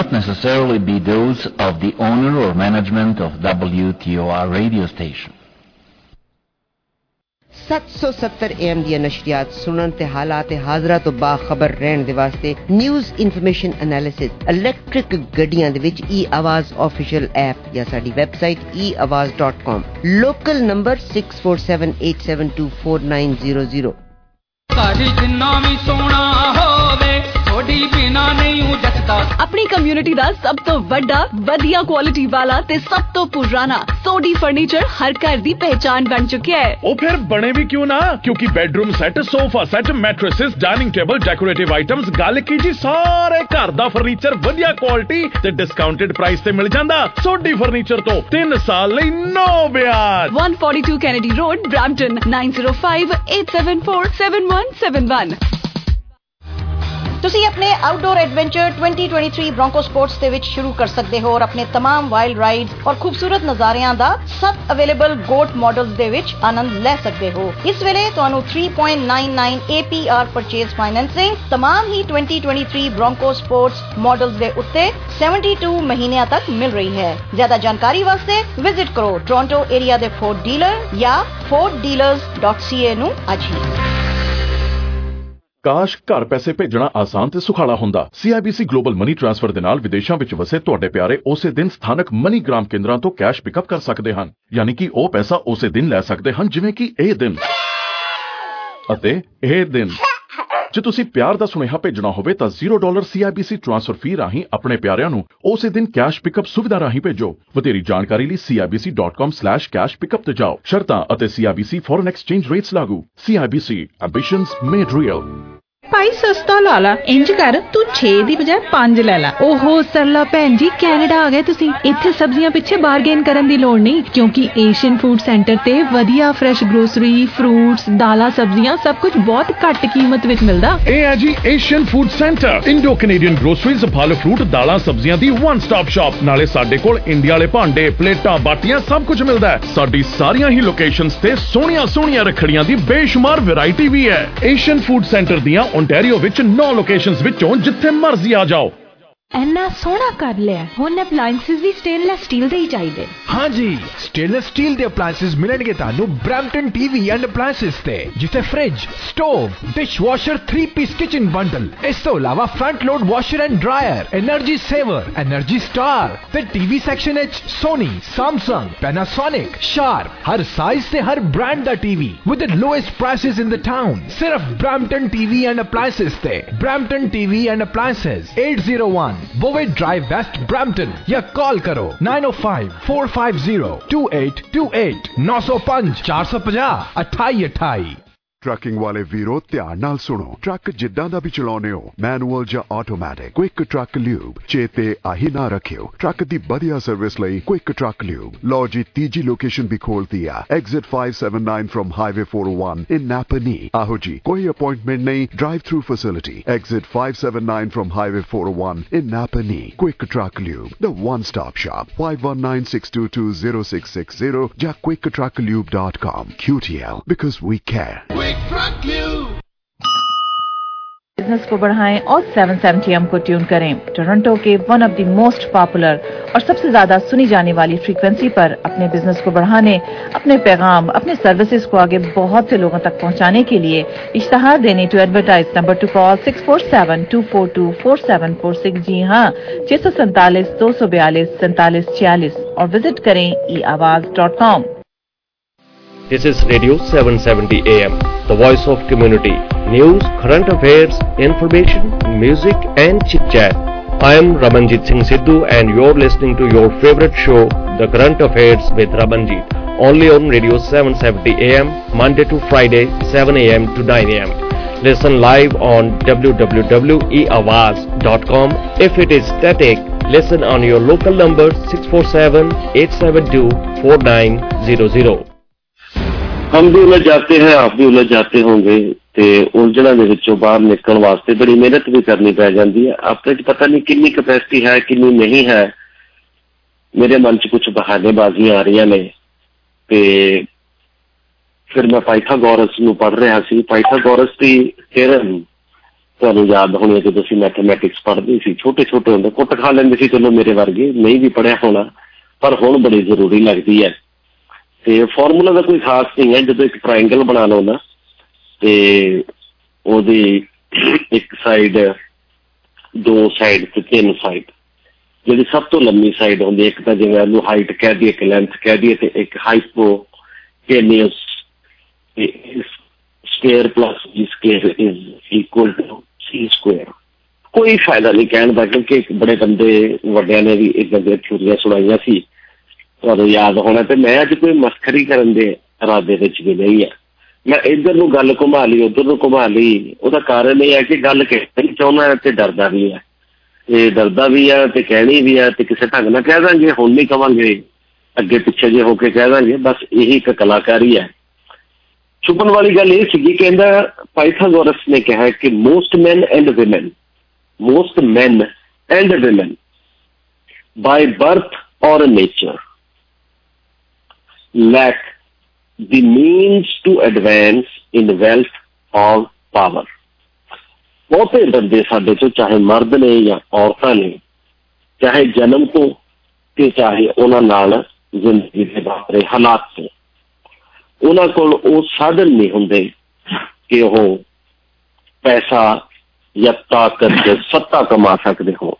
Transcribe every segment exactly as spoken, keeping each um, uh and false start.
not necessarily be those of the owner or management of W T O R radio station. seven seventy A M ਦੀਆਂ ਨਸ਼ਰੀਆਤ ਸੁਣਨ ਤੇ ਹਾਲਾਤ ਹਾਜ਼ਰਾ ਤੋਂ ਬਾਖਬਰ ਰਹਿਣ ਦੇ ਵਾਸਤੇ ਨਿਊਜ਼ ਇਨਫੋਰਮੇਸ਼ਨ ਐਨਾਲਿਸਿਸ ਇਲੈਕਟ੍ਰਿਕ ਗੱਡੀਆਂ ਦੇ ਵਿੱਚ ਈ ਆਵਾਜ਼ ਆਫੀਸ਼ੀਅਲ ਐਪ ਜਾਂ ਸਾਡੀ website e awaz dot com local number six four seven eight seven two four nine zero zero ਸਾਡੀ ਜਿੰਨਾ ਵੀ ਸੋਹਣਾ ਹੋਵੇ ਥੋੜੀ ਬਿਨਾ ਨਹੀਂ ਉਹ ਜੱਟਦਾ ਆਪਣੀ ਕਮਿਊਨਿਟੀ ਦਾ ਸਭ ਤੋਂ ਵੱਡਾ ਵਧੀਆ ਕੁਆਲਿਟੀ ਵਾਲਾ ਤੇ ਸਭ ਤੋਂ ਪੁਰਾਣਾ ਸੋਡੀ ਫਰਨੀਚਰ ਹਰ ਘਰ ਦੀ ਪਹਿਚਾਨ ਬਣ ਚੁੱਕਿਆ ਹੈ। ਉਹ ਫਿਰ ਬਣੇ ਵੀ ਕਿਉਂ ਨਾ, ਕਿਉਂਕਿ bedroom set, sofa set, mattresses, dining table, decorative items, ਗੱਲ ਕੀ ਜੀ ਸਾਰੇ ਘਰ ਦਾ ਫਰਨੀਚਰ ਵਧੀਆ ਕੁਆਲਿਟੀ ਤੇ ਡਿਸਕਾਊਂਟਡ ਪ੍ਰਾਈਸ ਤੇ ਮਿਲ ਜਾਂਦਾ। ਸੋਡੀ ਫਰਨੀਚਰ ਤੋਂ ਤਿੰਨ ਸਾਲ ਲਈ ਨੋ ਵਿਆਜ। one forty-two Kennedy Road, Brampton nine zero five eight seven four seven one seven one। ਤੁਸੀਂ ਆਪਣੇ outdoor adventure twenty twenty-three Bronco sports ਦੇ ਵਿੱਚ ਸ਼ੁਰੂ ਕਰ ਸਕਦੇ ਹੋ ਔਰ ਆਪਣੇ तमाम ਵਾਈਲਡ ਰਾਈਡਸ ਔਰ ਖੂਬਸੂਰਤ ਨਜ਼ਾਰਿਆਂ ਦਾ ਸਭ ਅਵੇਲੇਬਲ ਗੋਟ ਮਾਡਲਸ ਦੇ ਵਿੱਚ ਆਨੰਦ ਲੈ ਸਕਦੇ ਹੋ। ਇਸ ਵੇਲੇ ਤੁਹਾਨੂੰ three point nine nine A P R purchase financing तमाम ਹੀ twenty twenty-three Bronco sports models ਦੇ ਉੱਤੇ seventy-two ਮਹੀਨਿਆਂ ਤੱਕ ਮਿਲ ਰਹੀ ਹੈ। ਜ਼ਿਆਦਾ ਜਾਣਕਾਰੀ ਵਾਸਤੇ ਵਿਜ਼ਿਟ ਕਰੋ ਟੋਰਾਂਟੋ ਏਰੀਆ ਦੇ ਫੋਰਡ ਡੀਲਰ ਜਾਂ ford dealers dot c a ਨੂੰ ਅੱਜ ਹੀ। ਕਾਸ਼ ਘਰ ਪੈਸੇ ਭੇਜਣਾ ਆਸਾਨ ਤੇ ਸੁਖਾਲਾ ਹੁੰਦਾ। C I B C global money transfer ਦੇ ਨਾਲ ਵਿਦੇਸ਼ਾਂ ਵਿੱਚ ਵਸੇ ਤੁਹਾਡੇ ਪਿਆਰੇ ਉਸੇ ਦਿਨ ਸਥਾਨਕ ਮਨੀ ਗ੍ਰਾਮ ਕੇਂਦਰਾਂ ਤੋਂ ਕੈਸ਼ ਪਿਕਅਪ ਕਰ ਸਕਦੇ ਹਨ, ਯਾਨੀ ਕਿ ਉਹ ਪੈਸਾ ਉਸੇ ਦਿਨ ਲੈ ਸਕਦੇ ਹਨ ਜਿਵੇਂ ਕਿ ਇਹ ਦਿਨ ਅਤੇ ਇਹ ਦਿਨ। ਜੇ ਤੁਸੀਂ ਪਿਆਰ ਦਾ ਸੁਨੇਹਾ ਭੇਜਣਾ ਹੋਵੇ ਤਾਂ zero dollar C I B C transfer fee ਰਾਹੀਂ ਆਪਣੇ ਪਿਆਰਿਆਂ ਨੂੰ ਉਸੇ ਦਿਨ ਕੈਸ਼ ਪਿਕਅਪ ਸੁਵਿਧਾ ਰਾਹੀਂ ਭੇਜੋ। ਵਧੇਰੀ ਜਾਣਕਾਰੀ ਲਈ C I B C dot com slash cash pickup ਤੇ ਜਾਓ। ਸ਼ਰਤਾਂ ਅਤੇ C I B C foreign exchange rates ਲਾਗੂ। C I B C ambitions made real। ਭਾਈ ਸਸਤਾ ਲਾ ਲਾ, ਇੰਜ ਕਰ ਤੂੰ ਛੇ ਦੀ ਬਜਾਏ ਪੰਜ ਲੈ ਲਾ। ਓਹੋ ਸਰਲਾ ਭੈਣ ਜੀ, ਕੈਨੇਡਾ ਆ ਗਏ ਤੁਸੀਂ। ਇੱਥੇ ਸਬਜ਼ੀਆਂ ਪਿੱਛੇ ਬਾਰਗੇਨ ਕਰਨ ਦੀ ਲੋੜ ਨਹੀਂ, ਕਿਉਂਕਿ ਏਸ਼ੀਅਨ ਫੂਡ ਸੈਂਟਰ ਤੇ ਵਧੀਆ ਫਰੈਸ਼ ਗਰੋਸਰੀ, ਫਰੂਟਸ, ਦਾਲਾਂ, ਸਬਜ਼ੀਆਂ ਸਭ ਕੁਝ ਬਹੁਤ ਘੱਟ ਕੀਮਤ ਵਿੱਚ ਮਿਲਦਾ। ਇਹ ਹੈ ਜੀ Asian food centre, Indo Canadian groceries, ਫਲ ਫਰੂਟ, ਦਾਲਾਂ, ਸਬਜ਼ੀਆਂ ਦੀ ਵਨ ਸਟਾਪ ਸ਼ਾਪ। ਨਾਲੇ ਸਾਡੇ ਕੋਲ ਇੰਡੀਆ ਵਾਲੇ ਭਾਂਡੇ, ਪਲੇਟਾਂ, ਬਾਟੀਆਂ ਸਭ ਕੁਝ ਮਿਲਦਾ ਹੈ। ਸਾਡੀ ਸਾਰੀਆਂ ਹੀ ਲੋਕੇਸ਼ਨਸ ਤੇ ਸੋਹਣੀਆਂ ਸੋਹਣੀਆਂ ਰੱਖੜੀਆਂ ਦੀ ਬੇਸ਼ੁਮਾਰ ਵੈਰਾਈਟੀ ਵੀ ਹੈ। ਏਸ਼ੀਅਨ ਫੂਡ ਸੈਂਟਰ ਦੀਆਂ ਓਨਟਾਰੀਓ ਵਿੱਚ ਨੌ ਲੋਕੇਸ਼ਨਸ ਵਿੱਚੋਂ ਜਿੱਥੇ ਮਰਜ਼ੀ ਆ ਜਾਓ। ਇੰਨਾ ਸੋਹਣਾ ਕਰ ਲਿਆ, ਹੁਣ ਅਪਲਾਈਐਂਸਿਸ ਵੀ ਸਟੇਨਲੈਸ ਸਟੀਲ ਦੇ ਹੀ ਚਾਹੀਦੇ। हाँ जी, स्टेनलेस स्टील ਦੇ ਅਪਲਾਈਐਂਸਿਸ ਮਿਲਣਗੇ ਤੁਹਾਨੂੰ ਬ੍ਰੈਂਪਟਨ ਟੀਵੀ ਐਂਡ ਅਪਲਾਈਐਂਸਿਸ ਤੇ, ਜਿੱਥੇ fridge, stove, dish washer, three piece kitchen bundle, ਇਸ ਤੋਂ ਇਲਾਵਾ front load washer and dryer, energy saver, energy star ਤੇ ਟੀਵੀ ਸੈਕਸ਼ਨ ਵਿੱਚ ਸੋਨੀ, ਸੈਮਸੰਗ, ਪੈਨਾਸੋਨਿਕ, ਸ਼ਾਰਪ, ਹਰ ਸਾਈਜ਼ ਤੇ ਹਰ ਬ੍ਰਾਂਡ ਦਾ TV with the lowest prices in the town. ਸਿਰਫ ਬ੍ਰੈਂਪਟਨ ਟੀਵੀ ਐਂਡ ਅਪਲਾਈਐਂਸਿਸ ਤੇ। Brampton TV and appliances eight oh one Bowen Drive West, Brampton या call करो nine oh five four five zero two eight two eight nine oh five four five zero अठाई अठाई। Trucking ਵਾਲੇ ਵੀਰੋ ਧਿਆਨ ਨਾਲ ਸੁਣੋ। ਟਰੱਕ ਜਿੱਦਾਂ ਦਾ ਵੀ ਚਲਾਉਣੇ ਹੋ, ਮੈਨੂਅਲ ਜਾਂ ਆਟੋਮੈਟਿਕ, ਕੁਇਕ ਟਰੱਕ ਲਿਊਬ ਚੇਤੇ ਆਹੀ ਨਾ ਰੱਖਿਓ। ਟਰੱਕ ਦੀ ਵਧੀਆ ਸਰਵਿਸ ਲਈ ਕੁਇਕ ਟਰੱਕ ਲਿਊਬ। ਲਓ ਜੀ ਤੀਜੀ ਲੋਕੇਸ਼ਨ ਵੀ ਖੋਲਤੀ ਆ, exit five seventy-nine from highway four oh one in Napanee. ਆਹੋ ਜੀ, ਕੋਈ ਅਪਾਇੰਟਮੈਂਟ ਨਹੀਂ, drive through facility. Exit five seventy-nine from highway four oh one in Napanee. Quick truck lube, the one stop shop. five one nine six two two zero six six zero ਜਾਂ quick truck lube dot com। Q T L, because we care। Business को बढ़ाएं और seven seventy A M को tune करें। Toronto के one of the most popular और सबसे ज्यादा सुनी जाने वाली फ्रीक्वेंसी पर अपने बिजनेस को बढ़ाने, अपने पैगाम, अपने सर्विसेज को आगे बहुत से लोगों तक पहुंचाने के लिए इश्तहार देने to advertise number to call six four seven two four two four seven four six। जी हाँ, छह सौ सैंतालीस दो सौ बयालीस सैंतालीस छियालीस और विजिट करें e awaz dot com। This is Radio seven seventy A M, the voice of community. News, current affairs, information, music and chit-chat. I am Ramanjit Singh Sidhu and you're listening to your favorite show, The Current Affairs with Ramanjit, only on Radio seven seventy A M, Monday to Friday, seven A M to nine A M. Listen live on w w w dot e awaz dot com. If it is static, listen on your local number six four seven eight seven two four nine zero zero. हम भी उलझ जाते हैं, आप भी उलझ जाते होंगे ਤੇ ਉਲਝਣਾਂ ਦੇ ਵਿੱਚੋਂ ਬਾਹਰ ਨਿਕਲਣ ਵਾਸਤੇ ਬੜੀ ਮਿਹਨਤ ਵੀ ਕਰਨੀ ਪੈ ਜਾਂਦੀ ਹੈ। ਆਪਣੇ 'ਚ ਪਤਾ ਨਹੀਂ ਕਿੰਨੀ ਕਪੈਸਿਟੀ ਹੈ, ਕਿੰਨੀ ਨਹੀਂ ਹੈ। ਮੇਰੇ ਮਨ 'ਚ ਕੁਛ ਬਹਾਨੇਬਾਜ਼ੀਆਂ ਆ ਰਹੀਆਂ ਨੇ ਤੇ ਫਿਰ ਮੈਂ ਪਾਇਥਾਗੋਰਸ ਨੂੰ ਪੜ੍ਹ ਰਿਹਾ ਸੀ। ਪਾਇਥਾਗੋਰਸ ਦੀ ਥਿਊਰਮ ਤੁਹਾਨੂੰ ਯਾਦ ਹੋਣੀ ਜਦੋਂ ਅਸੀਂ ਮੈਥਮੈਟਿਕਸ ਪੜ੍ਹਦੇ ਸੀ, ਛੋਟੇ ਛੋਟੇ ਹੁੰਦੇ ਕੁੱਟ ਖਾ ਲੈਂਦੇ ਸੀ, ਚਲੋ ਮੇਰੇ ਵਰਗੇ ਨਹੀਂ ਵੀ ਪੜ੍ਹਿਆ ਹੋਣਾ, ਪਰ ਹੁਣ ਬੜੀ ਜ਼ਰੂਰੀ ਲੱਗਦੀ ਹੈ। ਤੇ ਫਾਰਮੂਲਾ ਦਾ ਕੋਈ ਖਾਸ ਨਹੀਂ ਹੈ। ਜਦੋਂ ਇੱਕ ਟਰਾਇੰਗਲ ਬਣਾ ਲਓ ਨਾ ਤੇ ਉਹਦੀ ਇੱਕ ਸਾਈਡ, ਦੋ ਸਾਈਡ ਤੇ ਤਿੰਨ ਸਾਈਡ, ਜਿਹੜੀ ਸਭ ਤੋਂ ਲੰਮੀ ਸਾਈਡ ਹੁੰਦੀ, ਇੱਕ ਤਾਂ ਜਿਵੇਂ ਇਹਨੂੰ ਹਾਈਟ ਕਹਿ ਦਈਏ, ਇੱਕ ਲੈਂਥ ਕਹਿ ਦਈਏ, ਤੇ ਇੱਕ hypotenuse square plus B square is equal to C square. ਕੋਈ ਫਾਇਦਾ ਨਹੀਂ ਕਹਿਣ ਦਾ, ਕਿਉਂਕਿ ਬੜੇ ਬੰਦੇ ਵੱਡਿਆਂ ਨੇ ਵੀ ਇੱਦਾਂ ਦੀਆਂ ਥਿਊਰੀਆਂ ਸੁਣਾਈਆਂ ਸੀ, ਤੁਹਾਨੂੰ ਯਾਦ ਹੋਣਾ। ਤੇ ਮੈਂ ਅੱਜ ਕੋਈ ਮਸਖਰੀ ਕਰਨ ਦੇ ਇਰਾਦੇ ਵਿੱਚ ਵੀ ਨਹੀਂ ਹੈ। ਮੈਂ ਇੱਧਰ ਨੂੰ ਗੱਲ ਘੁਮਾ ਲਈ, ਉੱਧਰ ਨੂੰ ਘੁਮਾ ਲਈ। ਉਹਦਾ ਕਾਰਨ ਇਹ ਹੈ ਕਿ ਗੱਲ ਕਹਿਣੀ ਚਾਹੁੰਦਾ ਤੇ ਡਰਦਾ ਵੀ ਹੈ, ਤੇ ਡਰਦਾ ਵੀ ਆ ਤੇ ਕਹਿਣੀ ਵੀ ਆ, ਤੇ ਕਿਸੇ ਢੰਗ ਨਾਲ ਕਹਿ ਦਾਂਗੇ, ਹੁਣ ਨਹੀਂ ਕਵਾਂਗੇ, ਅੱਗੇ ਪਿੱਛੇ ਜੇ ਹੋ ਕੇ ਕਹਿ ਦਾਂਗੇ। ਬਸ ਇਹੀ ਇੱਕ ਕਲਾਕਾਰੀ ਹੈ। ਛੁਪਣ ਵਾਲੀ ਗੱਲ ਇਹ ਸੀਗੀ, ਕਹਿੰਦਾ ਪਾਇਥਾਗੋਰਸ ਨੇ ਕਿਹਾ ਕਿ most men and women, most men and women by birth or nature lack the means to advance in wealth or power। ਬਹੁਤੇ ਬੰਦੇ ਸਾਡੇ ਚੋਂ, ਚਾਹੇ ਮਰਦ ਨੇ ਜਾਂ ਔਰਤਾਂ ਨੇ, ਚਾਹੇ ਜਨਮ ਤੋਂ ਤੇ ਚਾਹੇ ਉਹਨਾਂ ਨਾਲ ਜ਼ਿੰਦਗੀ ਦੇ ਵਾਪਰੇ ਹਾਲਾਤ ਤੋਂ, ਉਹਨਾਂ ਕੋਲ ਉਹ ਸਾਧਨ ਨਹੀਂ ਹੁੰਦੇ ਕਿ ਉਹ ਪੈਸਾ ਜਾਂ ਤਾਕਤ ਜਾਂ ਸੱਤਾ ਕਮਾ ਸਕਦੇ ਹੋ,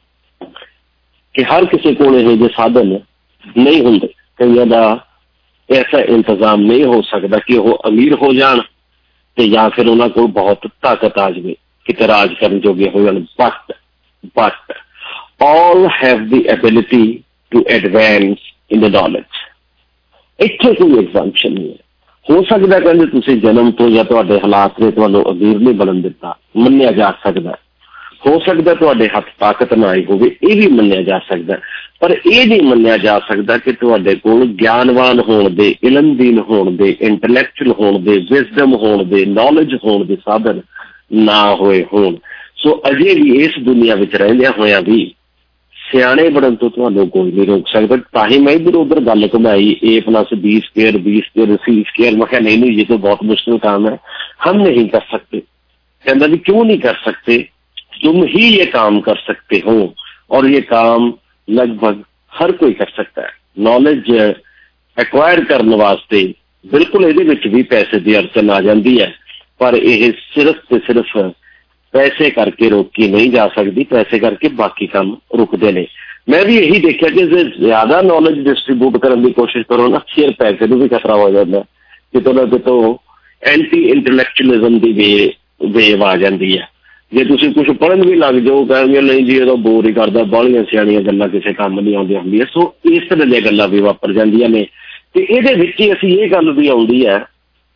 ਕਿ ਹਰ ਕਿਸੇ ਕੋਲ ਇਹੋ ਜਿਹੇ ਸਾਧਨ ਨਹੀਂ ਹੁੰਦੇ। ਕਈਆਂ ਦਾ ਐਸਾ ਇੰਤਜ਼ਾਮ ਨਹੀਂ ਹੋ ਸਕਦਾ ਕਿ ਉਹ ਅਮੀਰ ਹੋ ਜਾਣ ਤੇ ਜਾਂ ਫਿਰ ਉਹਨਾਂ ਕੋਲ ਬਹੁਤ ਤਾਕਤ ਆ ਜਾਵੇ, ਕਿਤੇ ਰਾਜ ਕਰਨ ਜੋਗੇ ਹੋ ਜਾਣ। But but all have the ability to advance in the knowledge। ਇੱਥੇ ਕੋਈ ਐਗਜ਼ਾਮਸ਼ਨ ਨਹੀਂ ਹੈ। ਹੋ ਸਕਦਾ ਕਹਿੰਦੇ ਤੁਸੀਂ ਜਨਮ ਤੋਂ ਜਾਂ ਤੁਹਾਡੇ ਹਾਲਾਤ ਨੇ ਤੁਹਾਨੂੰ ਅਮੀਰ ਨਹੀਂ ਬਣਨ ਦਿੱਤਾ, ਮੰਨਿਆ ਜਾ ਸਕਦਾ। ਹੋ ਸਕਦਾ ਤੁਹਾਡੇ ਹੱਥ ਤਾਕਤ ਨਾ ਆਈ ਹੋਵੇ, ਇਹ ਵੀ ਮੰਨਿਆ ਜਾ ਸਕਦਾ। ਪਰ ਇਹ ਨਹੀਂ ਮੰਨਿਆ ਜਾ ਸਕਦਾ ਕਿ ਤੁਹਾਡੇ ਕੋਲ ਗਿਆਨਵਾਨ ਹੋਣ ਦੇ, ਇਲਮਦੀਨ ਹੋਣ ਦੇ, ਇੰਟਲੈਕਚੁਅਲ ਹੋਣ ਦੇ, ਵਿਜ਼ਡਮ ਹੋਣ ਦੇ, ਨੌਲੇਜ ਹੋਣ ਦੇ ਸਾਧਨ ਨਾ ਹੋਏ ਹੋਣ। ਸੋ ਅਜੇ ਵੀ ਇਸ ਦੁਨੀਆ ਵਿੱਚ ਰਹਿੰਦਿਆਂ ਹੋਇਆਂ ਵੀ ਸਿਆਣੇ ਬਣਨ ਤੋਂ ਤੁਹਾਨੂੰ ਕੋਈ ਨਹੀਂ ਰੋਕ ਸਕਦਾ। ਤਾਂ ਹੀ ਮੈਂ ਇੱਧਰ ਉੱਧਰ ਗੱਲ ਘੁਮਾਈ, A plus B square, B square, C square. ਮੈਂ ਕਿਹਾ ਨਹੀਂ ਨਹੀਂ, ये तो बहुत मुश्किल काम है, हम नहीं कर सकते। कहता भी क्यों नहीं कर सकते, तुम ही ये काम कर सकते हो, और ये काम लगभग हर कोई कर सकता है। नॉलेज एक्वायर करने वास्ते बिल्कुल ਇਹਦੇ ਵਿੱਚ ਵੀ ਪੈਸੇ ਦੀ ਅੜਚਨ ਆ ਜਾਂਦੀ ਹੈ, ਪਰ ਇਹ ਸਿਰਫ ਤੇ ਸਿਰਫ ਪੈਸੇ ਕਰਕੇ ਰੋਕੀ ਨਹੀਂ ਜਾ ਸਕਦੀ, ਪੈਸੇ ਕਰਕੇ ਬਾਕੀ ਕੰਮ ਰੁਕਦੇ ਨੇ। ਮੈਂ ਵੀ ਇਹੀ ਦੇਖਿਆ ਕਿ ਜੇ ਜ਼ਿਆਦਾ ਨੌਲੇਜ ਡਿਸਟਰੀਬਿਊਟ ਕਰਨ ਦੀ ਕੋਸ਼ਿਸ਼ ਕਰੋ ਨਾ, ਫਿਰ ਪੈਸੇ ਨੂੰ ਵੀ ਖਤਰਾ ਹੋ ਜਾਂਦਾ। ਕਿਤੋਂ ਨਾ ਕਿਤੋਂ ਐਂਟੀ ਇੰਟਲੈਕਚੁਅਲਿਜ਼ਮ ਦੀ ਵੇ ਵੇਵ ਆ ਜਾਂਦੀ ਹੈ। ਜੇ ਤੁਸੀਂ ਕੁਛ ਪੜ੍ਹਨ ਵੀ ਲੱਗ ਜਾਓ, ਕਹਿੰਦੇ ਨਹੀਂ ਜੀ ਇਹ ਤਾਂ ਬੋਰ ਹੀ ਕਰਦਾ, ਬਾਹਲੀਆਂ ਸਿਆਣੀਆਂ ਗੱਲਾਂ ਕਿਸੇ ਕੰਮ ਨਹੀਂ ਆਉਂਦੀਆਂ ਹੁੰਦੀਆਂ। ਸੋ ਇਸ ਤਰ੍ਹਾਂ ਦੀਆਂ ਗੱਲਾਂ ਵੀ ਵਾਪਰ ਜਾਂਦੀਆਂ ਨੇ। ਤੇ ਇਹਦੇ ਵਿੱਚ ਹੀ ਅਸੀਂ ਇਹ ਗੱਲ ਵੀ ਆਉਂਦੀ ਹੈ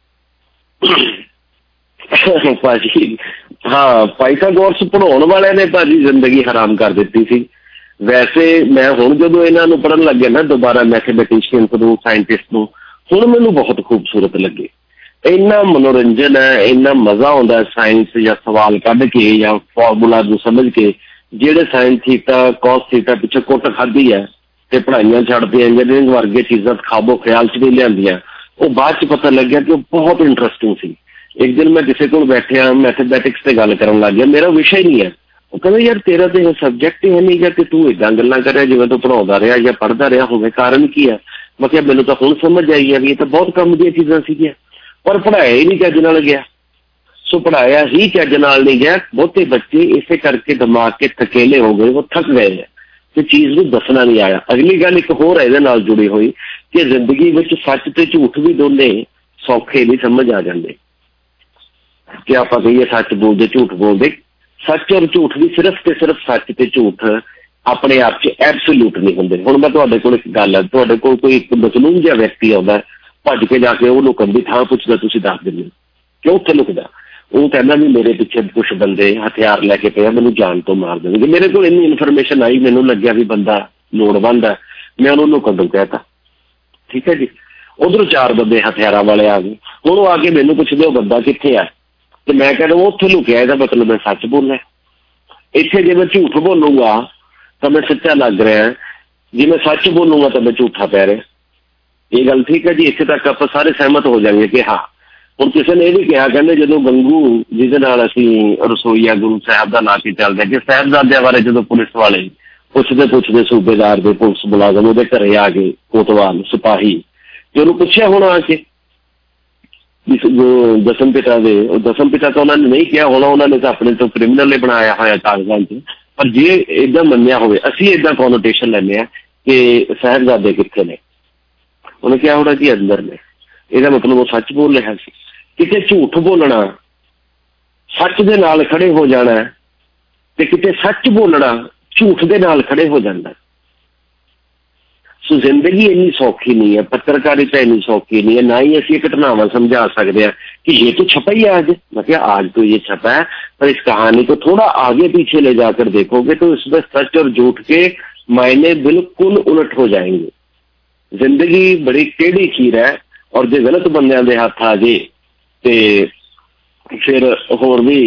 ਭਾਜੀ, ਹਾਂ ਪਾਇਥਾਗੋਰਸ ਪੜ੍ਹਾਉਣ ਵਾਲਿਆਂ ਨੇ ਭਾਜੀ ਜ਼ਿੰਦਗੀ ਹਰਾਮ ਕਰ ਦਿੱਤੀ ਸੀ। ਵੈਸੇ ਮੈਂ ਹੁਣ ਜਦੋਂ ਇਹਨਾਂ ਨੂੰ ਪੜ੍ਹਨ ਲੱਗਿਆ ਨਾ ਦੁਬਾਰਾ, ਮੈਥਮੈਟੀਸ਼ੀਅਨਸ ਨੂੰ, ਸਾਇੰਟਿਸਟ ਨੂੰ, ਹੁਣ ਮੈਨੂੰ ਬਹੁਤ ਖੂਬਸੂਰਤ ਲੱਗੇ। ਇੰਨਾ ਮਨੋਰੰਜਨ ਹੈ, ਇੰਨਾ ਮਜ਼ਾ ਆਉਂਦਾ ਸਾਇੰਸ ਜਾਂ ਸਵਾਲ ਕੱਢ ਕੇ ਜਾਂ ਫਾਰਮੂਲਾ ਨੂੰ ਸਮਝ ਕੇ। ਜਿਹੜੇ ਸਾਇੰਸ ਥੀਟਾ, ਕੋਸ ਥੀਟਾ ਪਿੱਛੇ ਕੁੱਟ ਖਾਧੀ ਹੈ ਤੇ ਪੜ੍ਹਾਈਆਂ ਛੱਡਦੀਆਂ, ਇੰਜੀਨੀਅਰਿੰਗ ਵਰਗੇ ਚੀਜ਼ਾਂ ਖਾਬੋ ਖਿਆਲ 'ਚ ਨਹੀਂ ਲਿਆਂਦੀਆਂ, ਉਹ ਬਾਅਦ 'ਚ ਪਤਾ ਲੱਗਿਆ ਕਿ ਉਹ ਬਹੁਤ ਇੰਟਰਸਟਿੰਗ ਸੀ। ਇੱਕ ਦਿਨ ਮੈਂ ਕਿਸੇ ਕੋਲ ਬੈਠਿਆ, ਮੈਥਮੈਟਿਕਸ ਤੇ ਗੱਲ ਕਰਨ ਲੱਗ ਗਿਆ, ਮੇਰਾ ਵਿਸ਼ਾ ਹੀ ਨਹੀਂ ਹੈ। ਉਹ ਕਹਿੰਦਾ ਯਾਰ ਤੇਰਾ ਤੇ ਇਹ ਸਬਜੈਕਟ ਹੀ ਹੈ ਨਹੀਂ ਗਾ, ਕਿ ਤੂੰ ਇੱਦਾਂ ਗੱਲਾਂ ਕਰਿਆ ਜਿਵੇਂ ਤੂੰ ਪੜ੍ਹਾਉਂਦਾ ਰਿਹਾ ਜਾਂ ਪੜ੍ਹਦਾ ਰਿਹਾ ਹੋਵੇ, ਕਾਰਨ ਕੀ ਹੈ? ਮੈਂ ਕਿਹਾ ਮੈਨੂੰ ਤਾਂ ਹੁਣ ਸਮਝ ਆਈ ਹੈ ਵੀ ਇਹ ਤਾਂ ਬਹੁਤ ਕੰਮ ਦੀਆਂ ਚੀਜ਼ਾਂ ਸੀਗੀਆਂ, ਪਰ ਪੜ੍ਹਾਇਆ ਹੀ ਨਹੀਂ ਚੱਜ ਨਾਲ ਗਿਆ। ਸੋ ਪੜ੍ਹਾਇਆ ਹੀ ਚੱਜ ਨਾਲ ਨਹੀਂ ਗਿਆ। ਬਹੁਤੇ ਬੱਚੇ ਇਸੇ ਕਰਕੇ ਦਿਮਾਗ ਕੇ ਥਕੇਲੇ ਹੋ ਗਏ, ਉਹ ਥੱਕ ਗਏ ਹੈ ਤੇ ਚੀਜ਼ ਨੂੰ ਦੱਸਣਾ ਨਹੀਂ ਆਇਆ। ਅਗਲੀ ਗੱਲ ਇੱਕ ਹੋਰ ਇਹਦੇ ਨਾਲ ਜੁੜੀ ਹੋਈ ਕਿ ਜ਼ਿੰਦਗੀ ਵਿੱਚ ਸੱਚ ਤੇ ਝੂਠ ਵੀ ਦੋਨੇ ਸੌਖੇ ਨਹੀਂ ਸਮਝ ਆ ਜਾਂਦੇ। ਕਿ ਆਪਾਂ ਕਹੀਏ ਸੱਚ ਬੋਲਦੇ, ਝੂਠ ਬੋਲਦੇ। ਸੱਚ ਔਰ ਝੂਠ ਵੀ ਸਿਰਫ ਤੇ ਸਿਰਫ ਸੱਚ ਤੇ ਝੂਠ ਆਪਣੇ ਆਪ 'ਚ ਐਬਸੋਲੂਟ ਨਹੀਂ ਹੁੰਦੇ। ਹੁਣ ਮੈਂ ਤੁਹਾਡੇ ਕੋਲ ਇੱਕ ਗੱਲ ਹੈ, ਤੁਹਾਡੇ ਕੋਲ ਕੋਈ ਇੱਕ ਮਜ਼ਲੂਮ ਜਿਹਾ ਵਿਅਕਤੀ ਆਉਂਦਾ, ਭੱਜ ਕੇ ਜਾ ਕੇ ਉਹ ਲੁਕਣ ਦੀ ਥਾਂ ਪੁੱਛਦਾ, ਤੁਸੀਂ ਦੱਸ ਦਿੰਦੇ ਹੋ ਕਿਉਂ ਉੱਥੇ ਲੁਕਦਾ? ਉਹ ਕਹਿੰਦਾ ਵੀ ਮੇਰੇ ਪਿੱਛੇ ਕੁਛ ਬੰਦੇ ਹਥਿਆਰ ਲੈ ਕੇ ਪਏ, ਮੈਨੂੰ ਜਾਨ ਤੋਂ ਮਾਰ ਦੇਣਗੇ। ਮੇਰੇ ਕੋਲ ਇੰਨੀ ਇਨਫੋਰਮੇਸ਼ਨ ਆਈ, ਮੈਨੂੰ ਲੱਗਿਆ ਵੀ ਬੰਦਾ ਲੋੜਵੰਦ ਹੈ, ਮੈਂ ਉਹਨੂੰ ਲੁਕਣ ਤੋਂ ਕਹਿਤਾ। ਠੀਕ ਹੈ ਜੀ। ਉਧਰੋਂ ਚਾਰ ਬੰਦੇ ਹਥਿਆਰਾਂ ਵਾਲੇ ਆ ਗਏ। ਹੁਣ ਉਹ ਆ ਕੇ ਮੈਨੂੰ ਪੁੱਛਦੇ ਉਹ ਬੰਦਾ ਕਿੱਥੇ ਆ, ਤੇ ਮੈਂ ਕਹਿੰਦਾ ਉਹ ਉੱਥੇ ਲੁਕਿਆ, ਇਹਦਾ ਮਤਲਬ ਮੈਂ ਸੱਚ ਬੋਲਿਆ। ਇੱਥੇ ਜੇ ਮੈਂ ਝੂਠ ਬੋਲੂੰਗਾ ਤਾਂ ਮੈਂ ਸੱਚਾ ਲੱਗ ਰਿਹਾ, ਜੇ ਮੈਂ ਸੱਚ ਬੋਲੂੰਗਾ ਤਾਂ ਮੈਂ ਝੂਠਾ ਪੈ ਰਿਹਾ। ਇਹ ਗੱਲ ਠੀਕ ਹੈ ਜੀ। ਇੱਥੇ ਤੱਕ ਆਪਾਂ ਸਾਰੇ ਸਹਿਮਤ ਹੋ ਜਾਣਗੇ ਕਿ ਹਾਂ ਹੁਣ ਕਿਸੇ ਨੇ ਇਹ ਵੀ ਕਿਹਾ, ਕਹਿੰਦੇ ਜਦੋਂ ਗੰਗੂ ਜਿਹਦੇ ਨਾਲ ਅਸੀਂ ਰਸੋਈਆ ਗੁਰੂ ਸਾਹਿਬ ਦਾ ਲਾ ਕੇ ਚੱਲਦੇ ਕਿ ਸਾਹਿਬਜ਼ਾਦਿਆਂ ਬਾਰੇ ਜਦੋਂ ਪੁਲਿਸ ਵਾਲੇ ਪੁੱਛਦੇ ਪੁੱਛਦੇ ਸੂਬੇਦਾਰ ਦੇ ਪੁਲਿਸ ਮੁਲਾਜ਼ਮ ਉਹਦੇ ਘਰੇ ਆ ਗਏ, ਕੋਤਵਾਲ ਸਿਪਾਹੀ, ਤੇ ਉਹਨੂੰ ਪੁੱਛਿਆ ਹੋਣਾ ਆ ਕੇ ਜੋ ਦਸਮ ਪਿਤਾ ਦੇ, ਉਹ ਦਸਮ ਪਿਤਾ ਤਾਂ ਉਹਨਾਂ ਨੇ ਨਹੀਂ ਕਿਹਾ ਹੋਣਾ, ਉਹਨਾਂ ਨੇ ਤਾਂ ਆਪਣੇ ਤੋਂ ਕ੍ਰਿਮੀਨਲ ਨੇ ਬਣਾਇਆ ਹੋਇਆ ਕਾਗਜ਼ਾਂ 'ਚ। ਪਰ ਜੇ ਏਦਾਂ ਮੰਨਿਆ ਹੋਵੇ, ਅਸੀਂ ਏਦਾਂ ਕੌਨੋਟੇਸ਼ਨ ਲੈਂਦੇ ਹਾਂ ਕਿ ਸਾਹਿਬਜ਼ਾਦੇ ਕਿੱਥੇ ਨੇ, ਉਹਨੇ ਕਿਹਾ ਹੋਣਾ ਕਿ ਅੰਦਰ ਨੇ, ਇਹਦਾ ਮਤਲਬ ਉਹ ਸੱਚ ਬੋਲ ਰਿਹਾ ਸੀ। ਕਿਤੇ ਝੂਠ ਬੋਲਣਾ ਸੱਚ ਦੇ ਨਾਲ ਖੜੇ ਹੋ ਜਾਣਾ, ਤੇ ਕਿਤੇ ਸੱਚ ਬੋਲਣਾ ਝੂਠ ਦੇ ਨਾਲ ਖੜੇ ਹੋ ਜਾਂਦਾ। ਸੋ ਜ਼ਿੰਦਗੀ ਇੰਨੀ ਸੌਖੀ ਨਹੀਂ ਹੈ, ਪੱਤਰਕਾਰਿਤਾ ਇੰਨੀ ਸੌਖੀ नहीं है, ना ही ऐसी घटनावां समझा सकते हैं कि ये तो छपा ही आज, मतलब आज तो ये छपा है, पर इस कहानी को थोड़ा आगे पीछे ले जाकर देखोगे तो इसमें सच और झूठ के मायने बिल्कुल उलट हो जाएंगे। जिंदगी बड़ी टेढ़ी खीर है, और जो गलत बंदियां दे हाथ आ जाए तो फिर होर भी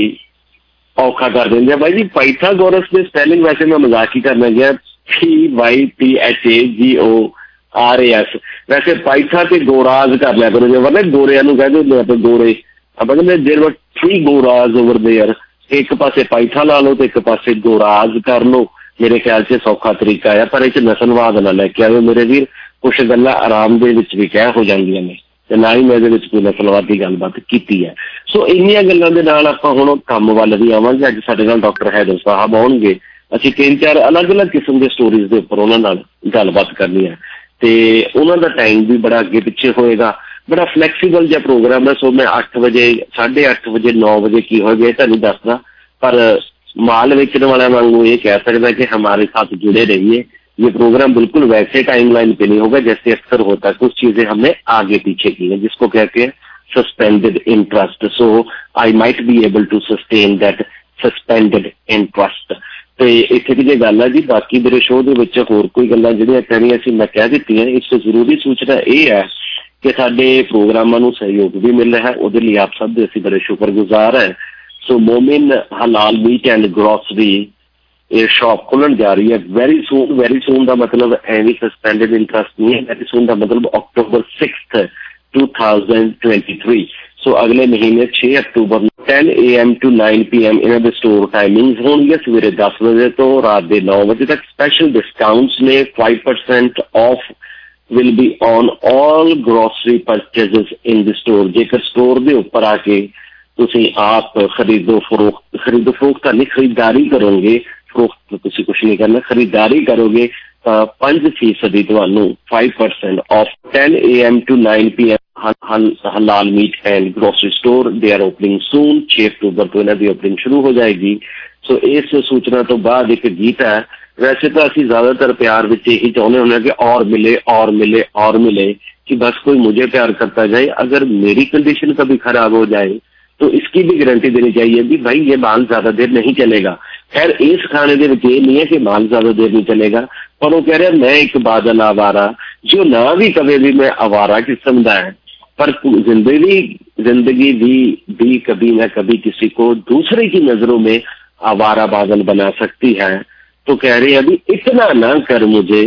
औखा कर देंगे। भाई जी पाइथागोरस के स्पेलिंग वैसे मैं मजाक ही करना गया, P Y P H A G O R A S, वैसे पाइथा ते गोराज कर लिया करो, जो वरना गोरिया कह दो आप गोरे, आप कहते देयर वर थ्री गोराज ओवर देयर, एक पासे पाइथा ला लो तो एक पासे गोराज कर लो, मेरे ख्याल से सौखा तरीका है। पर इस नस्लवाद ना लैके आओ मेरे वीर, कुछ गल्लां आराम दे विच भी कह हो जांदियां ने, ते ना ही मैं इहदे विच कोई नस्लवाद की गलबात कीती है। सो इन्नियां गल्लां दे नाल आपां हुण काम वल भी आवांगे। अज साडे नाल डॉक्टर हैदर साहब आउणगे, ਅਸੀਂ तीन चार अलग अलग किस्म के स्टोरीज के उपर उन्होंने नाल गलबात करनी है, तो उन्होंने टाइम भी बड़ा अगे पिछे होएगा, बड़ा फ्लैक्सीबल जिहा प्रोग्राम है। सो मैं अठ बजे साढ़े अठ बजे नौ बजे की हो गया तो नहीं दसदा, पर माल वेचने वाले वांगू ये कह सकता कि हमारे साथ जुड़े रहिए। ये प्रोग्राम बिल्कुल वैसे टाइम लाइन पे नहीं होगा जैसे अक्सर होता है, कुछ चीजें हमने आगे पीछे की हैं जिसको कहते हैं suspended interest. So I might be able to sustain that suspended interest. तो इत्थे की जो गल है जी, बाकी मेरे शो के विच होर कोई गल्लां जिहड़ियां कहणियां सी मैं कह दित्तियां। इस जरूरी सूचना यह है कि साडे प्रोग्रामां नूं सहयोग भी मिल रहा है, उहदे लई आप सब दे असीं बड़े शुक्रगुजार है। सो मोमिन हलाल मीट एंड ग्रोसरी ये शॉप खुलन जा रही है वेरी सून। वेरी सून का मतलब एवं सस्पेंडेड इंटरेस्ट नहीं है, वेरी सून का मतलब October six two thousand twenty three. So अगले महीने छे October ten A M to nine P M इन्हों के स्टोर टाइमिंग्स होंगे, सवेरे दस बजे तो रात के नौ बजे तक। स्पैशल डिस्काउंट्स ने five percent off will be on all grocery purchases in the store. जेकर स्टोर के उपर आके तुसी आप खरीदो फरोख्त खरीदो फरोख्त नहीं खरीदारी करोगे, फरोख्त तुसी कुछ नहीं करना, खरीदारी करोगे तो पांच फीसदी तुहानू five percent off ten A M to nine P M हलाल meat and grocery store they are opening soon. छे अक्टूबर को इन्हों की ओपनिंग शुरू हो जाएगी। सो इस सूचना तो बाद एक गीत है। वैसे तो असी ज्यादातर प्यार विच यही चाहते होंगे कि और मिले और मिले और मिले, कि बस कोई मुझे प्यार करता जाए। अगर मेरी कंडीशन कभी खराब हो जाए तो इसकी भी गारंटी देनी चाहिए कि भाई ये माल ज्यादा देर नहीं चलेगा। खैर इस खाने के विच ये नहीं है कि माल ज्यादा देर नहीं चलेगा, पर वो कह रहा मैं एक बादल आवारा, जो ना भी कभी भी मैं आवारा किस्म का है, पर जिंदगी जिंदगी भी भी कभी ना कभी किसी को दूसरे की नजरों में आवारा बादल बना सकती है। तो कह रहे हैं अभी इतना ना कर, मुझे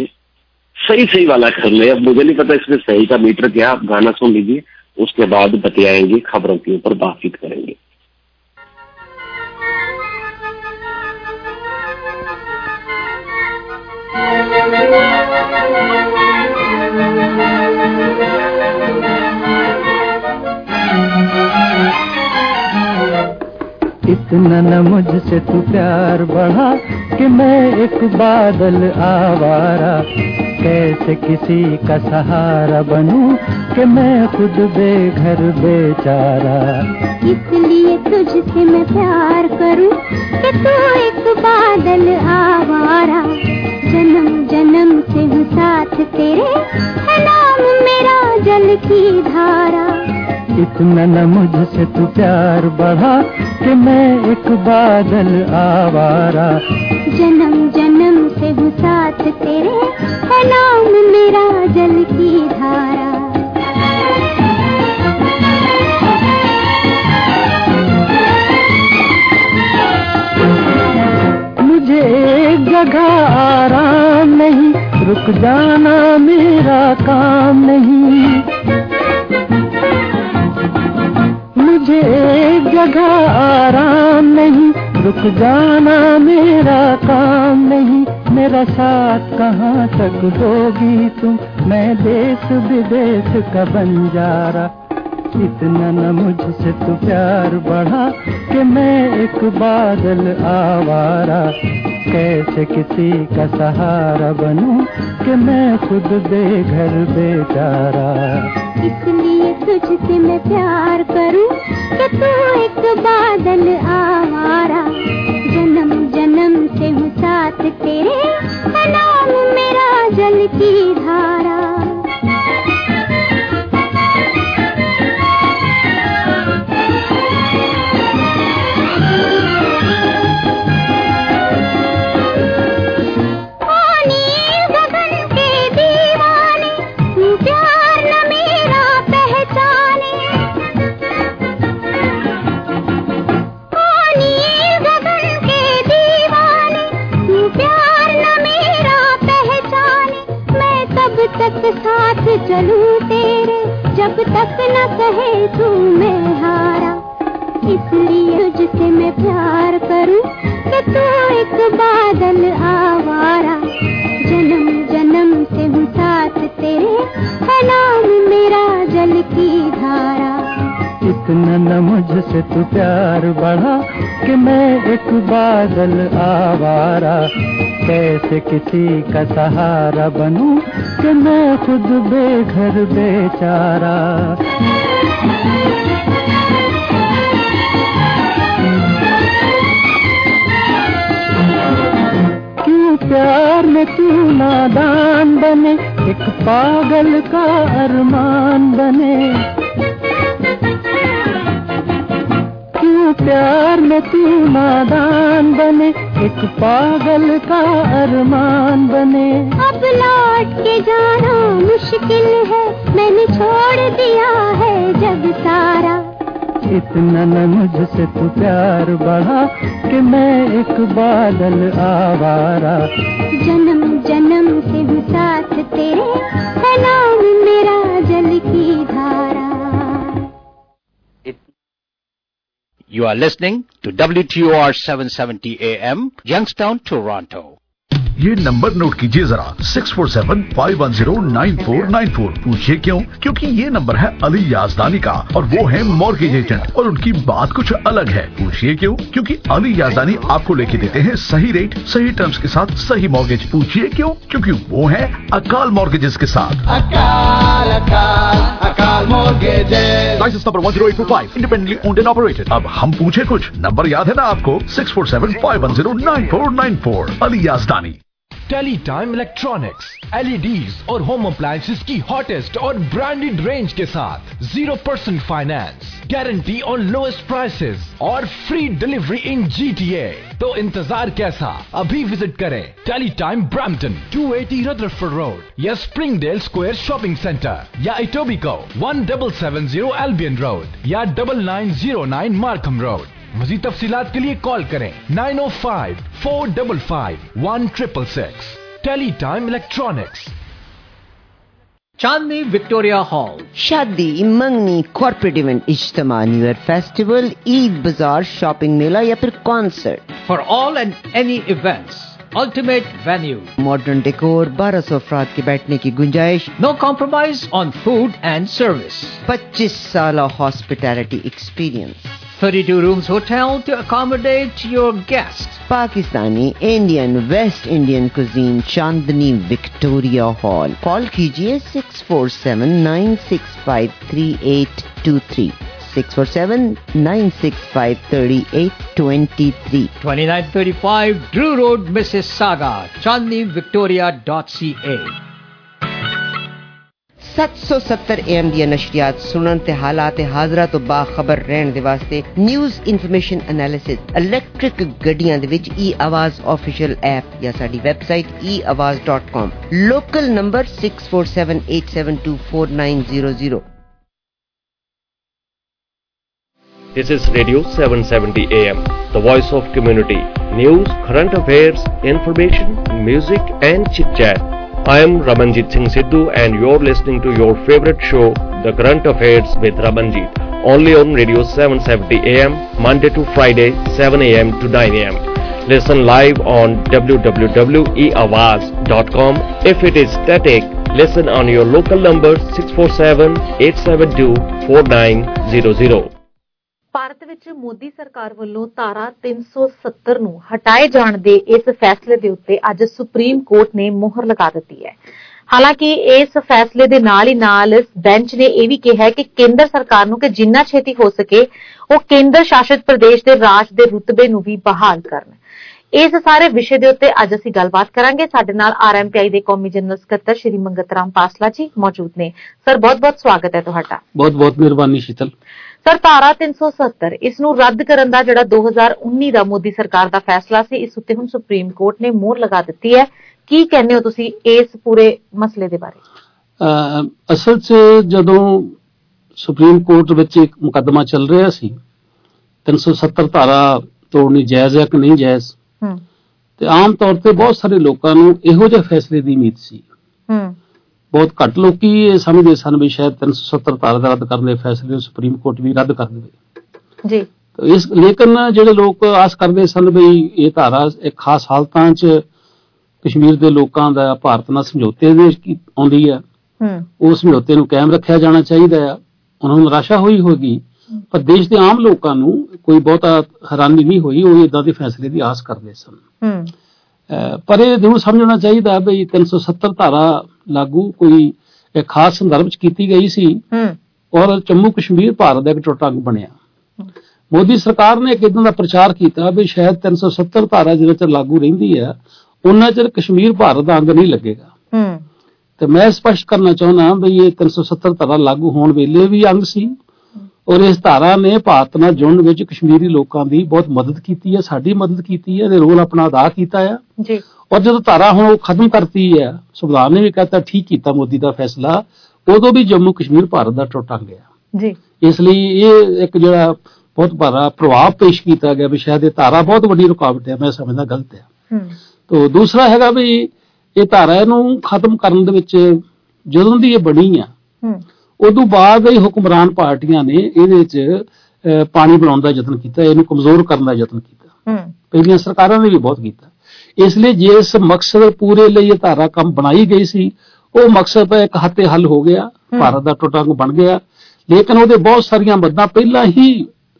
सही सही वाला कर ले। अब मुझे नहीं पता इसमें सही का मीटर क्या, आप गाना सुन लीजिए, उसके बाद बतियाएंगे, खबरों के ऊपर बातचीत करेंगे। इतना न मुझसे तू प्यार बढ़ा कि मैं एक बादल आवारा, कैसे किसी का सहारा बनूं कि मैं खुद बेघर बेचारा। इसलिए तुझसे मैं प्यार करूं कि तू एक बादल आवारा, जन्म जन्म से हूँ साथ तेरे, है नाम मेरा जल की धारा। इतना न मुझसे तू प्यार बढ़ा कि मैं एक बादल आवारा, जन्म जन्म से हूँ साथ तेरे, है नाम मेरा जल की धारा। मुझे एक जगह आराम नहीं, रुक जाना मेरा काम नहीं। सीधा आराम नहीं, रुक जाना मेरा काम नहीं, मेरा साथ कहाँ तक दोगी तुम, मैं देश विदेश का बंजारा। इतना न मुझसे तू प्यार बढ़ा कि मैं एक बादल आवारा, कैसे किसी का सहारा बनूं कि मैं खुद बेघर बेचारा। इसलिए तुझसे मैं प्यार करूं कि तू एक बादल आवारा, जन्म जन्म से हूँ साथ तेरे, है नाम मेरा जल की धारा। तक साथ चलूं तेरे, जब तक न कहे तू मैं हारा। इसलिए तुझसे मैं प्यार करूं कि तू एक बादल आवारा, जन्म जन्म से हूँ साथ तेरे, है नाम मेरा जल की धारा। इतना न मुझसे तू प्यार बढ़ा कि मैं एक बादल आवारा, कैसे किसी का सहारा बनूं कि मैं खुद बेघर बेचारा। क्यों प्यार में तू नादान बने, एक पागल का अरमान बने। क्यों प्यार में तू नादान बने, एक पागल का अरमान बने। अब लौट के जाना मुश्किल है, मैंने छोड़ दिया है जग सारा। इतना न मुझसे तू प्यार बढ़ा कि मैं एक बादल आवारा, जन्म जन्म से हूँ साथ तेरे, है नाम मेरा जल की धारा। You are listening to W T O R seven seventy A M, Youngstown, Toronto. ये नंबर नोट कीजिए जरा, six four seven five one zero nine four nine four. पूछिए क्यों? क्योंकि ये नंबर है अली याजदानी का और वो है मॉर्गेज एजेंट और उनकी बात कुछ अलग है। पूछिए क्यों? क्योंकि अली याजदानी आपको लेके देते हैं सही रेट, सही टर्म्स के साथ सही मॉर्गेज। पूछिए क्यों? क्योंकि वो है अकाल मॉर्गेजेस के साथ। Akal Akal Akal mortgages, license number one zero eight four five, independently owned and operated. अब हम पूछे कुछ, नंबर याद है ना आपको? Six four seven five one zero nine four nine four. Ali Yazdani. Teletime electronics, LEDs और होम अप्लायंसेस की हॉटेस्ट और ब्रांडेड रेंज के साथ zero percent finance, guarantee on lowest prices और फ्री डिलीवरी इन जीटीए। तो इंतजार कैसा? अभी विजिट करें Teletime Brampton, to eighty Rutherford Road या स्प्रिंगडेल स्क्वायर शॉपिंग सेंटर, या Etobicoke one seven seven zero Albion Road या double nine zero nine Markham Road. मज़ीद तफसीलात के लिए कॉल करें nine O five four five five one triple six. Teletime electronics. Chandni Victoria Hall, शादी, मंगनी, corporate event, इज्तिमा, न्यू ईयर फेस्टिवल, ईद बाजार, शॉपिंग मेला या फिर concert. For all and any events, ultimate venue, modern decor, बारह सौ अफराद के बैठने की गुंजाइश, no compromise on food and service, पच्चीस साल hospitality experience, thirty-two rooms hotel to accommodate your guests. Pakistani, Indian, West Indian cuisine, Chandni Victoria Hall. Call कीजिए six four seven nine six five three eight two three, six four seven nine six five three eight two three, twenty-nine thirty-five Drew Road, Mississauga, chandni victoria dot c a। सत्त सौ सत्तर M ਦੀਆਂ ਨਸ਼ਰੀਆਤ ਸੁਣਨ ਤੇ ਹਾਲਾਤ ਹਾਜ਼ਰਾ ਤੋਂ ਬਾਖਬਰ ਰਹਿਣ ਦੇ ਵਾਸਤੇ ਨਿਊਜ਼ ਇਨਫੋਰਮੇਸ਼ਨ ਐਨਾਲਿਸਿਸ ਇਲੈਕਟ੍ਰਿਕ ਗੱਡੀਆਂ ਦੇ ਵਿੱਚ ਈ ਆਵਾਜ਼ ਆਫੀਸ਼ੀਅਲ ਐਪ ਜਾਂ ਸਾਡੀ website e awaz dot com, local number six four seven eight seven two four nine zero zero। This is Radio seven seventy A M, the voice of community. News, current affairs, information, music and chit-chat. I am Ramanjit Singh Sidhu and you're listening to your favorite show, The Current Affairs with Ramanjit, only on Radio seven seventy A M, Monday to Friday, seven A M to nine A M. Listen live on w w w dot e awaz dot com. If it is static, listen on your local number six four seven, eight seven two, four nine zero zero. Bharat ਵਿੱਚ ਮੋਦੀ ਸਰਕਾਰ ਵੱਲੋਂ ਧਾਰਾ ਤਿੰਨ ਸੌ ਸੱਤਰ ਨੂੰ ਹਟਾਏ ਜਾਣ ਦੇ ਇਸ ਫੈਸਲੇ ਦੇ ਉੱਤੇ ਅੱਜ ਸੁਪਰੀਮ ਕੋਰਟ ਨੇ ਮੋਹਰ ਲਗਾ ਦਿੱਤੀ ਹੈ। ਹਾਲਾਂਕਿ ਇਸ ਫੈਸਲੇ ਦੇ ਨਾਲ ਹੀ ਨਾਲ ਬੈਂਚ ਨੇ ਇਹ ਵੀ ਕਿਹਾ ਹੈ ਕਿ ਕੇਂਦਰ ਸਰਕਾਰ ਨੂੰ ਕਿ ਜਿੰਨਾ ਛੇਤੀ ਹੋ ਸਕੇ ਉਹ ਕੇਂਦਰ ਸ਼ਾਸਿਤ ਪ੍ਰਦੇਸ਼ ਦੇ ਰਾਜ ਦੇ ਰੁਤਬੇ ਨੂੰ ਵੀ ਬਹਾਲ ਕਰਨ। ਇਸ ਸਾਰੇ ਵਿਸ਼ੇ ਦੇ ਉੱਤੇ ਅੱਜ ਅਸੀਂ ਗੱਲਬਾਤ ਕਰਾਂਗੇ। ਸਾਡੇ ਨਾਲ ਆਰ ਐਮ ਪੀ ਆਈ ਦੇ ਕੌਮੀ ਜਨਰਲ ਸਕੱਤਰ ਸ਼੍ਰੀ ਮੰਗਤ ਰਾਮ ਪਾਸਲਾ ਜੀ ਮੌਜੂਦ ਨੇ। ਸਰ, ਬਹੁਤ ਬਹੁਤ ਸਵਾਗਤ ਹੈ ਤੁਹਾਡਾ। ਬਹੁਤ ਬਹੁਤ ਮਿਹਰਬਾਨੀ ਸ਼ੀਤਲ। ਸਰ, ਧਾਰਾ ਤਿੰਨ ਸੌ ਸੱਤਰ ਇਸ ਨੂੰ ਰੱਦ ਕਰਨ ਦਾ ਜਿਹੜਾ ਦੋ ਹਜ਼ਾਰ ਉੱਨੀ ਦਾ ਮੋਦੀ ਸਰਕਾਰ ਦਾ ਫੈਸਲਾ ਸੀ, ਇਸ ਉੱਤੇ ਹੁਣ ਸੁਪਰੀਮ ਕੋਰਟ ਨੇ ਮੋਹਰ ਲਗਾ ਦਿੱਤੀ ਹੈ। ਕੀ ਕਹਿੰਦੇ ਹੋ ਤੁਸੀਂ ਇਸ ਪੂਰੇ ਮਸਲੇ ਦੇ ਬਾਰੇ? ਅਸਲ 'ਚ ਜਦੋਂ ਸੁਪਰੀਮ ਕੋਰਟ ਵਿੱਚ ਇੱਕ ਮੁਕੱਦਮਾ ਚੱਲ ਰਿਹਾ ਸੀ ਤਿੰਨ ਸੌ ਸੱਤਰ ਧਾਰਾ ਤੋੜਨੀ ਜਾਇਜ਼ ਹੈ ਕਿ ਨਹੀਂ ਜਾਇਜ਼, ਤੇ ਆਮ ਤੌਰ ਤੇ ਬਹੁਤ ਸਾਰੇ ਲੋਕਾਂ ਨੂੰ ਇਹੋ ਜਿਹੇ ਫੈਸਲੇ ਦੀ ਉਮੀਦ ਸੀ। ਬਹੁਤ ਘੱਟ ਲੋਕੀ ਇਹ ਸਮਝਦੇ ਸਨ ਵੀ ਸ਼ਾਇਦ ਤਿੰਨ ਸੌ ਸੱਤਰ ਧਾਰਾ ਦਾ ਰੱਦ ਕਰਨ ਦੇ ਫੈਸਲੇ ਨੂੰ ਸੁਪਰੀਮ ਕੋਰਟ ਵੀ ਰੱਦ ਕਰ ਦੇਵੇ ਜੀ। ਇਸ ਲੇਕਿਨ ਜਿਹੜੇ ਲੋਕ ਆਸ ਕਰਦੇ ਸਨ ਵੀ ਇਹ ਧਾਰਾ ਇੱਕ ਖਾਸ ਹਾਲਤਾਂ 'ਚ ਕਸ਼ਮੀਰ ਦੇ ਲੋਕਾਂ ਦਾ ਭਾਰਤ ਨਾਲ ਸਮਝੌਤੇ ਦੇ ਆਉਂਦੀ ਹੈ, ਉਸ ਸਮਝੌਤੇ ਨੂੰ ਕਾਇਮ ਰੱਖਿਆ ਜਾਣਾ ਚਾਹੀਦਾ ਆ, ਉਹਨਾਂ ਨੂੰ ਨਿਰਾਸ਼ਾ ਹੋਈ ਹੋਗੀ। ਪਰ ਦੇਸ਼ ਦੇ ਆਮ ਲੋਕਾਂ ਨੂੰ ਕੋਈ ਬਹੁਤਾ ਹੈਰਾਨੀ ਨਹੀਂ ਹੋਈ, ਉਹ ਏਦਾਂ ਦੇ ਫੈਸਲੇ ਦੀ ਆਸ ਕਰਦੇ ਸਨ। ਪਰ ਇਹ ਜ਼ਰੂਰ ਸਮਝਣਾ ਚਾਹੀਦਾ ਵੀ ਤਿੰਨ ਸੌ ਸੱਤਰ ਧਾਰਾ ਲਾਗੂ ਕੋਈ ਇੱਕ ਖਾਸ ਸੰਦਰਭ 'ਚ ਕੀਤੀ ਗਈ ਸੀ ਔਰ ਜੰਮੂ ਕਸ਼ਮੀਰ ਭਾਰਤ ਦਾ ਇੱਕ ਟੁੱਟਾ ਅੰਗ ਬਣਿਆ। ਮੋਦੀ ਸਰਕਾਰ ਨੇ ਇੱਕ ਇਦਾਂ ਦਾ ਪ੍ਰਚਾਰ ਕੀਤਾ ਵੀ ਸ਼ਾਇਦ ਤਿੰਨ ਸੌ ਸੱਤਰ ਧਾਰਾ ਜਿੰਨਾ ਚਿਰ ਲਾਗੂ ਰਹਿੰਦੀ ਹੈ ਉਹਨਾਂ ਚਿਰ ਕਸ਼ਮੀਰ ਭਾਰਤ ਦਾ ਅੰਗ ਨਹੀਂ ਲੱਗੇਗਾ। ਤੇ ਮੈਂ ਸਪਸ਼ਟ ਕਰਨਾ ਚਾਹੁੰਦਾ ਵੀ ਇਹ ਤਿੰਨ ਸੌ ਸੱਤਰ ਧਾਰਾ ਲਾਗੂ ਹੋਣ ਵੇਲੇ ਵੀ ਅੰਗ ਸੀ ਔਰ ਇਸ ਧਾਰਾ ਨੇ ਭਾਰਤ ਨਾਲ ਜੁੜਨ ਵਿੱਚ ਕਸ਼ਮੀਰੀ ਲੋਕਾਂ ਦੀ ਬਹੁਤ ਮਦਦ ਕੀਤੀ ਹੈ, ਸਾਡੀ ਮਦਦ ਕੀਤੀ ਹੈ, ਇਹਦੇ ਰੋਲ ਆਪਣਾ ਅਦਾ ਕੀਤਾ ਹੈ ਜੀ। ਔਰ ਜਦੋਂ ਧਾਰਾ ਹੁਣ ਉਹ ਖਤਮ ਕਰਤੀ ਹੈ, ਸੰਵਿਧਾਨ ਨੇ ਵੀ ਕਹਤਾ ਠੀਕ ਕੀਤਾ ਮੋਦੀ ਦਾ ਫੈਸਲਾ, ਉਦੋਂ ਵੀ ਜੰਮੂ ਕਸ਼ਮੀਰ ਭਾਰਤ ਦਾ ਟੁੱਟ ਗਿਆ ਜੀ। ਇਸ ਲਈ ਇਹ ਇੱਕ ਜਿਹੜਾ ਬਹੁਤ ਭਾਰਾ ਪ੍ਰਭਾਵ ਪੇਸ਼ ਕੀਤਾ ਗਿਆ ਵੀ ਸ਼ਾਇਦ ਇਹ ਧਾਰਾ ਬਹੁਤ ਵੱਡੀ ਰੁਕਾਵਟ ਹੈ, ਮੈਂ ਸਮਝਦਾ ਗਲਤ ਹੈ। ਤੋ ਦੂਸਰਾ ਹੈਗਾ ਵੀ ਇਹ ਧਾਰਾ ਨੂੰ ਖਤਮ ਕਰਨ ਦੇ ਵਿੱਚ ਜਦੋਂ ਦੀ ਇਹ ਬਣੀ ਆ ਉਦੋਂ ਬਾਅਦ ਹੀ ਹੁਕਮਰਾਨ ਪਾਰਟੀਆਂ ਨੇ ਇਹਦੇ 'ਚ ਪਾਣੀ ਬਣਾਉਣ ਦਾ ਯਤਨ ਕੀਤਾ, ਇਹਨੂੰ ਕਮਜ਼ੋਰ ਕਰਨ ਦਾ ਯਤਨ ਕੀਤਾ। ਪਹਿਲੀਆਂ ਸਰਕਾਰਾਂ ਨੇ ਵੀ ਬਹੁਤ ਕੀਤਾ। ਇਸ ਲਈ ਜਿਸ ਮਕਸਦ ਪੂਰੇ ਲਈ ਇਹ ਧਾਰਾ ਕੰਮ ਬਣਾਈ ਗਈ ਸੀ ਉਹ ਮਕਸਦ ਇੱਕ ਹੱਥੇ ਹੱਲ ਹੋ ਗਿਆ, ਭਾਰਤ ਦਾ ਟੁੱਟਾ ਅੰਗ ਬਣ ਗਿਆ। ਲੇਕਿਨ ਉਹਦੇ ਬਹੁਤ ਸਾਰੀਆਂ ਮੱਦਾਂ ਪਹਿਲਾਂ ਹੀ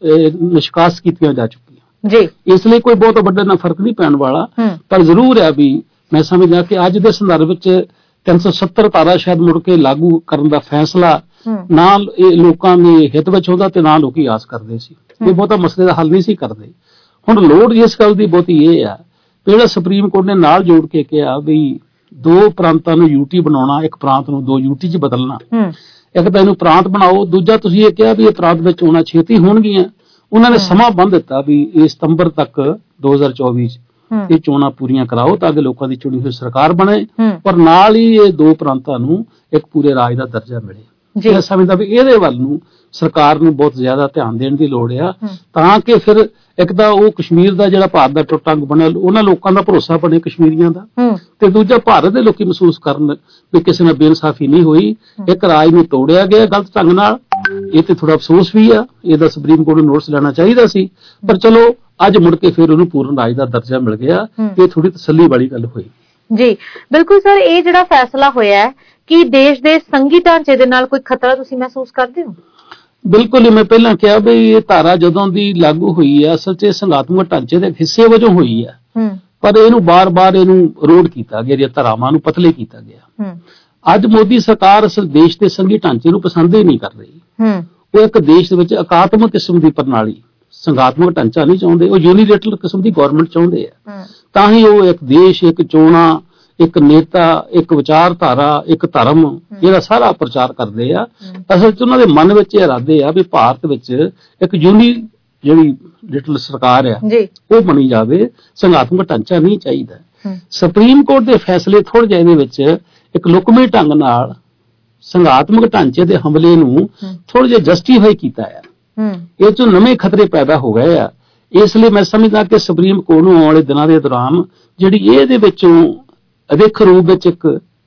ਨਿਸ਼ਕਾਸ ਕੀਤੀਆਂ ਜਾ ਚੁੱਕੀਆਂ ਜੀ। ਇਸ ਲਈ ਕੋਈ ਬਹੁਤ ਵੱਡਾ ਨਾ ਫਰਕ ਨਹੀਂ ਪੈਣ ਵਾਲਾ। ਪਰ ਜ਼ਰੂਰ ਹੈ ਵੀ ਮੈਂ ਸਮਝਦਾ ਕਿ ਅੱਜ ਦੇ ਸੰਦਰਭ ਵਿੱਚ ਤਿੰਨ ਸੌ ਸੱਤਰ ਧਾਰਾ ਸ਼ਾਇਦ ਮੁੜ ਕੇ ਲਾਗੂ ਕਰਨ ਦਾ ਫੈਸਲਾ ਨਾ ਇਹ ਲੋਕਾਂ ਦੇ ਹਿੱਤ ਵਿੱਚ ਹੁੰਦਾ ਤੇ ਨਾ ਲੋਕੀ ਆਸ ਕਰਦੇ ਸੀ। ਇਹ ਬਹੁਤਾ ਮਸਲੇ ਦਾ ਹੱਲ ਨਹੀਂ ਸੀ ਕਰਦੇ। ਹੁਣ ਲੋੜ ਇਸ ਗੱਲ ਦੀ ਬਹੁਤੀ ਇਹ ਆ ਜਿਹੜਾ ਸੁਪਰੀਮ ਕੋਰਟ ਨੇ ਨਾਲ ਜੋੜ ਕੇ ਕਿਹਾ ਵੀ ਦੋ ਪ੍ਰਾਂਤਾਂ ਨੂੰ ਯੂਟੀ ਬਣਾਉਣਾ, ਇੱਕ ਪ੍ਰਾਂਤ ਨੂੰ ਦੋ ਯੂਟੀ 'ਚ ਬਦਲਣਾ, ਇੱਕ ਤਾਂ ਇਹਨੂੰ ਪ੍ਰਾਂਤ ਬਣਾਓ, ਦੂਜਾ ਤੁਸੀਂ ਇਹ ਕਿਹਾ ਵੀ ਇਹ ਪ੍ਰਾਂਤ ਵਿੱਚ ਚੋਣਾਂ ਛੇਤੀ ਹੋਣਗੀਆਂ। ਉਹਨਾਂ ਨੇ ਸਮਾਂ ਬੰਨ ਦਿੱਤਾ ਵੀ ਇਹ ਸਤੰਬਰ ਤੱਕ ਦੋ ਹਜ਼ਾਰ ਚੌਵੀ 'ਚ ਇਹ ਚੋਣਾਂ ਪੂਰੀਆਂ ਕਰਾਓ ਤਾਂ ਕਿ ਲੋਕਾਂ ਦੀ ਚੁਣੀ ਹੋਈ ਸਰਕਾਰ ਬਣੇ ਪਰ ਨਾਲ ਹੀ ਇਹ ਦੋ ਪ੍ਰਾਂਤਾਂ ਨੂੰ ਇੱਕ ਪੂਰੇ ਰਾਜ ਦਾ ਦਰਜਾ ਮਿਲੇ। ਮੈਂ ਸਮਝਦਾ ਵੀ ਇਹਦੇ ਵੱਲ ਨੂੰ ਸਰਕਾਰ ਨੂੰ ਬਹੁਤ ਜ਼ਿਆਦਾ ਧਿਆਨ ਦੇਣ ਦੀ ਲੋੜ ਆ ਤਾਂ ਕਿ ਫਿਰ ਇੱਕ ਤਾਂ ਉਹ ਕਸ਼ਮੀਰ ਦਾ ਜਿਹੜਾ ਭਾਰਤ ਦਾ ਟੁੱਟਾ ਅੰਗ ਬਣਿਆ ਉਹਨਾਂ ਲੋਕਾਂ ਦਾ ਭਰੋਸਾ ਬਣੇ ਕਸ਼ਮੀਰੀਆਂ ਦਾ, ਤੇ ਦੂਜਾ ਭਾਰਤ ਦੇ ਲੋਕੀ ਮਹਿਸੂਸ ਕਰਨ ਵੀ ਕਿਸੇ ਨਾਲ ਬੇਇਨਸਾਫੀ ਨਹੀਂ ਹੋਈ, ਇੱਕ ਰਾਜ ਨੂੰ ਤੋੜਿਆ ਗਿਆ ਗਲਤ ਢੰਗ ਨਾਲ। ਇਹ ਤੇ ਥੋੜਾ ਅਫਸੋਸ ਵੀ ਆ, ਇਹਦਾ ਸੁਪਰੀਮ ਕੋਰਟ ਨੂੰ ਨੋਟਿਸ ਲੈਣਾ ਚਾਹੀਦਾ ਸੀ। ਪਰ ਚਲੋ ਅੱਜ ਮੁੜ ਕੇ ਫਿਰ ਉਹਨੂੰ ਪੂਰਨ ਰਾਜ ਦਾ ਦਰਜਾ ਮਿਲ ਗਿਆ, ਇਹ ਥੋੜੀ ਤਸੱਲੀ ਵਾਲੀ ਗੱਲ ਹੋਈ ਜੀ। ਬਿਲਕੁਲ ਸਰ, ਇਹ ਜਿਹੜਾ ਫੈਸਲਾ ਹੋਇਆ ਕਿ ਦੇਸ਼ ਦੇ ਸੰਘੀ ਢਾਂਚੇ ਦੇ ਨਾਲ ਕੋਈ ਖਤਰਾ ਤੁਸੀਂ ਮਹਿਸੂਸ ਕਰਦੇ ਹੋ? ਬਿਲਕੁਲ, ਮੈਂ ਪਹਿਲਾਂ ਕਿਹਾ ਵੀ ਇਹ ਧਾਰਾ ਜਦੋਂ ਦੀ ਲਾਗੂ ਹੋਈ ਹੈ ਅਸਲ 'ਚ ਸੰਘਾਤਮਕ ਢਾਂਚੇ ਦੇ ਹਿੱਸੇ ਵਜੋਂ ਹੋਈ ਹੈ, ਪਰ ਇਹਨੂੰ ਬਾਰ-ਬਾਰ ਇਹਨੂੰ ਰੋਡ ਕੀਤਾ ਗਿਆ, ਜਿਹੜੀਆਂ ਧਾਰਾਵਾਂ ਨੂੰ ਪਤਲੇ ਕੀਤਾ ਗਿਆ। ਅੱਜ ਮੋਦੀ ਸਰਕਾਰ ਅਸਲ ਦੇਸ਼ ਦੇ ਸੰਘੀ ਢਾਂਚੇ ਨੂੰ ਪਸੰਦ ਹੀ ਨਹੀਂ ਕਰ ਰਹੀ। ਉਹ ਇੱਕ ਦੇਸ਼ ਦੇ ਵਿੱਚ ਅਕਾਤਮਕ ਕਿਸਮ ਦੀ ਪ੍ਰਣਾਲੀ, ਸੰਘਾਤਮਕ ਢਾਂਚਾ ਨਹੀਂ ਚਾਹੁੰਦੇ, ਉਹ ਯੂਨੀਲੇਟਰਲ ਕਿਸਮ ਦੀ ਗੌਰਮੈਂਟ ਚਾਹੁੰਦੇ ਆ। ਤਾਂ ਹੀ ਉਹ ਇੱਕ ਦੇਸ਼, ਇੱਕ ਚੋਣਾਂ, ਇੱਕ ਨੇਤਾ, ਇੱਕ ਵਿਚਾਰਧਾਰਾ, ਇੱਕ ਧਰਮ, ਇਹਦਾ ਸਾਰਾ ਪ੍ਰਚਾਰ ਕਰਦੇ ਆ। ਅਸਲ 'ਚ ਉਹਨਾਂ ਦੇ ਮਨ ਵਿੱਚ ਇਹ ਇਰਾਦੇ ਆ ਵੀ ਭਾਰਤ ਵਿੱਚ ਇੱਕ ਯੂਨੀ ਜਿਹੜੀ ਲਿਟਲ ਸਰਕਾਰ ਆ ਉਹ ਬਣੀ ਜਾਵੇ, ਸੰਘਾਤਮਕ ਢਾਂਚਾ ਨਹੀਂ ਚਾਹੀਦਾ। ਸੁਪਰੀਮ ਕੋਰਟ ਦੇ ਫੈਸਲੇ ਥੋੜੇ ਜਿਹੇ ਇਹਦੇ ਵਿੱਚ ਇੱਕ ਲੁਕਵੇਂ ਢੰਗ ਨਾਲ ਸੰਘਾਤਮਕ ਢਾਂਚੇ ਦੇ ਹਮਲੇ ਨੂੰ ਥੋੜਾ ਜਿਹਾ ਜਸਟੀਫਾਈ ਕੀਤਾ ਹੈ। ਇਹ 'ਚੋਂ ਨਵੇਂ ਖਤਰੇ ਪੈਦਾ ਹੋ ਗਏ ਆ। ਇਸ ਲਈ ਮੈਂ ਸਮਝਦਾ ਕਿ ਸੁਪਰੀਮ ਕੋਰਟ ਨੂੰ ਆਉਣ ਵਾਲੇ ਦਿਨਾਂ ਦੇ ਦੌਰਾਨ ਜਿਹੜੀ ਇਹਦੇ ਵਿੱਚੋਂ ਅਦਿੱਖ ਰੂਪ ਵਿੱਚ ਇੱਕ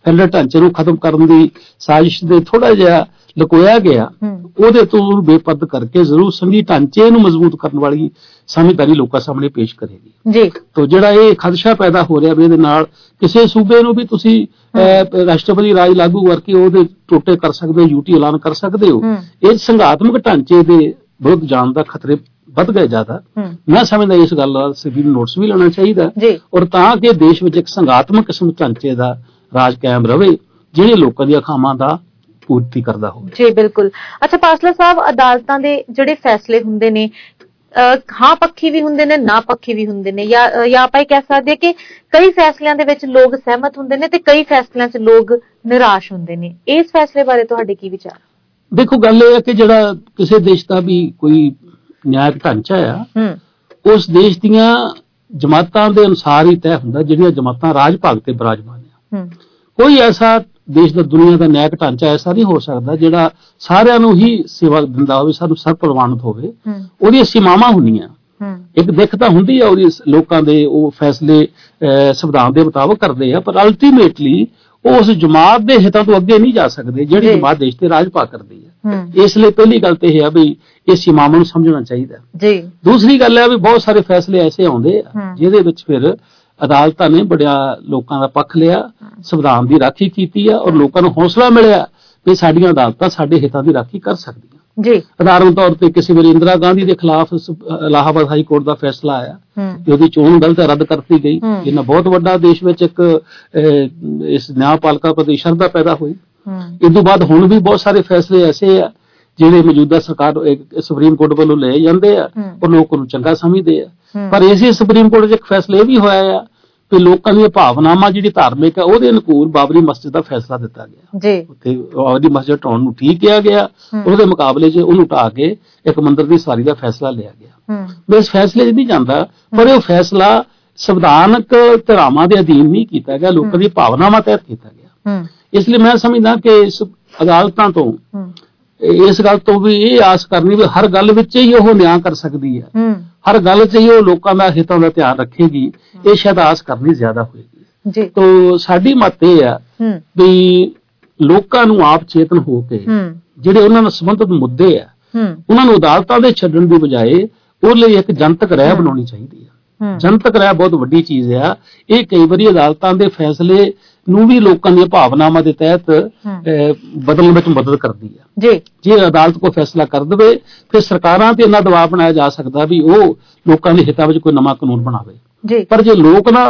ਫੈਡਰਲ ਢਾਂਚੇ ਨੂੰ ਖਤਮ ਕਰਨ ਦੀ ਸਾਜ਼ਿਸ਼ ਦੇ ਥੋੜਾ ਜਿਹਾ ਲੁਕੋਇਆ ਗਿਆ, ਉਹਦੇ ਤੋਂ ਉਹਨੂੰ ਬੇਪਰਦ ਕਰਕੇ ਜ਼ਰੂਰ ਸੰਘੀ ਢਾਂਚੇ ਨੂੰ ਮਜ਼ਬੂਤ ਕਰਨ ਵਾਲੀ ਸਮਝਦਾਰੀ ਲੋਕਾਂ ਸਾਹਮਣੇ ਪੇਸ਼ ਕਰੇਗੀ ਜੀ। ਤਾਂ ਜਿਹੜਾ ਇਹ ਖਦਸ਼ਾ ਪੈਦਾ ਹੋ ਰਿਹਾ ਵੀ ਇਹਦੇ ਨਾਲ ਕਿਸੇ ਸੂਬੇ ਨੂੰ ਵੀ ਤੁਸੀਂ ਰਾਸ਼ਟਰਪਤੀ ਰਾਜ ਲਾਗੂ ਕਰਕੇ ਉਹਦੇ ਟੋਟੇ ਕਰ ਸਕਦੇ ਹੋ, ਯੂਟੀ ਐਲਾਨ ਕਰ ਸਕਦੇ ਹੋ, ਇਹ ਸੰਘਾਤਮਕ ਢਾਂਚੇ ਦੇ ਵਿਰੁੱਧ ਜਾਣ ਦਾ ਖਤਰੇ ਵੱਧ ਗਏ ਜ਼ਿਆਦਾ। ਮੈਂ ਸਮਝਦਾ ਇਸ ਗੱਲ ਦਾ ਸਭੀ ਨੂੰ ਨੋਟਿਸ ਵੀ ਲੈਣਾ ਚਾਹੀਦਾ ਔਰ ਤਾਂ ਕਿ ਦੇਸ਼ ਵਿੱਚ ਇੱਕ ਸੰਘਾਤਮਕ ਕਿਸਮ ਢਾਂਚੇ ਦਾ ਰਾਜ ਕਾਇਮ ਰਵੇ ਜਿਹੜੇ ਲੋਕਾਂ ਦੀਆਂ ਖਾਮਾਂ ਦਾ ਪੂਰਤੀ ਕਰਦਾ ਹੋਵੇ। ਜੀ ਬਿਲਕੁਲ। ਅੱਛਾ ਪਾਸਲਾ ਸਾਹਿਬ, ਅਦਾਲਤਾਂ ਦੇ ਜਿਹੜੇ ਫੈਸਲੇ ਹੁੰਦੇ ਨੇ ਹਾਂ ਪੱਖੀ ਵੀ ਹੁੰਦੇ ਨੇ, ਨਾ ਪੱਖੀ ਵੀ ਹੁੰਦੇ ਨੇ, ਜਾਂ ਜਾਂ ਆਪਾਂ ਇਹ ਕਹਿ ਸਕਦੇ ਹਾਂ ਕਿ ਕਈ ਫੈਸਲਿਆਂ ਦੇ ਵਿੱਚ ਲੋਕ ਸਹਿਮਤ ਹੁੰਦੇ ਨੇ ਤੇ ਕਈ ਫੈਸਲਿਆਂ 'ਚ ਲੋਕ ਨਿਰਾਸ਼ ਹੁੰਦੇ ਨੇ। ਇਸ ਫੈਸਲੇ ਬਾਰੇ ਤੁਹਾਡੇ ਕੀ ਵਿਚਾਰ? ਦੇਖੋ, ਗੱਲ ਇਹ ਹੈ ਕਿ ਜਿਹੜਾ ਕਿਸੇ ਦੇਸ਼ ਦਾ ਵੀ ਕੋਈ ਨਿਆਇਕ ਢਾਂਚਾ ਆ ਉਸ ਦੇਸ਼ ਦੀਆਂ ਜਮਾਤਾਂ ਦੇ ਅਨੁਸਾਰ ਹੀ ਤੈਅ ਹੁੰਦਾ, ਜਿਹੜੀਆਂ ਜਮਾਤਾਂ ਰਾਜ ਭਾਗ ਤੇ ਬਿਰਾਜਮਾਨ ਆ। ਕੋਈ ਐਸਾ ਦੇਸ਼ ਦਾ ਦੁਨੀਆ ਦਾ ਨਿਆਇਕ ਢਾਂਚਾ ਐਸਾ ਨਹੀਂ ਹੋ ਸਕਦਾ ਜਿਹੜਾ ਸਾਰਿਆਂ ਨੂੰ ਹੀ ਸੇਵਾ ਦਿੰਦਾ ਹੋਵੇ, ਸਾਨੂੰ ਸਰਪ੍ਰਵਾਨਿਤ ਹੋਵੇ। ਉਹਦੀਆਂ ਸੀਮਾਵਾਂ ਹੁੰਦੀਆਂ, ਇੱਕ ਦਿੱਖ ਤਾਂ ਹੁੰਦੀ ਆ ਉਹਦੀ, ਲੋਕਾਂ ਦੇ ਉਹ ਫੈਸਲੇ ਸੰਵਿਧਾਨ ਦੇ ਮੁਤਾਬਕ ਕਰਦੇ ਆ, ਪਰ ਅਲਟੀਮੇਟਲੀ ਉਹ ਉਸ ਜਮਾਤ ਦੇ ਹਿੱਤਾਂ ਤੋਂ ਅੱਗੇ ਨਹੀਂ ਜਾ ਸਕਦੇ ਜਿਹੜੀ ਜਮਾਤ ਦੇਸ਼ ਤੇ ਰਾਜ ਭਾਗ ਕਰਦੀ ਹੈ। ਇਸ ਲਈ ਪਹਿਲੀ ਗੱਲ ਤੇ ਇਹ ਆ ਵੀ ਇਹ ਸੀਮਾਵਾਂ ਨੂੰ ਸਮਝਣਾ ਚਾਹੀਦਾ ਜੀ। ਦੂਸਰੀ ਗੱਲ ਹੈ ਵੀ ਬਹੁਤ ਸਾਰੇ ਫੈਸਲੇ ਐਸੇ ਆਉਂਦੇ ਆ ਜਿਹਦੇ ਵਿੱਚ ਫਿਰ ਅਦਾਲਤਾਂ ਨੇ ਬੜਿਆ ਲੋਕਾਂ ਦਾ ਪੱਖ ਲਿਆ, ਸੰਵਿਧਾਨ ਦੀ ਰਾਖੀ ਕੀਤੀ ਆ ਔਰ ਲੋਕਾਂ ਨੂੰ ਹੌਸਲਾ ਮਿਲਿਆ ਕਿ ਸਾਡੀਆਂ ਅਦਾਲਤਾਂ ਸਾਡੇ ਹਿੱਤਾਂ ਦੀ ਰਾਖੀ ਕਰ ਸਕਦੀਆਂ ਜੀ। ਉਦਾਹਰਨ ਤੌਰ ਤੇ ਕਿਸੇ ਵੇਲੇ ਇੰਦਰਾ ਗਾਂਧੀ ਦੇ ਖਿਲਾਫ ਇਲਾਹਾਬਾਦ ਹਾਈ ਕੋਰਟ ਦਾ ਫੈਸਲਾ ਆਇਆ ਕਿ ਉਹਦੀ ਚੋਣ ਗਲਤ ਰੱਦ ਕਰਤੀ ਗਈ। ਇਹਨਾਂ ਬਹੁਤ ਵੱਡਾ ਦੇਸ਼ ਵਿੱਚ ਇੱਕ ਇਸ ਨਿਆਂਪਾਲਿਕਾ ਪ੍ਰਤੀ ਸ਼ਰਧਾ ਪੈਦਾ ਹੋਈ। ਇਸ ਤੋਂ ਬਾਅਦ ਹੁਣ ਵੀ ਬਹੁਤ ਸਾਰੇ ਫੈਸਲੇ ਐਸੇ ਆ ਜਿਹੜੇ ਮੌਜੂਦਾ ਸਰਕਾਰ ਸੁਪਰੀਮ ਕੋਰਟ ਵੱਲੋਂ ਲਏ ਜਾਂਦੇ ਆ ਔਰ ਲੋਕ ਉਹਨੂੰ ਚੰਗਾ ਸਮਝਦੇ ਆ। ਪਰ ਇਸੇ ਸੁਪਰੀਮ ਕੋਰਟ 'ਚ ਇੱਕ ਫੈਸਲਾ ਇਹ ਵੀ ਹੋਇਆ ਆ ਕਿ ਲੋਕਾਂ ਦੀਆਂ ਭਾਵਨਾਵਾਂ ਜਿਹੜੀ ਧਾਰਮਿਕ ਆ ਉਹਦੇ ਅਨੁਕੂਲ ਬਾਬਰੀ ਮਸਜਿਦ ਦਾ ਫੈਸਲਾ ਦਿੱਤਾ ਗਿਆ ਜੀ। ਉੱਥੇ ਬਾਬਰੀ ਮਸਜਿਦ ਢਾਉਣ ਨੂੰ ਠੀਕ ਕਿਹਾ ਗਿਆ, ਉਹਦੇ ਮੁਕਾਬਲੇ 'ਚ ਉਹਨੂੰ ਢਾਹ ਕੇ ਇੱਕ ਮੰਦਿਰ ਦੀ ਸਵਾਰੀ ਦਾ ਫੈਸਲਾ ਲਿਆ ਗਿਆ। ਮੈਂ ਇਸ ਫੈਸਲੇ 'ਚ ਨਹੀਂ ਜਾਂਦਾ, ਪਰ ਇਹ ਫੈਸਲਾ ਸੰਵਿਧਾਨਕ ਧਾਰਾਵਾਂ ਦੇ ਅਧੀਨ ਨਹੀਂ ਕੀਤਾ ਗਿਆ, ਲੋਕਾਂ ਦੀ ਭਾਵਨਾਵਾਂ ਤਹਿਤ ਕੀਤਾ ਗਿਆ। ਇਸ ਲਈ ਮੈਂ ਸਮਝਦਾ ਕਿ ਇਸ ਅਦਾਲਤਾਂ ਤੋਂ ਇਸ ਗੱਲ ਤੋਂ ਵੀ ਇਹ ਆਸ ਕਰਨੀ ਵੀ ਹਰ ਗੱਲ ਵਿੱਚ ਹੀ ਉਹ ਨਿਆਂ ਕਰ ਸਕਦੀ ਹੈ, ਹਰ ਗੱਲ 'ਚ ਹੀ ਉਹ ਲੋਕਾਂ ਦਾ ਹਿੱਤਾਂ ਦਾ ਧਿਆਨ ਰੱਖੇਗੀ, ਇਹ ਸ਼ਾਇਦ ਆਸ ਕਰਨੀ ਜ਼ਿਆਦਾ ਹੋਏਗੀ। ਤਾਂ ਸਾਡੀ ਮਤ ਇਹ ਆ ਵੀ ਲੋਕਾਂ ਨੂੰ ਆਪ ਚੇਤਨ ਹੋ ਕੇ ਜਿਹੜੇ ਉਹਨਾਂ ਨਾਲ ਸੰਬੰਧਿਤ ਮੁੱਦੇ ਆ ਉਹਨਾਂ ਨੂੰ ਅਦਾਲਤਾਂ ਦੇ ਛੱਡਣ ਦੀ ਬਜਾਏ ਉਹ ਲਈ ਇੱਕ ਜਨਤਕ ਰਾਇ ਬਣਾਉਣੀ ਚਾਹੀਦੀ ਹੈ। ਜਨਤਕ ਰਾਇ ਬਹੁਤ ਵੱਡੀ ਚੀਜ਼ ਆ। ਇਹ ਕਈ ਵਾਰੀ ਅਦਾਲਤਾਂ ਦੇ ਫੈਸਲੇ ਨੂੰ ਵੀ ਲੋਕਾਂ ਦੀਆਂ ਭਾਵਨਾਵਾਂ ਦੇ ਤਹਿਤ ਬਦਲਣ ਵਿੱਚ ਮਦਦ ਕਰਦੀ ਹੈ ਜੀ। ਜੇ ਅਦਾਲਤ ਕੋਈ ਫੈਸਲਾ ਕਰ ਦੇਵੇ ਫਿਰ ਸਰਕਾਰਾਂ ਤੇ ਇੰਨਾ ਦਬਾਅ ਬਣਾਇਆ ਜਾ ਸਕਦਾ ਵੀ ਉਹ ਲੋਕਾਂ ਦੇ ਹਿੱਤਾਂ ਵਿੱਚ ਕੋਈ ਨਵਾਂ ਕਾਨੂੰਨ ਬਣਾਵੇ। ਪਰ ਜੇ ਲੋਕ ਨਾ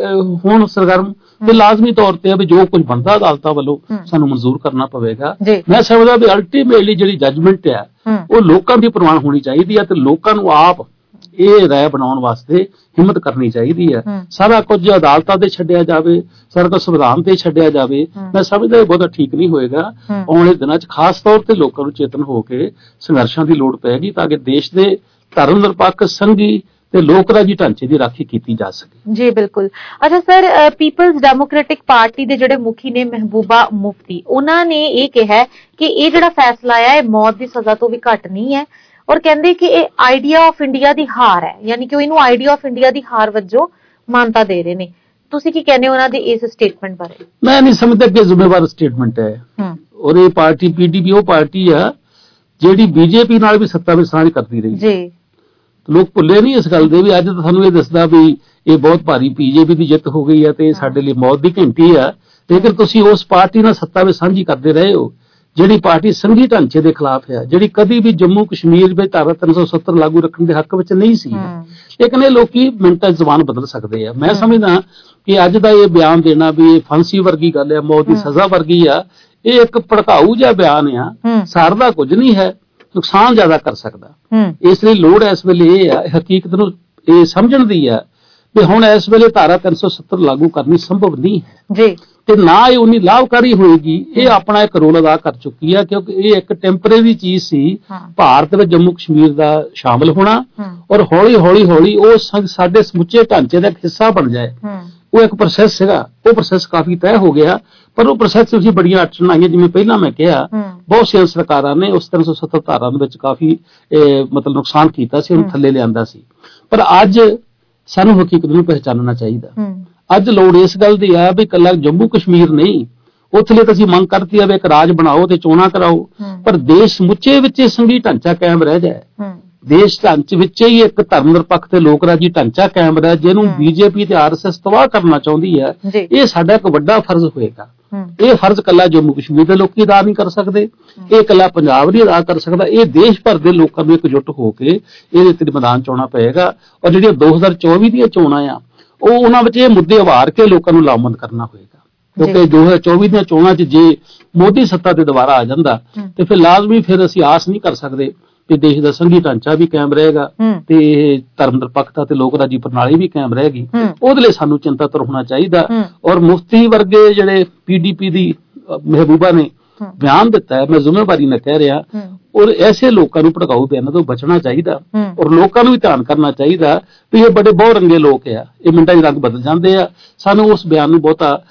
ਹੁਣ ਸਰਗਰਮ ਤੇ ਲਾਜ਼ਮੀ ਤੌਰ ਤੇ ਵੀ ਜੋ ਕੁਝ ਬਣਦਾ ਅਦਾਲਤਾਂ ਵੱਲੋਂ ਸਾਨੂੰ ਮਨਜ਼ੂਰ ਕਰਨਾ ਪਵੇਗਾ। ਮੈਂ ਸਮਝਦਾ ਵੀ ਅਲਟੀਮੇਟਲੀ ਜਿਹੜੀ ਜੱਜਮੈਂਟ ਆ ਉਹ ਲੋਕਾਂ ਦੀ ਪ੍ਰਵਾਨ ਹੋਣੀ ਚਾਹੀਦੀ ਹੈ ਤੇ ਲੋਕਾਂ ਨੂੰ ਆਪ ਇਹ ਰਾਇ ਬਣਾਉਣ ਵਾਸਤੇ ਹਿੰਮਤ ਕਰਨੀ ਚਾਹੀਦੀ ਹੈ। ਸਾਰਾ ਕੁਝ ਅਦਾਲਤਾਂ ਤੇ ਛੱਡਿਆ ਜਾਵੇ, ਸਾਰਾ ਕੁਝ ਸੰਵਿਧਾਨ ਤੇ ਛੱਡਿਆ ਜਾਵੇ, ਮੈਂ ਸਮਝਦਾ ਬਹੁਤਾ ਠੀਕ ਨਹੀਂ ਹੋਏਗਾ। ਆਉਣ ਵਾਲੇ ਦਿਨਾਂ 'ਚ ਖਾਸ ਤੌਰ ਤੇ ਲੋਕਾਂ ਨੂੰ ਚੇਤਨ ਹੋ ਕੇ ਸੰਘਰਸ਼ਾਂ ਦੀ ਲੋੜ ਪਏਗੀ ਤਾਂ ਕਿ ਦੇਸ਼ ਦੇ ਧਰਮ ਨਿਰਪੱਖ, ਸੰਘੀ ਤੇ ਲੋਕ ਰਾਜੀ ਢਾਂਚੇ ਦੀ ਰਾਖੀ ਕੀਤੀ ਜਾ ਸਕੇ ਜੀ। ਬਿਲਕੁਲ। ਅੱਛਾ ਸਰ, ਪੀਪਲਜ਼ ਡੈਮੋਕ੍ਰੈਟਿਕ ਪਾਰਟੀ ਦੇ ਜਿਹੜੇ ਮੁਖੀ ਨੇ ਮਹਿਬੂਬਾ ਮੁਫਤੀ, ਉਹਨਾਂ ਨੇ ਇਹ ਕਿਹਾ ਕਿ ਇਹ ਜਿਹੜਾ ਫੈਸਲਾ ਆਇਆ ਇਹ ਮੌਤ ਦੀ ਸਜ਼ਾ ਤੋਂ ਵੀ ਘੱਟ ਨਹੀਂ ਹੈ ਔਰ ਕਹਿੰਦੇ ਕਿ ਇਹ ਆਈਡੀਆ ਆਫ ਇੰਡੀਆ ਦੀ ਹਾਰ ਹੈ, ਯਾਨੀ ਕਿ ਉਹ ਇਹਨੂੰ ਆਈਡੀਆ ਆਫ ਇੰਡੀਆ ਦੀ ਹਾਰ ਵਜੋਂ ਮਾਨਤਾ ਦੇ ਰਹੇ ਨੇ। ਤੁਸੀਂ ਕੀ ਕਹਿੰਦੇ ਹੋ ਉਹਨਾਂ ਦੀ ਇਸ ਸਟੇਟਮੈਂਟ ਬਾਰੇ? ਮੈਂ ਨਹੀਂ ਸਮਝਦਾ ਕਿ ਜ਼ਿੰਮੇਵਾਰ ਸਟੇਟਮੈਂਟ ਹੈ ਔਰ ਇਹ ਪਾਰਟੀ ਪੀਡੀਪੀ ਉਹ ਪਾਰਟੀ ਆ ਜਿਹੜੀ ਬੀਜੇਪੀ ਨਾਲ ਵੀ ਸੱਤਾ ਵਿੱਚ ਸਾਂਝ ਕਰਦੀ ਰਹੀ ਜੀ। ਲੋਕ ਭੁੱਲੇ ਨਹੀਂ ਇਸ ਗੱਲ ਦੇ ਵੀ ਅੱਜ ਤਾਂ ਸਾਨੂੰ ਇਹ ਦੱਸਦਾ ਵੀ ਇਹ ਬਹੁਤ ਭਾਰੀ ਬੀਜੇਪੀ ਦੀ ਜਿੱਤ ਹੋ ਗਈ ਹੈ ਤੇ ਸਾਡੇ ਲਈ ਮੌਤ ਦੀ ਘੰਟੀ ਆ, ਲੇਕਿਨ ਤੁਸੀਂ ਉਸ ਪਾਰਟੀ ਨਾਲ ਸੱਤਾ ਵਿੱਚ ਸਾਂਝੀ ਕਰਦੇ ਰਹੇ ਹੋ ਜਿਹੜੀ ਪਾਰਟੀ ਸੰਘੀ ਢਾਂਚੇ ਦੇ ਖਿਲਾਫ ਹੈ, ਜਿਹੜੀ ਕਦੀ ਵੀ ਜੰਮੂ ਕਸ਼ਮੀਰ ਵਿੱਚ ਧਾਰਾ ਤਿੰਨ ਸੌ ਸੱਤਰ ਲਾਗੂ ਰੱਖਣ ਦੇ ਹੱਕ ਵਿੱਚ ਨਹੀਂ ਸੀ। ਲੇਕਿਨ ਇਹ ਲੋਕੀ ਮਿੰਟਾਂ 'ਚ ਜ਼ੁਬਾਨ ਬਦਲ ਸਕਦੇ ਆ। ਮੈਂ ਸਮਝਦਾ ਕਿ ਅੱਜ ਦਾ ਇਹ ਬਿਆਨ ਦੇਣਾ ਵੀ ਇਹ ਫਾਂਸੀ ਵਰਗੀ ਗੱਲ ਹੈ, ਮੌਤ ਦੀ ਸਜ਼ਾ ਵਰਗੀ ਆ, ਇਹ ਇੱਕ ਭੜਕਾਊ ਜਿਹਾ ਬਿਆਨ ਆ, ਸਾਰਦਾ ਕੁਝ ਨਹੀਂ ਹੈ, ਨੁਕਸਾਨ ਜ਼ਿਆਦਾ ਕਰ ਸਕਦਾ। ਇਸ ਲਈ ਲੋੜ ਇਸ ਵੇਲੇ ਇਹ ਆ ਹਕੀਕਤ ਨੂੰ ਇਹ ਸਮਝਣ ਦੀ ਆ ਵੀ ਹੁਣ ਇਸ ਵੇਲੇ ਧਾਰਾ ਤਿੰਨ ਸੌ ਸੱਤਰ ਲਾਗੂ ਕਰਨੀ ਸੰਭਵ ਨਹੀਂ ਹੈ ਜੀ ਤੇ ਨਾ ਇਹ ਉਨੀ ਲਾਭਕਾਰੀ ਹੋਏਗੀ। ਇਹ ਆਪਣਾ ਇੱਕ ਰੋਲ ਅਦਾ ਕਰ ਚੁੱਕੀ ਹੈ ਕਿਉਂਕਿ ਇਹ ਇੱਕ ਟੈਂਪਰੇਰੀ ਚੀਜ਼ ਸੀ ਭਾਰਤ ਵਿੱਚ ਜੰਮੂ ਕਸ਼ਮੀਰ ਦਾ ਸ਼ਾਮਲ ਹੋਣਾ ਔਰ ਹੌਲੀ ਹੌਲੀ ਹੌਲੀ ਉਹ ਸਾਡੇ ਸਮੁੱਚੇ ਢਾਂਚੇ ਦਾ ਇੱਕ ਹਿੱਸਾ ਬਣ ਜਾਏ। ਉਹ ਇੱਕ ਪ੍ਰੋਸੈਸ ਸੀਗਾ, ਉਹ ਪ੍ਰੋਸੈਸ ਕਾਫੀ ਤੈਅ ਹੋ ਗਿਆ ਪਰ ਉਹ ਪ੍ਰੋਸੈਸ ਵਿੱਚ ਬੜੀਆਂ ਅੜਚਣਾਂ ਆਈਆਂ। ਜਿਵੇਂ ਪਹਿਲਾਂ ਮੈਂ ਕਿਹਾ ਬਹੁਤ ਸਾਰੀਆਂ ਸਰਕਾਰਾਂ ਨੇ ਉਸ ਤਿੰਨ ਸੌ ਸੱਤਰ ਧਾਰਾ ਦੇ ਵਿੱਚ ਕਾਫੀ ਮਤਲਬ ਨੁਕਸਾਨ ਕੀਤਾ ਸੀ, ਉਹਨੂੰ ਥੱਲੇ ਲਿਆਂਦਾ ਸੀ। ਪਰ ਅੱਜ ਸਾਨੂੰ ਹਕੀਕਤ ਨੂੰ ਪਹਿਚਾਨਣਾ ਚਾਹੀਦਾ। ਅੱਜ ਲੋੜ ਇਸ ਗੱਲ ਦੀ ਆ ਵੀ ਇਕੱਲਾ ਜੰਮੂ ਕਸ਼ਮੀਰ ਨਹੀਂ ਉੱਥੇ ਲਈ ਤਾਂ ਅਸੀਂ ਮੰਗ ਕਰਤੀ ਹੈ ਇੱਕ ਰਾਜ ਬਣਾਓ ਤੇ ਚੋਣਾਂ ਕਰਾਓ, ਪਰ ਦੇਸ਼ ਸਮੁੱਚੇ ਵਿੱਚ ਸੰਘੀ ਢਾਂਚਾ ਕਾਇਮ ਰਹਿ ਜਾਏ। ਦੇਸ਼ ਢਾਂਚੇ ਵਿੱਚ ਹੀ ਇੱਕ ਧਰਮ ਨਿਰਪੱਖ ਤੇ ਲੋਕ ਰਾਜੀ ਢਾਂਚਾ ਕਾਇਮ ਰਹਿ, ਜਿਹਨੂੰ ਬੀਜੇਪੀ ਤੇ ਆਰ ਐਸ ਐਸ ਤਬਾਹ ਕਰਨਾ ਚਾਹੁੰਦੀ ਹੈ, ਇਹ ਸਾਡਾ ਇੱਕ ਵੱਡਾ ਫਰਜ਼ ਹੋਏਗਾ। ਇਹ ਫਰਜ਼ ਕੱਲਾ ਜੰਮੂ ਕਸ਼ਮੀਰ ਦੇ ਲੋਕੀ ਅਦਾ ਨਹੀਂ ਕਰ ਸਕਦੇ, ਇਹ ਕੱਲਾ ਪੰਜਾਬ ਨਹੀਂ ਅਦਾ ਕਰ ਸਕਦਾ, ਇਹ ਦੇਸ਼ ਭਰ ਦੇ ਲੋਕਾਂ ਨੂੰ ਇਕਜੁੱਟ ਹੋ ਕੇ ਇਹਦੇ ਤੇ ਮੈਦਾਨ ਚੋਣਾਂ ਪਏਗਾ। ਔਰ ਜਿਹੜੀਆਂ ਦੋ ਹਜ਼ਾਰ ਚੌਵੀ ਦੀਆਂ ਚੋਣਾਂ ਆ ਉਹ ਉਹਨਾਂ ਵਿੱਚ ਇਹ ਮੁੱਦੇ ਉਭਾਰ ਕੇ ਲੋਕਾਂ ਨੂੰ ਲਾਮਬੰਦ ਕਰਨਾ ਹੋਏਗਾ, ਕਿਉਂਕਿ ਦੋ ਹਜ਼ਾਰ ਚੌਵੀ ਦੀਆਂ ਚੋਣਾਂ 'ਚ ਜੇ ਮੋਦੀ ਸੱਤਾ ਤੇ ਦੁਬਾਰਾ ਆ ਜਾਂਦਾ ਤੇ ਫਿਰ ਲਾਜ਼ਮੀ ਫਿਰ ਅਸੀਂ ਆਸ ਨਹੀਂ ਕਰ ਸਕਦੇ ਕਿ ਦੇਸ਼ ਦਾ ਸੰਘੀ ਢਾਂਚਾ ਵੀ ਕਾਇਮ ਰਹੇਗਾ ਤੇ ਇਹ ਧਰਮ ਨਿਰਪੱਖਤਾ ਤੇ ਲੋਕ ਰਾਜੀ ਪ੍ਰਣਾਲੀ ਵੀ ਕਾਇਮ ਰਹੇਗੀ। ਉਹਦੇ ਲਈ ਸਾਨੂੰ ਚਿੰਤਾਤੁਰ ਹੋਣਾ ਚਾਹੀਦਾ। ਔਰ ਮੁਫਤੀ ਵਰਗੇ ਜਿਹੜੇ ਪੀਡੀਪੀ ਦੀ ਮਹਿਬੂਬਾ ਨੇ ਬਿਆਨ ਦਿੱਤਾ ਹੈ, ਮੈਂ ਜ਼ਿੰਮੇਵਾਰੀ ਨਾਲ ਕਹਿ ਰਿਹਾ, ਔਰ ਐਸੇ ਲੋਕਾਂ ਨੂੰ ਭੜਕਾਊ ਬਿਆਨਾਂ ਤੋਂ ਬਚਣਾ ਚਾਹੀਦਾ। ਔਰ ਲੋਕਾਂ ਨੂੰ ਵੀ ਧਿਆਨ ਕਰਨਾ ਚਾਹੀਦਾ ਵੀ ਇਹ ਬੜੇ ਬਹੁ ਰੰਗੇ ਲੋਕ ਆ, ਇਹ ਮਿੰਟਾਂ 'ਚ ਰੰਗ ਬਦਲ ਜਾਂਦੇ ਆ। ਸਾਨੂੰ ਉਸ ਬਿਆਨ ਨੂੰ ਬਹੁਤਾ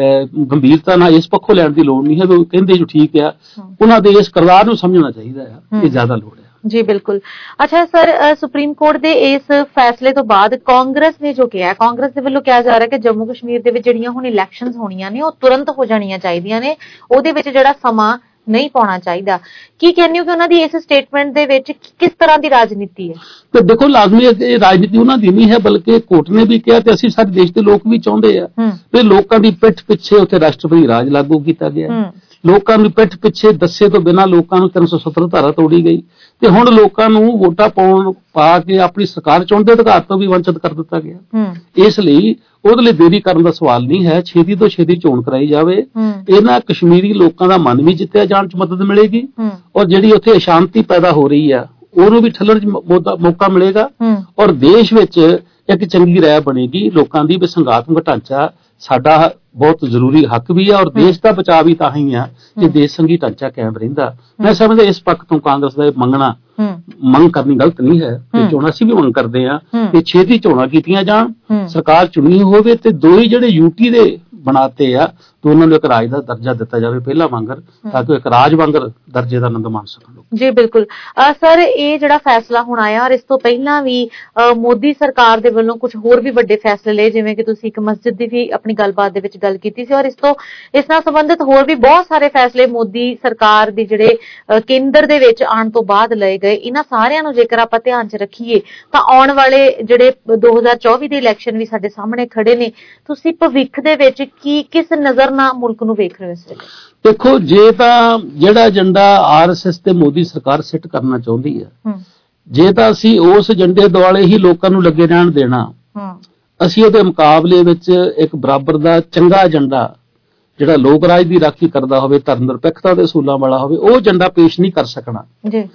ਗੰਭੀਰਤਾ ਨਾਲ ਇਸ ਪੱਖੋਂ ਲੈਣ ਦੀ ਲੋੜ ਨਹੀਂ ਹੈ। ਉਹ ਕਹਿੰਦੇ ਜੋ ਠੀਕ ਆ, ਉਹਨਾਂ ਦੇ ਇਸ ਕਿਰਦਾਰ ਨੂੰ ਸਮਝਣਾ ਚਾਹੀਦਾ ਆ, ਇਹ ਜ਼ਿਆਦਾ ਲੋੜ ਹੈ। ਜੀ ਬਿਲਕੁਲ। ਅੱਛਾ ਸਰ, ਸੁਪਰੀਮ ਕੋਰਟ ਦੇ ਇਸ ਫੈਸਲੇ ਤੋਂ ਬਾਅਦ ਕਾਂਗਰਸ ਨੇ ਜੋ ਕਿਹਾ, ਕਾਂਗਰਸ ਦੇ ਵੱਲੋਂ ਕਿਹਾ ਜਾ ਰਿਹਾ ਕਿ ਜੰਮੂ ਕਸ਼ਮੀਰ ਦੇ ਵਿੱਚ ਜਿਹੜੀਆਂ ਹੁਣ ਇਲੈਕਸ਼ਨਸ ਹੋਣੀਆਂ ਨੇ ਉਹ ਤੁਰੰਤ ਹੋ ਜਾਣੀਆਂ ਚਾਹੀਦੀਆਂ ਨੇ, ਉਹਦੇ ਵਿੱਚ ਜਿਹੜਾ ਸਮਾਂ ਨਹੀਂ ਪਾਉਣਾ ਚਾਹੀਦਾ। ਕੀ ਕਹਿੰਦੇ ਹੋ ਕਿ ਉਹਨਾਂ ਦੀ ਇਸ ਸਟੇਟਮੈਂਟ ਦੇ ਵਿੱਚ ਕਿਸ ਤਰ੍ਹਾਂ ਦੀ ਰਾਜਨੀਤੀ ਹੈ? ਤੇ ਦੇਖੋ, ਲਾਜ਼ਮੀ ਇਹ ਰਾਜਨੀਤੀ ਉਹਨਾਂ ਦੀ ਨਹੀਂ ਹੈ, ਬਲਕਿ ਕੋਰਟ ਨੇ ਵੀ ਕਿਹਾ ਤੇ ਅਸੀਂ ਸਾਰੇ ਦੇਸ਼ ਦੇ ਲੋਕ ਵੀ ਚਾਹੁੰਦੇ ਆ ਵੀ ਲੋਕਾਂ ਦੀ ਪਿੱਠ ਪਿੱਛੇ ਉੱਥੇ ਰਾਸ਼ਟਰਪਤੀ ਰਾਜ ਲਾਗੂ ਕੀਤਾ ਗਿਆ। ਲੋਕਾਂ ਨੂੰ ਪਿੱਠ ਪਿੱਛੇ ਦੱਸੇ ਤੋਂ ਬਿਨਾਂ ਲੋਕਾਂ ਨੂੰ ਤਿੰਨ ਸੌ ਸੱਤਰ ਧਾਰਾ ਤੋੜੀ ਗਈ ਤੇ ਹੁਣ ਲੋਕਾਂ ਨੂੰ ਵੋਟਾਂ ਪਾਉਣ ਪਾ ਕੇ ਆਪਣੀ ਸਰਕਾਰ ਚੁਣਨ ਦੇ ਅਧਿਕਾਰ ਤੋਂ ਵੀ ਵੰਚਿਤ ਕਰ ਦਿੱਤਾ ਗਿਆ। ਇਸ ਲਈ ਉਹਦੇ ਲਈ ਦੇਰੀ ਕਰਨ ਦਾ ਸਵਾਲ ਨਹੀਂ ਹੈ, ਛੇਤੀ ਤੋਂ ਛੇਤੀ ਚੋਣ ਕਰਾਈ ਜਾਵੇ। ਇਹਨਾਂ ਕਸ਼ਮੀਰੀ ਲੋਕਾਂ ਦਾ ਮਨ ਵੀ ਜਿੱਤਿਆ ਜਾਣ 'ਚ ਮਦਦ ਮਿਲੇਗੀ ਔਰ ਜਿਹੜੀ ਉੱਥੇ ਅਸ਼ਾਂਤੀ ਪੈਦਾ ਹੋ ਰਹੀ ਆ ਉਹਨੂੰ ਵੀ ਠੱਲਣ 'ਚ ਮੌਕਾ ਮਿਲੇਗਾ ਔਰ ਦੇਸ਼ ਵਿੱਚ ਇੱਕ ਚੰਗੀ ਰਾਇ ਬਣੇਗੀ ਲੋਕਾਂ ਦੀ ਵੀ ਸੰਘਾਤਮਕ ਢਾਂਚਾ ਸਾਡਾ ਬਹੁਤ ਜ਼ਰੂਰੀ ਹੱਕ ਵੀ ਆ ਔਰ ਦੇਸ਼ ਦਾ ਬਚਾਅ ਵੀ ਤਾਂ ਹੀ ਆ ਜੇ ਦੇਸ਼ ਸੰਘੀ ਢਾਂਚਾ ਕਾਇਮ ਰਹਿੰਦਾ। ਮੈਂ ਸਮਝਦਾ ਇਸ ਪੱਖ ਤੋਂ ਕਾਂਗਰਸ ਦਾ ਇਹ ਮੰਗਣਾ ਮੰਗ ਕਰਨੀ ਗਲਤ ਨਹੀਂ ਹੈ ਤੇ ਚੋਣਾਂ ਅਸੀਂ ਵੀ ਮੰਗ ਕਰਦੇ ਆ ਕਿ ਛੇਤੀ ਚੋਣਾਂ ਕੀਤੀਆਂ ਜਾਣ, ਸਰਕਾਰ ਚੁਣੀ ਹੋਵੇ ਤੇ ਦੋ ਹੀ ਜਿਹੜੇ ਯੂਟੀ ਦੇ ਬਣਾਤੇ ਆ ਤੇ ਉਹਨਾਂ ਨੂੰ ਇੱਕ ਰਾਜ ਦਾ ਦਰਜਾ ਦਿੱਤਾ ਜਾਵੇ ਪਹਿਲਾ ਵਾਂਗਰ, ਤਾਂ ਕਿ ਇੱਕ ਰਾਜ ਵਾਂਗਰ ਦਰਜੇ ਦਾ ਆਨੰਦ ਮਾਣ ਸਕਣ। ਜੀ ਬਿਲਕੁਲ ਸਰ, ਇਹ ਜਿਹੜਾ ਫੈਸਲਾ ਹੁਣ ਆਇਆ ਔਰ ਇਸ ਤੋਂ ਪਹਿਲਾਂ ਵੀ ਮੋਦੀ ਸਰਕਾਰ ਦੇ ਵੱਲੋਂ ਕੁਝ ਹੋਰ ਵੀ ਵੱਡੇ ਫੈਸਲੇ ਲਏ, ਜਿਵੇਂ ਕਿ ਤੁਸੀਂ ਇੱਕ ਮਸਜਿਦ ਦੀ ਵੀ ਆਪਣੀ ਗੱਲਬਾਤ ਦੇ ਵਿੱਚ ਗੱਲ ਕੀਤੀ ਸੀ ਔਰ ਇਸ ਤੋਂ ਇਸ ਨਾਲ ਸੰਬੰਧਿਤ ਹੋਰ ਵੀ ਬਹੁਤ ਸਾਰੇ ਫੈਸਲੇ ਮੋਦੀ ਸਰਕਾਰ ਦੇ ਜਿਹੜੇ ਕੇਂਦਰ ਦੇ ਵਿੱਚ ਆਉਣ ਤੋਂ ਬਾਅਦ ਲਏ ਗਏ। ਇਹਨਾਂ ਸਾਰਿਆਂ ਨੂੰ ਜੇਕਰ ਆਪਾਂ ਧਿਆਨ 'ਚ ਰੱਖੀਏ ਤਾਂ ਆਉਣ ਵਾਲੇ ਜਿਹੜੇ ਦੋ ਹਜ਼ਾਰ ਚੌਵੀ ਦੇ ਇਲੈਕਸ਼ਨ ਵੀ ਸਾਡੇ ਸਾਹਮਣੇ ਖੜੇ ਨੇ, ਤੁਸੀਂ ਭਵਿੱਖ ਦੇ ਵਿੱਚ ਕੀ ਕਿਸ ਨਜ਼ਰ ਨਾਲ ਮੁਲਕ ਨੂੰ ਵੇਖ ਰਹੇ ਹੋ ਇਸ ਵੇਲੇ? ਦੇਖੋ, ਜੇ ਤਾਂ ਜਿਹੜਾ ਏਜੰਡਾ ਆਰ ਐਸ ਐਸ ਤੇ ਮੋਦੀ ਸਰਕਾਰ ਸਿੱਟ ਕਰਨਾ ਚਾਹੁੰਦੀ ਹੈ, ਜੇ ਤਾਂ ਅਸੀਂ ਉਸ ਏਜੰਡੇ ਦੁਆਲੇ ਹੀ ਲੋਕਾਂ ਨੂੰ ਲੱਗੇ ਰਹਿਣ ਦੇਣਾ, ਅਸੀਂ ਉਹਦੇ ਮੁਕਾਬਲੇ ਵਿੱਚ ਇੱਕ ਬਰਾਬਰ ਦਾ ਚੰਗਾ ਏਜੰਡਾ ਜਿਹੜਾ ਲੋਕ ਰਾਜ ਦੀ ਰਾਖੀ ਕਰਦਾ ਹੋਵੇ, ਧਰਮ ਨਿਰਪੱਖਤਾ ਦੇ ਅਸੂਲਾਂ ਵਾਲਾ ਹੋਵੇ, ਉਹ ਏਜੰਡਾ ਪੇਸ਼ ਨਹੀਂ ਕਰ ਸਕਣਾ।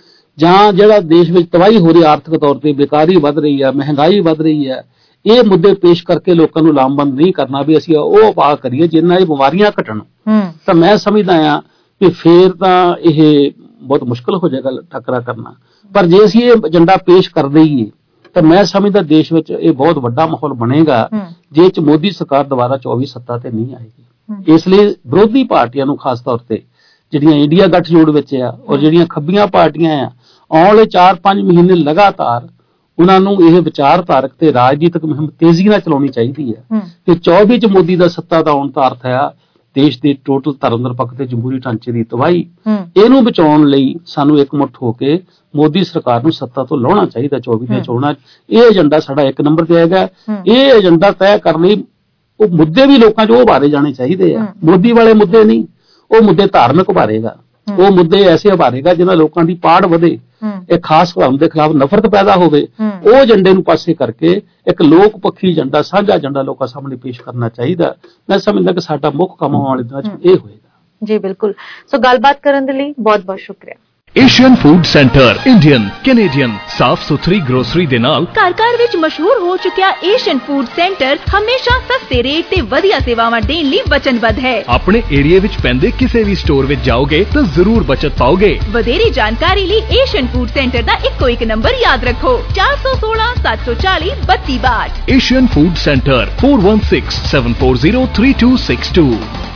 ਜਾਂ ਜਿਹੜਾ ਦੇਸ਼ ਵਿੱਚ ਤਬਾਹੀ ਹੋ ਰਹੀ ਆਰਥਿਕ ਤੌਰ ਤੇ, ਬੇਕਾਰੀ ਵੱਧ ਰਹੀ ਹੈ, ਮਹਿੰਗਾਈ ਵੱਧ ਰਹੀ ਹੈ, ਇਹ ਮੁੱਦੇ ਪੇਸ਼ ਕਰਕੇ ਲੋਕਾਂ ਨੂੰ ਲਾਮਬੰਦ ਨਹੀਂ ਕਰਨਾ ਵੀ ਅਸੀਂ ਉਹ ਉਪਾਅ ਕਰੀਏ ਜਿੰਨਾਂ ਇਹ ਬਿਮਾਰੀਆਂ ਘਟਣ, ਤਾਂ ਮੈਂ ਸਮਝਦਾ ਆ ਕਿ ਫੇਰ ਤਾਂ ਇਹ ਬਹੁਤ ਮੁਸ਼ਕਲ ਹੋ ਜਾਏਗਾ ਟੱਕਰਾ ਕਰਨਾ। ਪਰ ਜੇ ਅਸੀਂ ਇਹ ਏਜੰਡਾ ਪੇਸ਼ ਕਰ ਦਈਏ ਤਾਂ ਮੈਂ ਸਮਝਦਾ ਦੇਸ਼ ਵਿੱਚ ਇਹ ਬਹੁਤ ਵੱਡਾ ਮਾਹੌਲ ਬਣੇਗਾ ਜਿਸ 'ਚ ਮੋਦੀ ਸਰਕਾਰ ਦੁਬਾਰਾ ਚੌਵੀ ਸੱਤਾ ਤੇ ਨਹੀਂ ਆਏਗੀ। ਇਸ ਲਈ ਵਿਰੋਧੀ ਪਾਰਟੀਆਂ ਨੂੰ ਖਾਸ ਤੌਰ ਤੇ ਜਿਹੜੀਆਂ ਇੰਡੀਆ ਗੱਠਜੋੜ ਵਿੱਚ ਆ ਔਰ ਜਿਹੜੀਆਂ ਖੱਬੀਆਂ ਪਾਰਟੀਆਂ ਆ, ਆਉਣ ਵਾਲੇ ਚਾਰ ਪੰਜ ਮਹੀਨੇ ਲਗਾਤਾਰ ਉਹਨਾਂ ਨੂੰ ਇਹ ਵਿਚਾਰਧਾਰਕ ਤੇ ਰਾਜਨੀਤਿਕ ਮੁਹਿੰਮ ਤੇਜ਼ੀ ਨਾਲ ਚਲਾਉਣੀ ਚਾਹੀਦੀ ਹੈ ਤੇ ਚੌਵੀ 'ਚ ਮੋਦੀ ਦਾ ਸੱਤਾ ਦਾ ਆਉਣ ਦਾ ਅਰਥ ਹੈ ਦੇਸ਼ ਦੇ ਟੋਟਲ ਧਰਮ ਨਿਰਪੱਖ ਤੇ ਜਮਹੂਰੀ ਢਾਂਚੇ ਦੀ ਤਬਾਹੀ। ਇਹਨੂੰ ਬਚਾਉਣ ਲਈ ਸਾਨੂੰ ਇਕਮੁੱਠ ਹੋ ਕੇ ਮੋਦੀ ਸਰਕਾਰ ਨੂੰ ਸੱਤਾ ਤੋਂ ਲਾਉਣਾ ਚਾਹੀਦਾ। ਚੌਵੀ ਦੀਆਂ ਚੋਣਾਂ 'ਚ ਇਹ ਏਜੰਡਾ ਸਾਡਾ ਇੱਕ ਨੰਬਰ ਤੇ ਆਏਗਾ। ਇਹ ਏਜੰਡਾ ਤੈਅ ਕਰਨ ਲਈ ਉਹ ਮੁੱਦੇ ਵੀ ਲੋਕਾਂ 'ਚ ਉਹ ਉਭਾਰੇ ਜਾਣੇ ਚਾਹੀਦੇ ਆ, ਮੋਦੀ ਵਾਲੇ ਮੁੱਦੇ ਨਹੀਂ, ਉਹ ਮੁੱਦੇ ਧਾਰਮਿਕ ਉਭਾਰੇਗਾ, ਉਹ ਮੁੱਦੇ ਐਸੇ ਉਭਾਰੇਗਾ ਜਿਹਨਾਂ ਲੋਕਾਂ ਦੀ ਪਾੜ ਵਧੇ, ਇੱਕ ਖਾਸ ਧਰਮ ਦੇ ਖਿਲਾਫ ਨਫ਼ਰਤ ਪੈਦਾ ਹੋਵੇ। ਉਹ ਏਜੰਡੇ ਨੂੰ ਪਾਸੇ ਕਰਕੇ ਇੱਕ ਲੋਕ ਪੱਖੀ ਏਜੰਡਾ, ਸਾਂਝਾ ਏਜੰਡਾ ਲੋਕਾਂ ਸਾਹਮਣੇ ਪੇਸ਼ ਕਰਨਾ ਚਾਹੀਦਾ। ਮੈਂ ਸਮਝਦਾ ਕਿ ਸਾਡਾ ਮੁੱਖ ਕੰਮ ਆਉਣ ਵਾਲੇ ਦਿਨਾਂ 'ਚ ਇਹ ਹੋਏਗਾ। ਜੀ ਬਿਲਕੁਲ। ਸੋ ਗੱਲਬਾਤ ਕਰਨ ਦੇ ਲਈ ਬਹੁਤ ਬਹੁਤ ਸ਼ੁਕਰੀਆ। Asian food centre Indian Canadian ਸਾਫ਼ ਸੁਥਰੀ ਗਰੋਸਰੀ ਦੇ ਨਾਲ ਘਰ ਘਰ ਵਿੱਚ ਮਸ਼ਹੂਰ ਹੋ ਚੁੱਕਿਆ ਏਸ਼ੀਅਨ ਫੂਡ ਸੈਂਟਰ ਹਮੇਸ਼ਾ ਸਸਤੇ ਰੇਟ ਤੇ ਵਧੀਆ ਸੇਵਾਵਾਂ ਦੇਣ ਲਈ ਵਚਨਬੱਧ ਹੈ। ਆਪਣੇ ਏਰੀਆ ਵਿੱਚ ਪੈਂਦੇ ਕਿਸੇ ਵੀ ਸਟੋਰ ਵਿੱਚ ਜਾਓਗੇ ਤਾਂ ਜ਼ਰੂਰ ਬਚਤ ਪਾਓਗੇ। ਵਧੇਰੇ ਜਾਣਕਾਰੀ ਲਈ ਏਸ਼ੀਅਨ ਫੂਡ ਸੈਂਟਰ ਦਾ ਇੱਕੋ ਇੱਕ ਨੰਬਰ ਯਾਦ ਰੱਖੋ, ਚਾਰ ਸੌ ਸੋਲਾਂ ਸੱਤ ਸੌ ਚਾਲੀ ਬੱਤੀ ਬਾਹਠ। Asian food centre four one six seven four zero three two six two।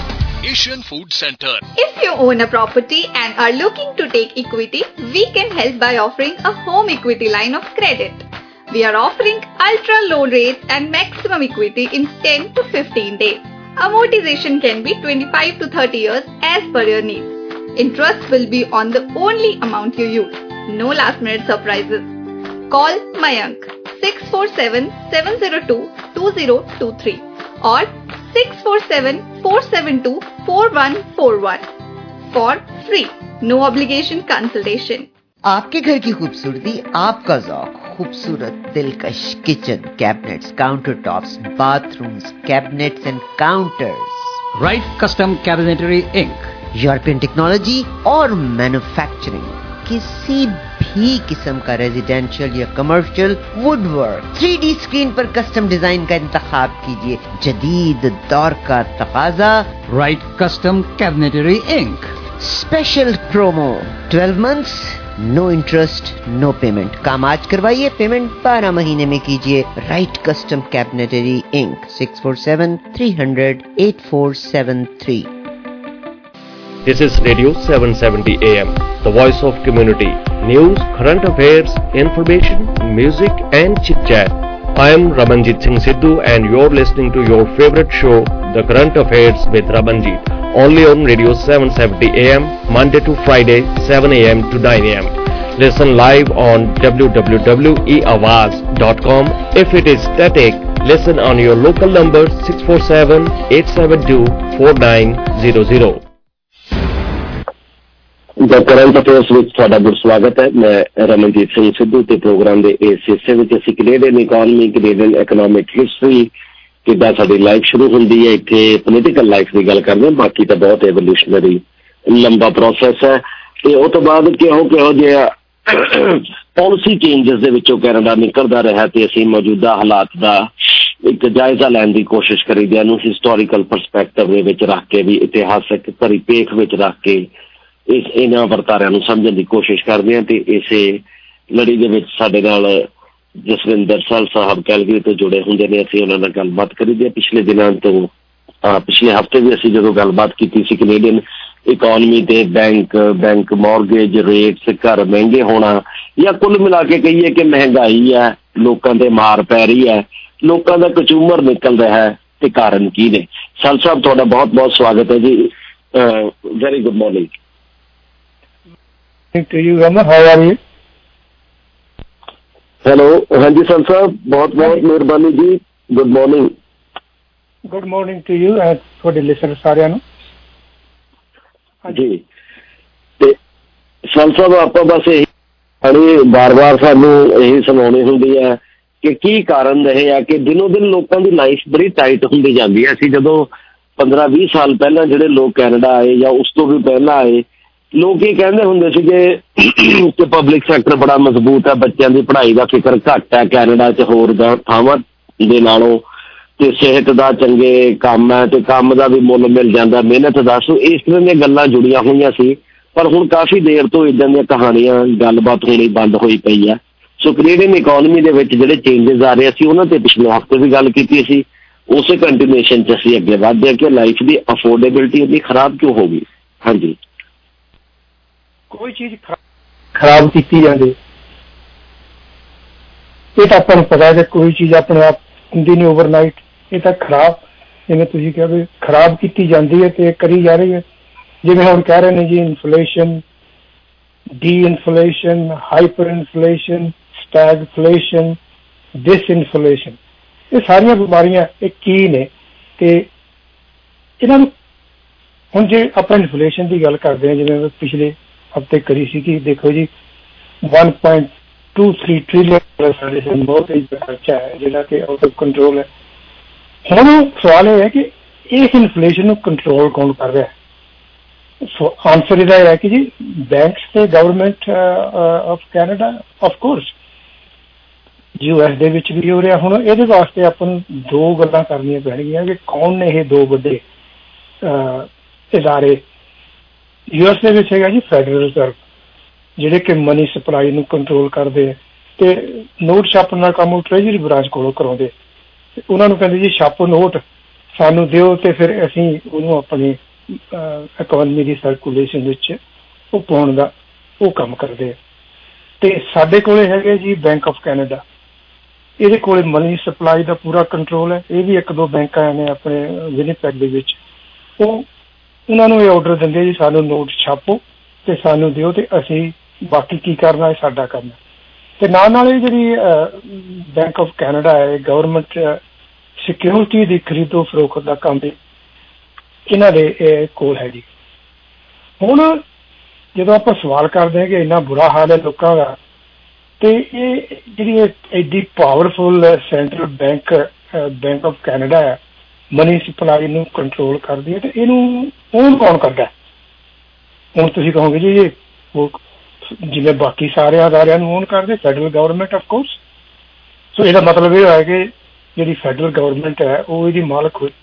Asian Food Center. If you own a property and are looking to take equity, we can help by offering a home equity line of credit. We are offering ultra low rates and maximum equity in ten to fifteen days. Amortization can be twenty-five to thirty years as per your needs. Interest will be on the only amount you use. No last minute surprises. Call Mayank six four seven, seven zero two, two zero two three or six four seven, four seven two, four one four one for free. No obligation consultation. आपके घर की खूबसूरती, आपका ज़ौक, खूबसूरत दिलकश kitchen cabinets, counter tops, bathrooms, cabinets and counters. Right Custom Cabinetry Inc. European technology और manufacturing, किसी भी किस्म का रेजिडेंशियल या commercial woodwork, three D screen पर कस्टम डिजाइन का इंतखाब कीजिए. जदीद दौर का तकाजा. Right Custom Cabinetry Inc. Special promo twelve months, no interest, no payment. काम आज करवाइए, पेमेंट बारह महीने में कीजिए. Right Custom Cabinetry Inc, six four seven, three hundred, eight four seven three. This is Radio seven seventy A M, the voice of community. News, current affairs, information, music and chit-chat. I am Ramanjit Singh Sidhu and you're listening to your favorite show, The Current Affairs with Ramanjit, only on Radio seven seventy A M, Monday to Friday, seven A M to nine A M. Listen live on w w w dot e awaz dot com. If it is static, listen on your local number six four seven, eight seven two, four nine zero zero. The current affairs ਵਿੱਚ ਤੁਹਾਡਾ ਬਹੁਤ ਸਵਾਗਤ ਹੈ. ਮੈਂ ਰਮਨਜੀਤ ਸਿੰਘ ਸਿੱਧੂ ਤੇ programme ਦੇ ਇਸ ਹਿੱਸੇ ਵਿੱਚ ਅਸੀਂ Canadian economy, Canadian economic history, ਕਿੱਦਾਂ ਸਾਡੀ ਲਾਈਫ ਸ਼ੁਰੂ ਹੁੰਦੀ ਹੈ, ਇੱਥੇ ਪੋਲੀਟੀਕਲ ਲਾਈਫ ਦੀ ਗੱਲ ਕਰਦੇ ਹਾਂ. ਬਾਕੀ ਤਾਂ ਬਹੁਤ ਐਵੋਲੂਸ਼ਨਰੀ ਲੰਬਾ ਪ੍ਰੋਸੈਸ ਹੈ. ਤੇ ਉਹ ਤੋਂ ਬਾਅਦ ਕਿਹੋ ਕਿਹੋ ਜਿਹਾ ਪਾਲਿਸੀ ਚੇਂਜਸ ਦੇ ਵਿੱਚੋਂ ਕੈਨੇਡਾ ਨਿਕਲਦਾ ਰਿਹਾ ਤੇ ਅਸੀਂ ਮੌਜੂਦਾ ਹਾਲਾਤ ਦਾ ਇੱਕ ਜਾਇਜ਼ਾ ਲੈਣ ਦੀ ਕੋਸ਼ਿਸ਼ ਕਰੀਦੀ, ਇਹਨੂੰ ਹਿਸਟੋਰੀਕਲ ਪਰਸਪੈਕਟਿਵ ਦੇ ਵਿੱਚ ਰੱਖ ਕੇ, ਵੀ ਇਤਿਹਾਸਕ ਪਰਿਪੇਖ ਵਿੱਚ ਰੱਖ ਕੇ ਇਸ ਇਹਨਾਂ ਵਰਤਾਰਿਆਂ ਨੂੰ ਸਮਝਣ ਦੀ ਕੋਸ਼ਿਸ਼ ਕਰਦੇ ਹਾਂ. ਤੇ ਇਸੇ ਲੜੀ ਦੇ ਵਿੱਚ ਸਾਡੇ ਨਾਲ ਜਸਵਿੰਦਰ ਸਲ ਸਾਹਿਬ ਕੈਲਗਰੀ ਤੋਂ ਜੁੜੇ ਹੁੰਦੇ ਨੇ. ਅਸੀਂ ਉਹਨਾਂ ਨਾਲ ਗੱਲਬਾਤ ਕਰੀਦੀ ਹੈ ਪਿਛਲੇ ਦਿਨਾਂ ਤੋਂ. ਪਿਛਲੇ ਹਫ਼ਤੇ ਵੀ ਅਸੀਂ ਜਦੋਂ ਗੱਲਬਾਤ ਕੀਤੀ ਸੀ ਕੈਨੇਡੀਅਨ ਇਕੋਨਮੀ ਤੇ ਬੈਂਕ ਬੈਂਕ ਮੌਰਗੇਜ ਰੇਟਸ, ਘਰ ਮਹਿੰਗੇ ਹੋਣਾ, ਜਾਂ ਕੁੱਲ ਮਿਲਾ ਕੇ ਕਹੀਏ ਕਿ ਮਹਿੰਗਾਈ ਹੈ, ਲੋਕਾਂ ਤੇ ਮਾਰ ਪੈ ਰਹੀ ਹੈ, ਲੋਕਾਂ ਦਾ ਕਚੂਮਰ ਨਿਕਲ ਰਿਹਾ ਹੈ, ਤੇ ਕਾਰਨ ਕੀ ਨੇ. ਸਲ ਸਾਹਿਬ ਤੁਹਾਡਾ ਬਹੁਤ ਬਹੁਤ ਸਵਾਗਤ ਹੈ ਜੀ. Very good morning to you, Rama. How are you? Hello. ਹਾਂਜੀ ਸਰ ਸਾਹਿਬ, ਬਹੁਤ ਬਹੁਤ ਮਿਹਰਬਾਨੀ ਜੀ. Good morning. Good morning to you and ਤੁਹਾਡੇ ਲਿਸਨਰ ਸਾਰਿਆਂ ਨੂੰ ਜੀ. ਤੇ ਸਰ ਸਾਹਿਬ ਆਪਾਂ ਬਸ ਇਹੀ ਬਾਰ ਬਾਰ ਸਾਨੂੰ ਇਹੀ ਸੁਣਾਉਣੀ ਹੁੰਦੀ ਹੈ ਕਿ ਕੀ ਕਾਰਨ ਰਹੇ ਆ ਕਿ ਦਿਨੋਂ ਦਿਨ ਲੋਕਾਂ ਦੀ ਲਾਈਫ ਬੜੀ ਟਾਈਟ ਹੁੰਦੀ ਜਾਂਦੀ ਹੈ. ਅਸੀਂ ਜਦੋਂ ਪੰਦਰਾਂ ਵੀਹ ਸਾਲ ਪਹਿਲਾਂ ਜਿਹੜੇ ਲੋਕ ਕੈਨੇਡਾ ਆਏ ਜਾਂ ਉਸ ਤੋਂ ਵੀ ਪਹਿਲਾਂ ਆਏ, ਲੋਕ ਇਹ ਕਹਿੰਦੇ ਹੁੰਦੇ ਸੀਗੇ ਕਿ ਪਬਲਿਕ ਸੈਕਟਰ ਬੜਾ ਮਜ਼ਬੂਤ ਹੈ, ਬੱਚਿਆਂ ਦੀ ਪੜ੍ਹਾਈ ਦਾ ਫਿਕਰ ਘੱਟ ਹੈ ਕੈਨੇਡਾ 'ਚ ਹੋਰ ਥਾਵਾਂ ਦੇ ਨਾਲੋਂ, ਤੇ ਸਿਹਤ ਦਾ ਚੰਗੇ ਕੰਮ ਹੈ ਤੇ ਕੰਮ ਦਾ ਵੀ ਮੁੱਲ ਮਿਲ ਜਾਂਦਾ, ਮਿਹਨਤ ਦਾ. ਸੋ ਇਸ ਤਰ੍ਹਾਂ ਦੀਆਂ ਗੱਲਾਂ ਜੁੜੀਆਂ ਹੋਈਆਂ ਸੀ. ਪਰ ਹੁਣ ਕਾਫੀ ਦੇਰ ਤੋਂ ਇੱਦਾਂ ਦੀਆਂ ਕਹਾਣੀਆਂ ਗੱਲਬਾਤ ਹੋਣੀ ਬੰਦ ਹੋਈ ਪਈ ਹੈ. ਸੋ ਕੈਨੇਡੀਅਨ ਇਕੋਨਮੀ ਦੇ ਵਿੱਚ ਜਿਹੜੇ ਚੇਂਜਸ ਆ ਰਹੇ ਸੀ ਉਹਨਾਂ ਤੇ ਪਿਛਲੇ ਹਫ਼ਤੇ ਵੀ ਗੱਲ ਕੀਤੀ ਸੀ. ਉਸੇ ਕੰਟੀਨਿਊਏਸ਼ਨ 'ਚ ਅਸੀਂ ਅੱਗੇ ਵੱਧਦੇ ਹਾਂ ਕਿ ਲਾਈਫ ਦੀ ਅਫੋਰਡੇਬਿਲਿਟੀ ਇੰਨੀ ਖਰਾਬ ਕਿਉਂ ਹੋ ਗਈ. ਹਾਂਜੀ, ਕੋਈ ਚੀਜ਼ ਖਰਾਬ ਕੀਤੀ ਜਾਂਦੀ, ਇਹ ਤਾਂ ਆਪਾਂ ਨੂੰ ਪਤਾ ਹੈ ਕਿ ਕੋਈ ਚੀਜ਼ ਆਪਣੇ ਆਪ ਹੁੰਦੀ ਨਹੀਂ ਓਵਰਨਾਈਟ. ਇਹ ਤਾਂ ਖਰਾਬ, ਜਿਵੇਂ ਤੁਸੀਂ ਕਿਹਾ ਵੀ ਖਰਾਬ ਕੀਤੀ ਜਾਂਦੀ ਹੈ ਤੇ ਇਹ ਕਰੀ ਜਾ ਰਹੀ ਹੈ. ਜਿਵੇਂ ਹੁਣ ਕਹਿ ਰਹੇ ਨੇ ਜੀ inflation, de inflation, hyperinflation, stagflation, disinflation, ਇਹ ਸਾਰੀਆਂ ਬਿਮਾਰੀਆਂ ਇਹ ਕੀ ਨੇ ਤੇ ਇਹਨਾਂ ਨੂੰ ਹੁਣ ਜੇ ਆਪਾਂ ਇਨਫਲੇਸ਼ਨ ਦੀ ਗੱਲ ਕਰਦੇ ਹਾਂ, ਜਿਵੇਂ ਪਿਛਲੇ ਹਫ਼ਤੇ ਕਰੀ ਸੀ ਕਿ ਦੇਖੋ ਜੀ one point two three trillion ਸਾਡੇ ਬਹੁਤ ਹੀ ਖਰਚਾ ਹੈ ਜਿਹੜਾ ਕਿ ਆਊਟ ਆਫ ਕੰਟਰੋਲ ਹੈ. ਹੁਣ ਸਵਾਲ ਇਹ ਹੈ ਕਿ ਇਸ ਇਨਫਲੇਸ਼ਨ ਨੂੰ ਕੰਟਰੋਲ ਕੌਣ ਕਰ ਰਿਹਾ ਹੈ? ਸੋ ਆਨਸਰ ਇਹਦਾ ਹੈ ਕਿ ਜੀ ਬੈਂਕਸ ਤੇ government of Canada, of course U S ਦੇ ਵਿੱਚ ਵੀ ਹੋ ਰਿਹਾ. ਹੁਣ ਇਹਦੇ ਵਾਸਤੇ ਆਪਾਂ ਨੂੰ ਦੋ ਗੱਲਾਂ ਕਰਨੀਆਂ ਪੈਣਗੀਆਂ ਕਿ ਕੌਣ ਨੇ ਇਹ ਦੋ ਵੱਡੇ ਇਦਾਰੇ. ਯੂ ਐਸ ਦੇ ਵਿੱਚ ਹੈਗਾ ਜੀ ਫੈਡਰਲ ਰਿਜ਼ਰਵ, ਜਿਹੜੇ ਕਿ ਮਨੀ ਸਪਲਾਈ ਨੂੰ ਕੰਟਰੋਲ ਕਰਦੇ ਹੈ ਤੇ ਨੋਟ ਛਾਪਣ ਦਾ ਕੰਮ ਉਹ ਟ੍ਰੇਜਰੀ ਬ੍ਰਾਂਚ ਕੋਲੋਂ ਕਰਾਉਂਦੇ. ਉਹਨਾਂ ਨੂੰ ਕਹਿੰਦੇ ਜੀ ਛਾਪੋ ਨੋਟ, ਸਾਨੂੰ ਦਿਓ ਤੇ ਫਿਰ ਅਸੀਂ ਉਹਨੂੰ ਆਪਣੀ ਇਕੋਨਮੀ ਦੀ ਸਰਕੂਲੇਸ਼ਨ ਵਿੱਚ ਉਹ ਪਾਉਣ ਦਾ ਉਹ ਕੰਮ ਕਰਦੇ ਆ. ਤੇ ਸਾਡੇ ਕੋਲੇ ਹੈਗੇ ਜੀ ਬੈਂਕ ਆਫ ਕੈਨੇਡਾ, ਇਹਦੇ ਕੋਲੇ ਮਨੀ ਸਪਲਾਈ ਦਾ ਪੂਰਾ ਕੰਟਰੋਲ ਹੈ। ਇਹ ਵੀ ਇੱਕ ਦੋ ਬੈਂਕਾਂ ਨੇ ਆਪਣੇ ਵਿਨੀਪੈਗ ਦੇ ਵਿੱਚ, ਉਹ ਉਹਨਾਂ ਨੂੰ ਇਹ ਆਰਡਰ ਦਿੰਦੇ ਜੀ ਸਾਨੂੰ ਨੋਟ ਛਾਪੋ ਤੇ ਸਾਨੂੰ ਦਿਓ ਤੇ ਅਸੀਂ ਬਾਕੀ ਕੀ ਕਰਨਾ ਹੈ ਸਾਡਾ ਕਰਨਾ। ਤੇ ਨਾਲ ਨਾਲ ਇਹ ਜਿਹੜੀ ਬੈਂਕ ਆਫ ਕੈਨੇਡਾ ਹੈ, ਗਵਰਨਮੈਂਟ ਸਿਕਿਉਰਿਟੀ ਦੀ ਖਰੀਦੋ ਫਰੋਖਤ ਦਾ ਕੰਮ ਵੀ ਇਹਨਾਂ ਦੇ ਕੋਲ ਹੈ ਜੀ। ਹੁਣ ਜਦੋਂ ਆਪਾਂ ਸਵਾਲ ਕਰਦੇ ਹਾਂ ਕਿ ਇੰਨਾ ਬੁਰਾ ਹਾਲ ਹੈ ਲੋਕਾਂ ਦਾ, ਤੇ ਇਹ ਜਿਹੜੀ ਐਡੀ powerful central bank bank of Canada ਹੈ, ਮਨੀ ਸਪਲਾਈ ਨੂੰ ਕੰਟਰੋਲ ਕਰਦੀ ਹੈ, ਤੇ ਇਹਨੂੰ ਓਨ ਕੌਣ ਕਰਦਾ? ਹੁਣ ਤੁਸੀਂ ਕਹੋਗੇ ਜੀ ਇਹ ਉਹ ਜਿਵੇਂ ਬਾਕੀ ਸਾਰੇ ਅਦਾਰਿਆਂ ਨੂੰ ਓਨ ਕਰਦੇ, federal government of course. So ਇਹਦਾ ਮਤਲਬ ਇਹ ਹੋਇਆ ਕਿ ਜਿਹੜੀ ਫੈਡਰਲ ਗਵਰਨਮੈਂਟ ਹੈ ਉਹ ਇਹਦੀ ਮਾਲਕ ਹੋਈ,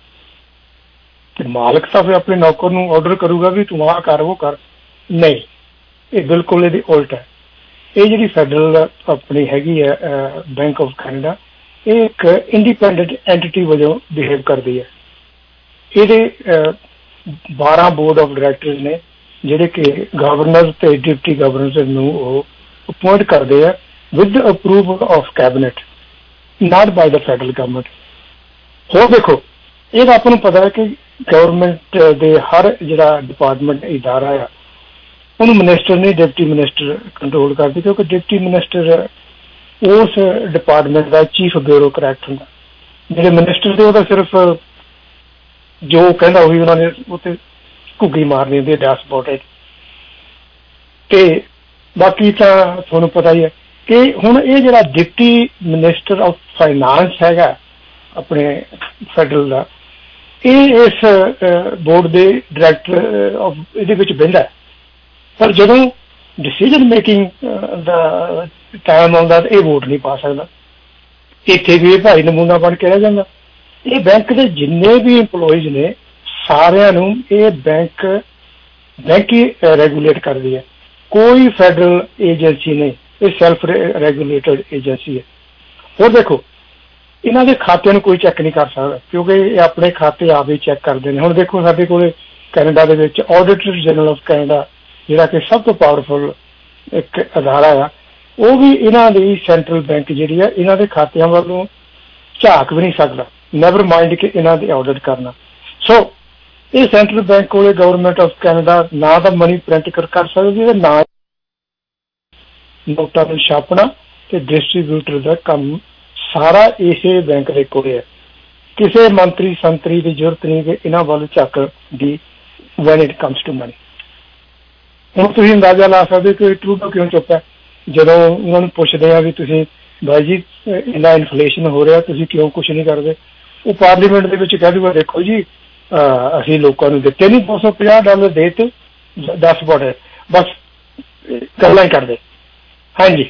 ਤੇ ਮਾਲਕ ਤਾਂ ਫਿਰ ਆਪਣੇ ਨੌਕਰ ਨੂੰ ਆਰਡਰ ਕਰੂਗਾ ਵੀ ਤੂੰ ਆਹ ਕਰ ਉਹ ਕਰ। ਨਹੀਂ, ਇਹ ਬਿਲਕੁਲ ਇਹਦੀ ਉਲਟ ਹੈ। ਇਹ ਜਿਹੜੀ ਫੈਡਰਲ ਆਪਣੀ ਹੈਗੀ ਹੈ ਬੈਂਕ ਆਫ ਕੈਨੇਡਾ, ਇਹ ਇੱਕ ਇੰਡੀਪੈਂਡੈਂਟ ਐਂਟੀਟੀ ਵਜੋਂ ਬਿਹੇਵ ਕਰਦੀ ਹੈ। ਇਹਦੇ ਬਾਰਾਂ ਬੋਰਡ ਆਫ ਡਾਇਰੈਕਟਰਸ ਨੇ ਜਿਹੜੇ ਕਿ ਗਵਰਨਰ ਤੇ ਡਿਪਟੀ ਗਵਰਨਰ ਨੂੰ ਉਹ ਅਪੁਆਇੰਟ ਕਰਦੇ ਆ with approval of cabinet, not by the federal government. ਹੋਰ ਦੇਖੋ, ਇਹਦਾ ਆਪਾਂ ਨੂੰ ਪਤਾ ਹੈ ਕਿ ਗਵਰਨਮੈਂਟ ਦੇ ਹਰ ਜਿਹੜਾ ਡਿਪਾਰਟਮੈਂਟ ਇਦਾਰਾ ਆ ਉਹਨੂੰ ਮਿਨਿਸਟਰ ਨਹੀਂ ਡਿਪਟੀ ਮਿਨਿਸਟਰ ਕੰਟਰੋਲ ਕਰਦੇ, ਕਿਉਂਕਿ ਡਿਪਟੀ ਮਿਨਿਸਟਰ ਉਸ ਡਿਪਾਰਟਮੈਂਟ ਦਾ ਚੀਫ ਬਿਊਰੋਕਰੈਟ ਹੁੰਦਾ। ਜਿਹੜੇ ਮਿਨਿਸਟਰ ਦੇ ਉਹਦਾ ਸਿਰਫ ਜੋ ਕਹਿੰਦਾ ਉਹੀ ਉਹਨਾਂ ਨੇ ਉੱਥੇ ਘੁੱਗੀ ਮਾਰਨੀ ਹੁੰਦੀ ਹੈ ਡੈਸ਼ਬੋਰਡ ਤੇ ਬਾਕੀ ਤਾਂ ਤੁਹਾਨੂੰ ਪਤਾ ਹੀ ਹੈ ਕਿ ਹੁਣ ਇਹ ਜਿਹੜਾ ਡਿਪਟੀ ਮਿਨਿਸਟਰ ਆਫ ਫਾਈਨਾਂਸ ਹੈਗਾ ਆਪਣੇ ਫੈਡਰਲ ਦਾ, ਇਹ ਇਸ ਬੋਰਡ ਦੇ ਡਾਇਰੈਕਟਰ ਆਫ ਇਹਦੇ ਵਿੱਚ ਬਹਿੰਦਾ, ਪਰ ਜਦੋਂ ਡਿਸੀਜਨ ਮੇਕਿੰਗ ਦਾ ਟਾਈਮ ਆਉਂਦਾ ਇਹ ਵੋਟ ਨਹੀਂ ਪਾ ਸਕਦਾ। ਇੱਥੇ ਵੀ ਇਹ ਭਾਈ ਨਮੂਨਾ ਬਣ ਕੇ ਰਹਿ ਜਾਂਦਾ। ਇਹ ਬੈਂਕ ਦੇ ਜਿੰਨੇ ਵੀ ਇੰਪਲੋਈਜ਼ ਨੇ ਸਾਰਿਆਂ ਨੂੰ ਇਹ ਬੈਂਕ ਬੈਂਕ ਹੀ ਰੈਗੂਲੇਟ ਕਰਦੀ ਹੈ, ਕੋਈ ਫੈਡਰਲ ਏਜੰਸੀ ਨਹੀਂ, ਇਹ ਸੈਲਫ ਰੈਗੂਲੇਟਡ ਏਜੰਸੀ ਹੈ। ਹੋਰ ਦੇਖੋ, ਇਹਨਾਂ ਦੇ ਖਾਤਿਆਂ ਨੂੰ ਕੋਈ ਚੈੱਕ ਨਹੀਂ ਕਰ ਸਕਦਾ ਕਿਉਂਕਿ ਇਹ ਆਪਣੇ ਖਾਤੇ ਆਪ ਹੀ ਚੈੱਕ ਕਰਦੇ ਨੇ। ਹੁਣ ਦੇਖੋ ਸਾਡੇ ਕੋਲ ਕੈਨੇਡਾ ਦੇ ਵਿੱਚ ਆਡੀਟਰ ਜਨਰਲ ਆਫ ਕੈਨੇਡਾ ਜਿਹੜਾ ਕਿ ਸਭ ਤੋਂ ਪਾਵਰਫੁਲ ਇੱਕ ਅਦਾਰਾ ਆ, ਉਹ ਵੀ ਇਹਨਾਂ ਦੀ ਸੈਂਟਰਲ ਬੈਂਕ ਜਿਹੜੀ ਆ ਇਹਨਾਂ ਦੇ ਖਾਤਿਆਂ ਵੱਲੋਂ ਝਾਕ ਵੀ ਨਹੀਂ ਸਕਦਾ, ਨੈਵਰ ਮਾਈਂਡ ਕਿ ਇਹਨਾਂ ਦੇ ਆਡਿਟ ਕਰਨਾ। ਸੋ ਇਹ ਸੈਂਟਰਲ ਬੈਂਕ ਕੋਲੇ ਗਵਰਨਮੈਂਟ ਆਫ ਕੈਨੇਡਾ ਨਾ ਤਾਂ ਮਨੀ ਪ੍ਰਿੰਟ ਕਰ ਸਕਦੀ ਹੈ, ਨਾ ਨੋਟਾਂ ਨੂੰ ਛਾਪਣਾ ਤੇ ਡਿਸਟਰੀਬਿਊਟਰ ਦਾ ਕੰਮ ਸਾਰਾ ਇਸੇ ਬੈਂਕ ਦੇ ਕੋਲੇ ਹੈ। ਕਿਸੇ ਮੰਤਰੀ ਸੰਤਰੀ ਦੀ ਜ਼ਰੂਰਤ ਨਹੀਂ ਕਿ ਇਹਨਾਂ ਵੱਲ ਝੱਕ ਦੀ when it comes to money. ਹੁਣ ਤੁਸੀਂ ਅੰਦਾਜ਼ਾ ਲਾ ਸਕਦੇ ਕਿ ਟਰੂਡੋ ਕਿਉਂ ਚੁੱਪ ਹੈ ਜਦੋਂ ਉਹਨਾਂ ਨੂੰ ਪੁੱਛਦੇ ਆ ਵੀ ਤੁਸੀਂ ਭਾਈ ਜੀ ਇੰਨਾ ਇਨਫਲੇਸ਼ਨ ਹੋ ਰਿਹਾ, ਤੁਸੀਂ ਕਿਉਂ ਕੁਛ ਨਹੀਂ ਕਰਦੇ? ਉਹ ਪਾਰਲੀਮੈਂਟ ਦੇ ਵਿੱਚ ਕਹਿ ਦੂਗਾ ਦੇਖੋ ਜੀ ਅਸੀਂ ਲੋਕਾਂ ਨੂੰ ਦਿੱਤੇ ਨਹੀਂ ਦੋ ਸੌ ਪੰਜਾਹ ਡਾਲਰ ਦੇ ਤੇ ਦਸ ਬੋੜੇ ਬਸ ਗੱਲਾਂ ਹੀ ਕਰਦੇ। ਹਾਂਜੀ